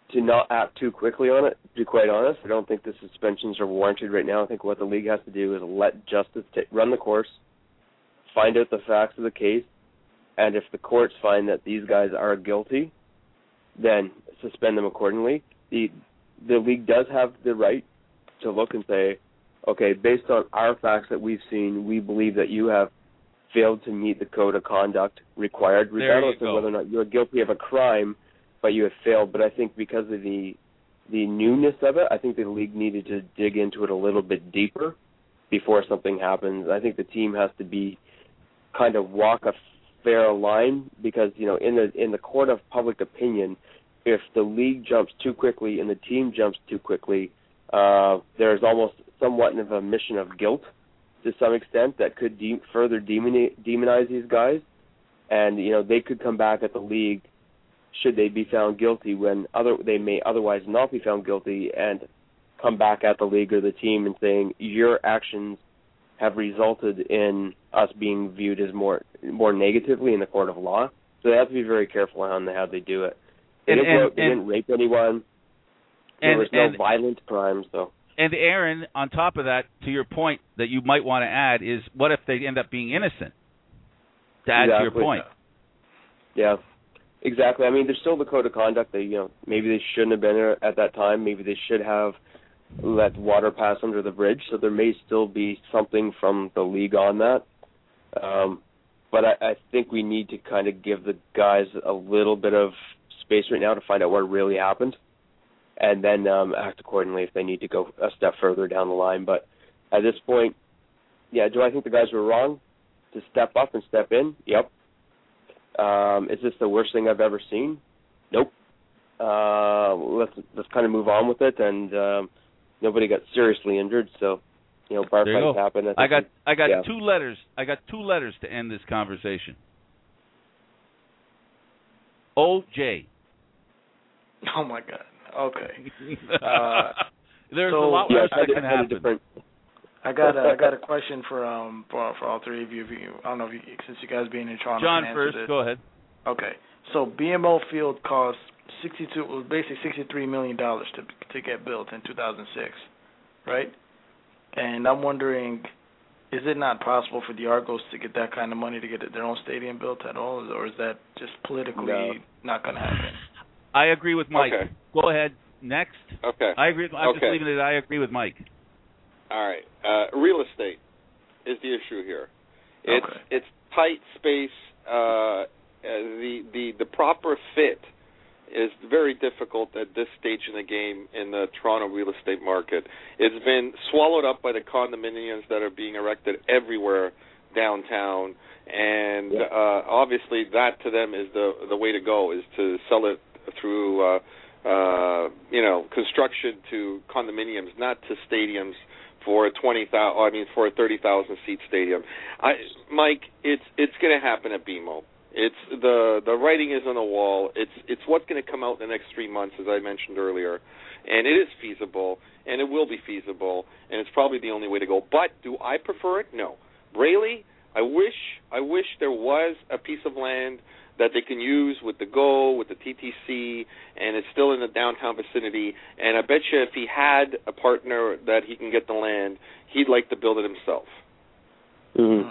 to not act too quickly on it, to be quite honest. I don't think the suspensions are warranted right now. I think what the league has to do is let justice t- run the course, find out the facts of the case, and if the courts find that these guys are guilty, then suspend them accordingly. The the league does have the right to look and say, okay, based on our facts that we've seen, we believe that you have failed to meet the code of conduct required, regardless of whether or not you're guilty of a crime, but you have failed. But I think because of the the newness of it, I think the league needed to dig into it a little bit deeper before something happens. I think the team has to be kind of walk a fair line because, you know, in the in the court of public opinion, if the league jumps too quickly and the team jumps too quickly, uh, there's almost somewhat of a mission of guilt to some extent that could de- further demoni- demonize these guys. And, you know, they could come back at the league should they be found guilty when other they may otherwise not be found guilty and come back at the league or the team and saying your actions have resulted in us being viewed as more more negatively in the court of law. So they have to be very careful on how they do it. They, and, didn't, and, they and, didn't rape anyone. There and, was no and, violent crimes, though. And Aaron, on top of that, to your point that you might want to add is, what if they end up being innocent? To add exactly. to your point. Yeah, exactly. I mean, there's still the code of conduct. They, you know, maybe they shouldn't have been there at that time. Maybe they should have let water pass under the bridge. So there may still be something from the league on that. Um, but I, I think we need to kind of give the guys a little bit of space right now to find out what really happened, and then um, act accordingly if they need to go a step further down the line. But at this point, yeah, do I think the guys were wrong to step up and step in? Yep. Um, is this the worst thing I've ever seen? Nope. Uh, let's let's kind of move on with it, and um, nobody got seriously injured, so you know, bar fights happen. I got I got yeah. two letters. I got two letters to end this conversation. O J. Oh my God. Okay. Uh, There's so, a lot yeah, worse that can happen. Different... I got a, I got a question for um for, for all three of you. If you. I don't know if you, since you guys being in Toronto. John can first. this. Go ahead. Okay. So B M O Field cost sixty-two. It was basically sixty-three million dollars to to get built in two thousand six, right? And I'm wondering, is it not possible for the Argos to get that kind of money to get their own stadium built at all, or is that just politically no. not going to happen? I agree with Mike. Okay. Go ahead. Next. Okay. I agree. I'm okay. just leaving it. I agree with Mike. All right. Uh, real estate is the issue here. It's okay. it's tight space. Uh, the the the proper fit is very difficult at this stage in the game in the Toronto real estate market. It's been swallowed up by the condominiums that are being erected everywhere downtown, and yeah. uh, obviously that to them is the the way to go, is to sell it through uh, uh, you know construction to condominiums, not to stadiums for a twenty thousand. I mean for a thirty thousand seat stadium. I, Mike, it's it's going to happen at B M O. It's the the writing is on the wall. It's it's what's going to come out in the next three months, as I mentioned earlier, and it is feasible, and it will be feasible, and it's probably the only way to go. But do I prefer it? No. Braley, I wish I wish there was a piece of land that they can use with the Go, with the T T C, and it's still in the downtown vicinity. And I bet you if he had a partner that he can get the land, he'd like to build it himself. Mm-hmm.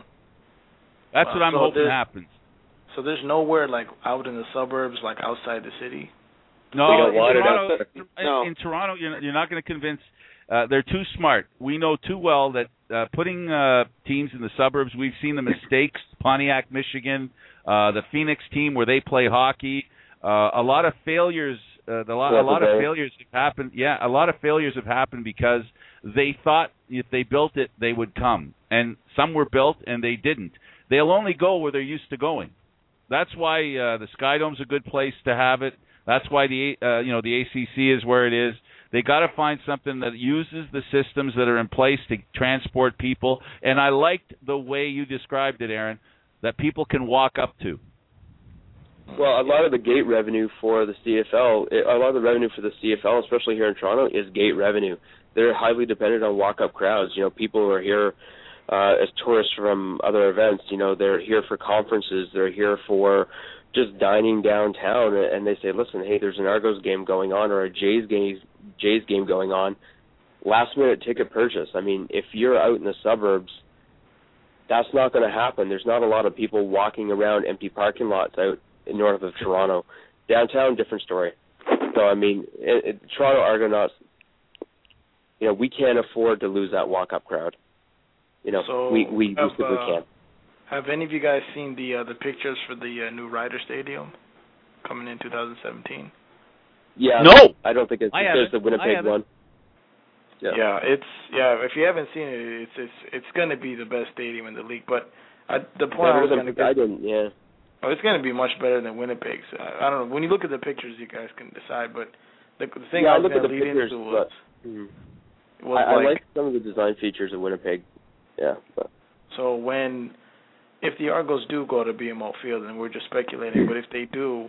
That's Wow. what I'm So hoping this- happens. So there's nowhere like out in the suburbs, like outside the city? No, They got in water Toronto, down in, No. in Toronto, you're, you're not going to convince. Uh, they're too smart. We know too well that uh, putting uh, teams in the suburbs. We've seen the mistakes. Pontiac, Michigan, uh, the Phoenix team where they play hockey. Uh, a lot of failures. Uh, the lot, a lot of failures have happened. Yeah, a lot of failures have happened because they thought if they built it, they would come, and some were built and they didn't. They'll only go where they're used to going. That's why uh, the Skydome's a good place to have it. That's why the uh, you know the A C C is where it is. They got to find something that uses the systems that are in place to transport people. And I liked the way you described it, Aaron, that people can walk up to. Well, a lot of the gate revenue for the C F L, a lot of the revenue for the C F L, especially here in Toronto, is gate revenue. They're highly dependent on walk-up crowds. You know, people who are here uh, as tourists from other events. You know, they're here for conferences. They're here for just dining downtown, and they say, listen, hey, there's an Argos game going on or a Jays game, Jays game going on, last-minute ticket purchase. I mean, if you're out in the suburbs, that's not going to happen. There's not a lot of people walking around empty parking lots out in north of Toronto. Downtown, different story. So, I mean, it, it, Toronto Argonauts, you know, we can't afford to lose that walk-up crowd. You know, so we, we, we have, simply uh, can't. Have any of you guys seen the uh, the pictures for the uh, new Ryder Stadium coming in two thousand seventeen? Yeah. No! I don't think it's I there's haven't. the Winnipeg I one. Yeah. yeah, it's yeah. If you haven't seen it, it's it's it's going to be the best stadium in the league. But I, the point I was going to I get, didn't. Yeah. oh, it's going to be much better than Winnipeg's. I, I don't know. When you look at the pictures, you guys can decide. But the, the thing yeah, I I was look at going the to lead pictures, into was, but, mm, was I, like, I like some of the design features of Winnipeg. Yeah. But. So when if the Argos do go to B M O Field, and we're just speculating, but if they do,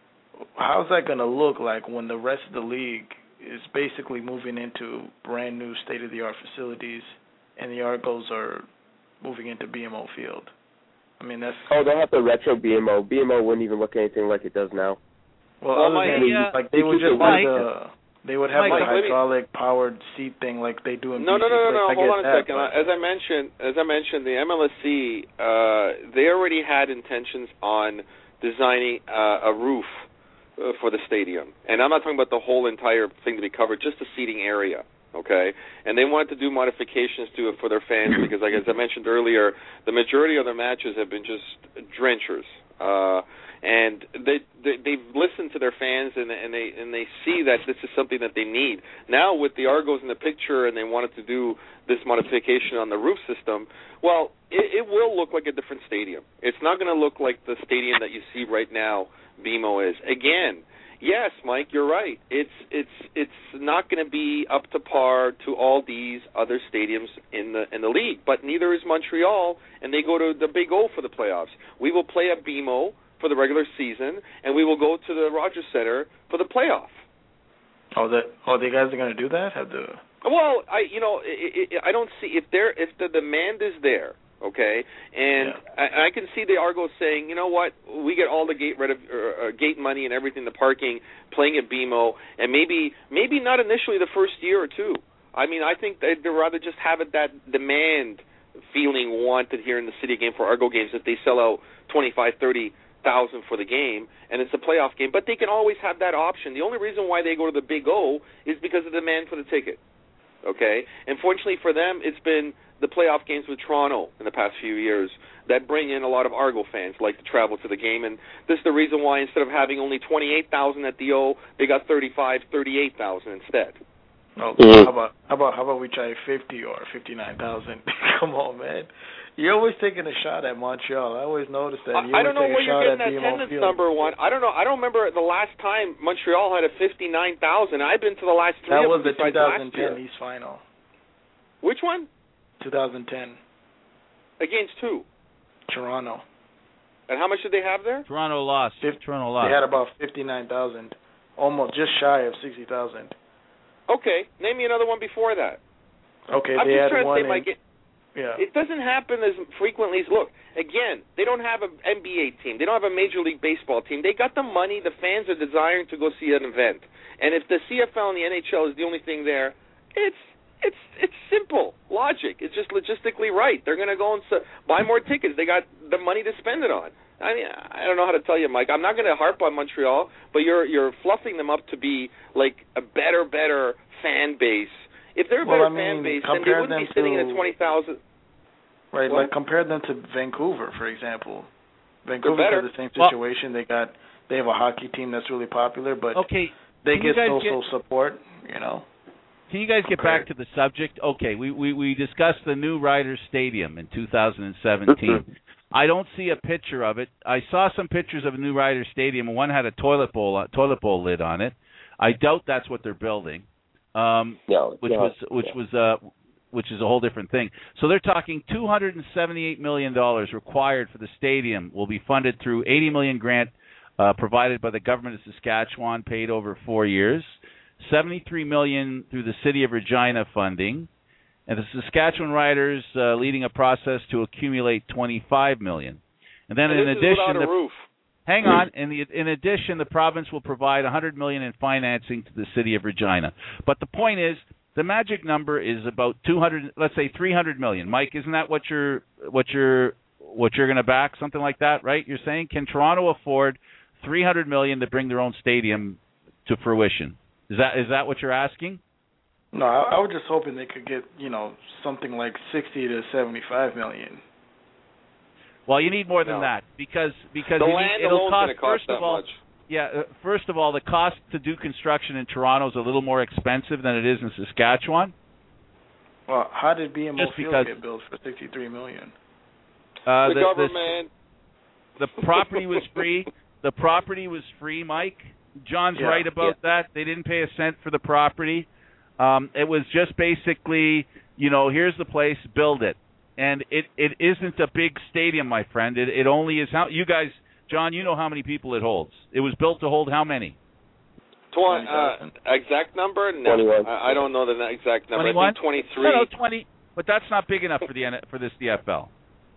how's that going to look like when the rest of the league is basically moving into brand new state-of-the-art facilities, and the Argos are moving into B M O Field? I mean, that's Oh, they'll have the retro B M O. B M O wouldn't even look anything like it does now. well, Well, other my- than, yeah, like they would keep just it have Mike. the they would have Mike, the let me- hydraulic powered seat thing like they do in No, B C. no, no, no, no. I Hold get on a that, second. but- As I mentioned, as I mentioned, the M L S C uh, they already had intentions on designing uh, a roof uh, for the stadium, and I'm not talking about the whole entire thing to be covered, just the seating area. Okay, and they wanted to do modifications to it for their fans because, like as I mentioned earlier, the majority of their matches have been just drenchers. Uh, and they, they they've listened to their fans, and, and they and they see that this is something that they need. Now with the Argos in the picture, and they wanted to do this modification on the roof system, well, it, it will look like a different stadium. It's not going to look like the stadium that you see right now, B M O is. Again, yes, Mike, you're right. It's it's it's not going to be up to par to all these other stadiums in the in the league, but neither is Montreal, and they go to the Big O for the playoffs. We will play at B M O for the regular season, and we will go to the Rogers Center for the playoff. Oh, that oh, the guys are going to do that? Have the Well, I you know I, I don't see if there if the demand is there, okay, and Yeah. I, I can see the Argos saying, you know what, we get all the gate red of, uh, uh, gate money and everything, the parking, playing at B M O, and maybe maybe not initially the first year or two. I mean, I think they'd rather just have it that demand feeling wanted here in the city game for Argo games if they sell out twenty-five, thirty thousand for the game, and it's a playoff game. But they can always have that option. The only reason why they go to the Big O is because of the demand for the ticket. Okay? And fortunately for them, it's been the playoff games with Toronto in the past few years that bring in a lot of Argo fans like to travel to the game, and this is the reason why instead of having only twenty-eight thousand at the O, they got thirty-five, thirty-eight thousand instead. Oh, Mm. how about how about how about we try fifty or fifty-nine thousand? Come on, man. You're always taking a shot at Montreal. I always notice that. You I, I don't know always where take a you're shot getting at that B M O attendance Field. number one. I don't know. I don't remember the last time Montreal had a fifty-nine thousand. I've been to the last three That of was them the besides last twenty ten year. East Final. Which one? twenty ten, Against who? Toronto. And how much did they have there? Toronto lost. Fif- Toronto lost. They had about fifty-nine thousand, almost just shy of sixty thousand. Okay, name me another one before that. Okay, I'm they just had trying to one say, in, Mike, it, yeah. it doesn't happen as frequently as, look, again, they don't have an N B A team. They don't have a Major League Baseball team. They got the money. The fans are desiring to go see an event. And if the C F L and the N H L is the only thing there, it's it's it's simple logic. It's just logistically right. They're going to go and s- buy more tickets. They got the money to spend it on. I mean, I don't know how to tell you, Mike. I'm not going to harp on Montreal, but you're you're fluffing them up to be like a better, better fan base. If they're a Well, better I mean, fan base, then they compare wouldn't be them sitting to- in a twenty thousand. Right, What? like compare them to Vancouver, for example. Vancouver better. has the same Well- situation. They got they have a hockey team that's really popular, but Okay, they can you get guys social support. You know. can you guys get compared- back to the subject? Okay, we, we, we discussed the new Riders Stadium in two thousand seventeen. I don't see a picture of it. I saw some pictures of a new Riders Stadium, and one had a toilet bowl toilet bowl lid on it. I doubt that's what they're building. Um, No, which no, was which yeah. was uh which is a whole different thing. So they're talking two hundred seventy-eight million dollars required for the stadium will be funded through eighty million dollars grant uh, provided by the government of Saskatchewan, paid over four years, seventy-three million dollars through the City of Regina funding, and the Saskatchewan Riders uh, leading a process to accumulate twenty-five million dollars. And then And in this is addition, without a the, roof. hang on. In, the, in addition, the province will provide one hundred million dollars in financing to the city of Regina. But the point is, the magic number is about two hundred. Let's say three hundred million dollars. Mike, isn't that what you're what you're what you're going to back? Something like that, right? You're saying, can Toronto afford three hundred million dollars to bring their own stadium to fruition? Is that is that what you're asking? No, I, I was just hoping they could get, you know, something like sixty to seventy-five million. Well, you need more than no. that because because the you land need, it'll alone's cost, going to cost first that of all, much. Yeah, uh, first of all, the cost to do construction in Toronto is a little more expensive than it is in Saskatchewan. Well, how did B M O Just Field because, get built for sixty-three million dollars? Uh, the, the government. The, the property was free. The property was free, Mike. John's yeah, right about yeah. that. They didn't pay a cent for the property. Um, it was just basically, you know, here's the place, build it. And it, it isn't a big stadium, my friend. It, it only is how you guys, John, you know how many people it holds. It was built to hold how many? Twenty, uh, exact number? No, twenty-one. I, I don't know the exact number. twenty-one? I think twenty-three. No, no, twenty. But that's not big enough for the for this D F L.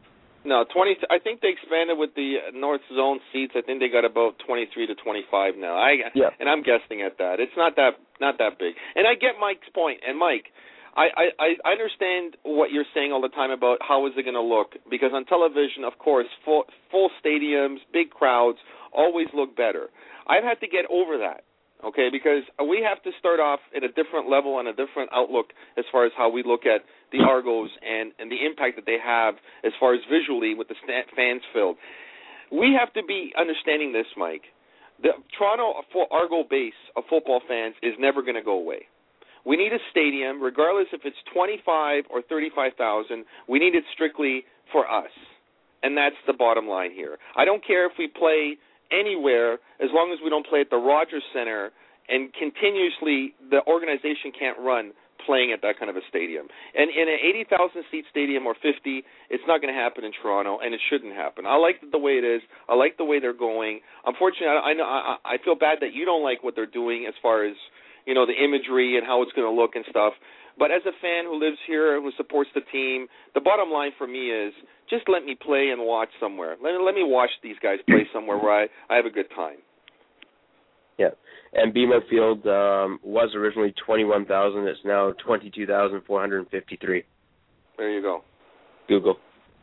No, twenty. I think they expanded with the North Zone seats. I think they got about twenty-three to twenty-five now. I yeah. and I'm guessing at that. It's not that not that big. And I get Mike's point. And Mike, I I, I understand what you're saying all the time about how is it going to look, because on television, of course, full full stadiums, big crowds always look better. I've had to get over that. Okay, because we have to start off at a different level and a different outlook as far as how we look at the Argos and, and the impact that they have as far as visually with the stand, fans filled. We have to be understanding this, Mike. The Toronto Argo base of football fans is never going to go away. We need a stadium, regardless if it's twenty-five or thirty-five thousand. We need it strictly for us, and that's the bottom line here. I don't care if we play anywhere, as long as we don't play at the Rogers Center, and continuously the organization can't run playing at that kind of a stadium. And in an eighty thousand seat stadium or fifty, it's not going to happen in Toronto, and it shouldn't happen. I like the way it is. I like the way they're going. Unfortunately, I know I, I feel bad that you don't like what they're doing as far as, you know, the imagery and how it's going to look and stuff. But as a fan who lives here, who supports the team, the bottom line for me is just let me play and watch somewhere. Let, let me watch these guys play somewhere where I, I have a good time. Yeah, and B M O Field um, was originally twenty-one thousand. It's now twenty-two thousand four hundred fifty-three. There you go. Google.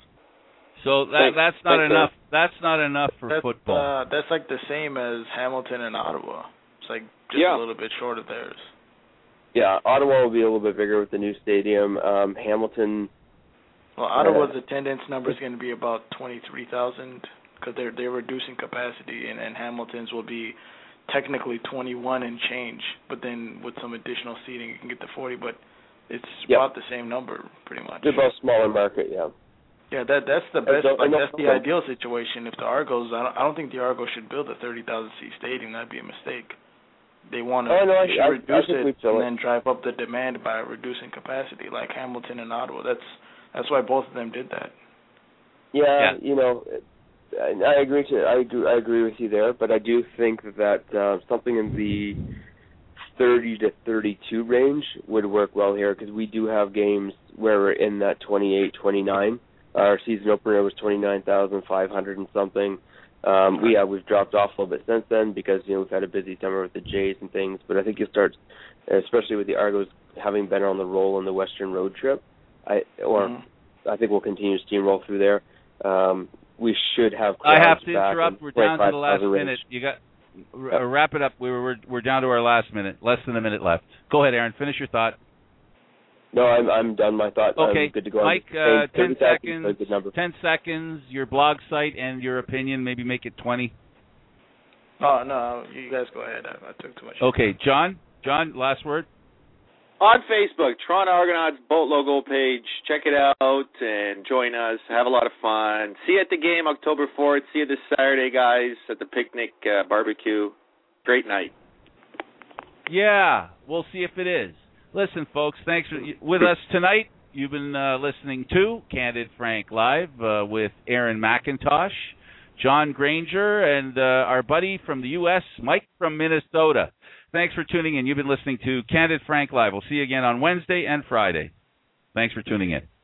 So that, Thanks. that's not Thanks, enough. That's not enough for that's, football. Uh, that's like the same as Hamilton and Ottawa. It's like just Yeah. a little bit short of theirs. Yeah, Ottawa will be a little bit bigger with the new stadium. Um, Hamilton. Well, Ottawa's attendance number is going to be about twenty-three thousand because they're they're reducing capacity, and, and Hamilton's will be technically twenty-one and change, but then with some additional seating, you can get to forty. But it's Yep. about the same number, pretty much. They're both smaller market, yeah. Yeah, that that's the best. don't- Like, I don't that's the know. ideal situation. If the Argos, I don't, I don't think the Argos should build a thirty thousand seat stadium. That'd be a mistake. They want to Oh, no, I- they should I- I reduce think it we'd fill and it. then drive up the demand by reducing capacity, like Hamilton and Ottawa. That's that's why both of them did that. Yeah, Yeah. you know, I, I agree to I agree, I agree with you there, but I do think that uh, something in the thirty to thirty-two range would work well here, because we do have games where we're in that twenty-eight, twenty-nine. Our season opener was twenty-nine thousand five hundred and something. Um, we have we've dropped off a little bit since then because you know we've had a busy summer with the Jays and things. But I think you'll start, especially with the Argos having been on the roll on the Western road trip. I or Mm-hmm. I think we'll continue to steamroll through there. Um, we should have. I have crowds to back interrupt. in We're down to the last twenty-five thousand range. minute. You got r- wrap it up. We're, we're we're down to our last minute. Less than a minute left. Go ahead, Aaron. Finish your thought. No, I'm I'm done. My thought. Okay, I'm good to go. Mike. I'm Uh, saying ten thirty thousand is seconds. a good number. Ten seconds. Your blog site and your opinion. Maybe make it twenty. Oh no, you guys go ahead. I, I took too much. Okay, John. John, last word. On Facebook, Toronto Argonauts boat logo page. Check it out and join us. Have a lot of fun. See you at the game October fourth. See you this Saturday, guys, at the picnic uh, barbecue. Great night. Yeah, we'll see if it is. Listen, folks, thanks for with us tonight. You've been uh, listening to Candid Frank Live uh, with Aaron McIntosh, John Granger, and uh, our buddy from the U S, Mike from Minnesota. Thanks for tuning in. You've been listening to Candid Frank Live. We'll see you again on Wednesday and Friday. Thanks for tuning in.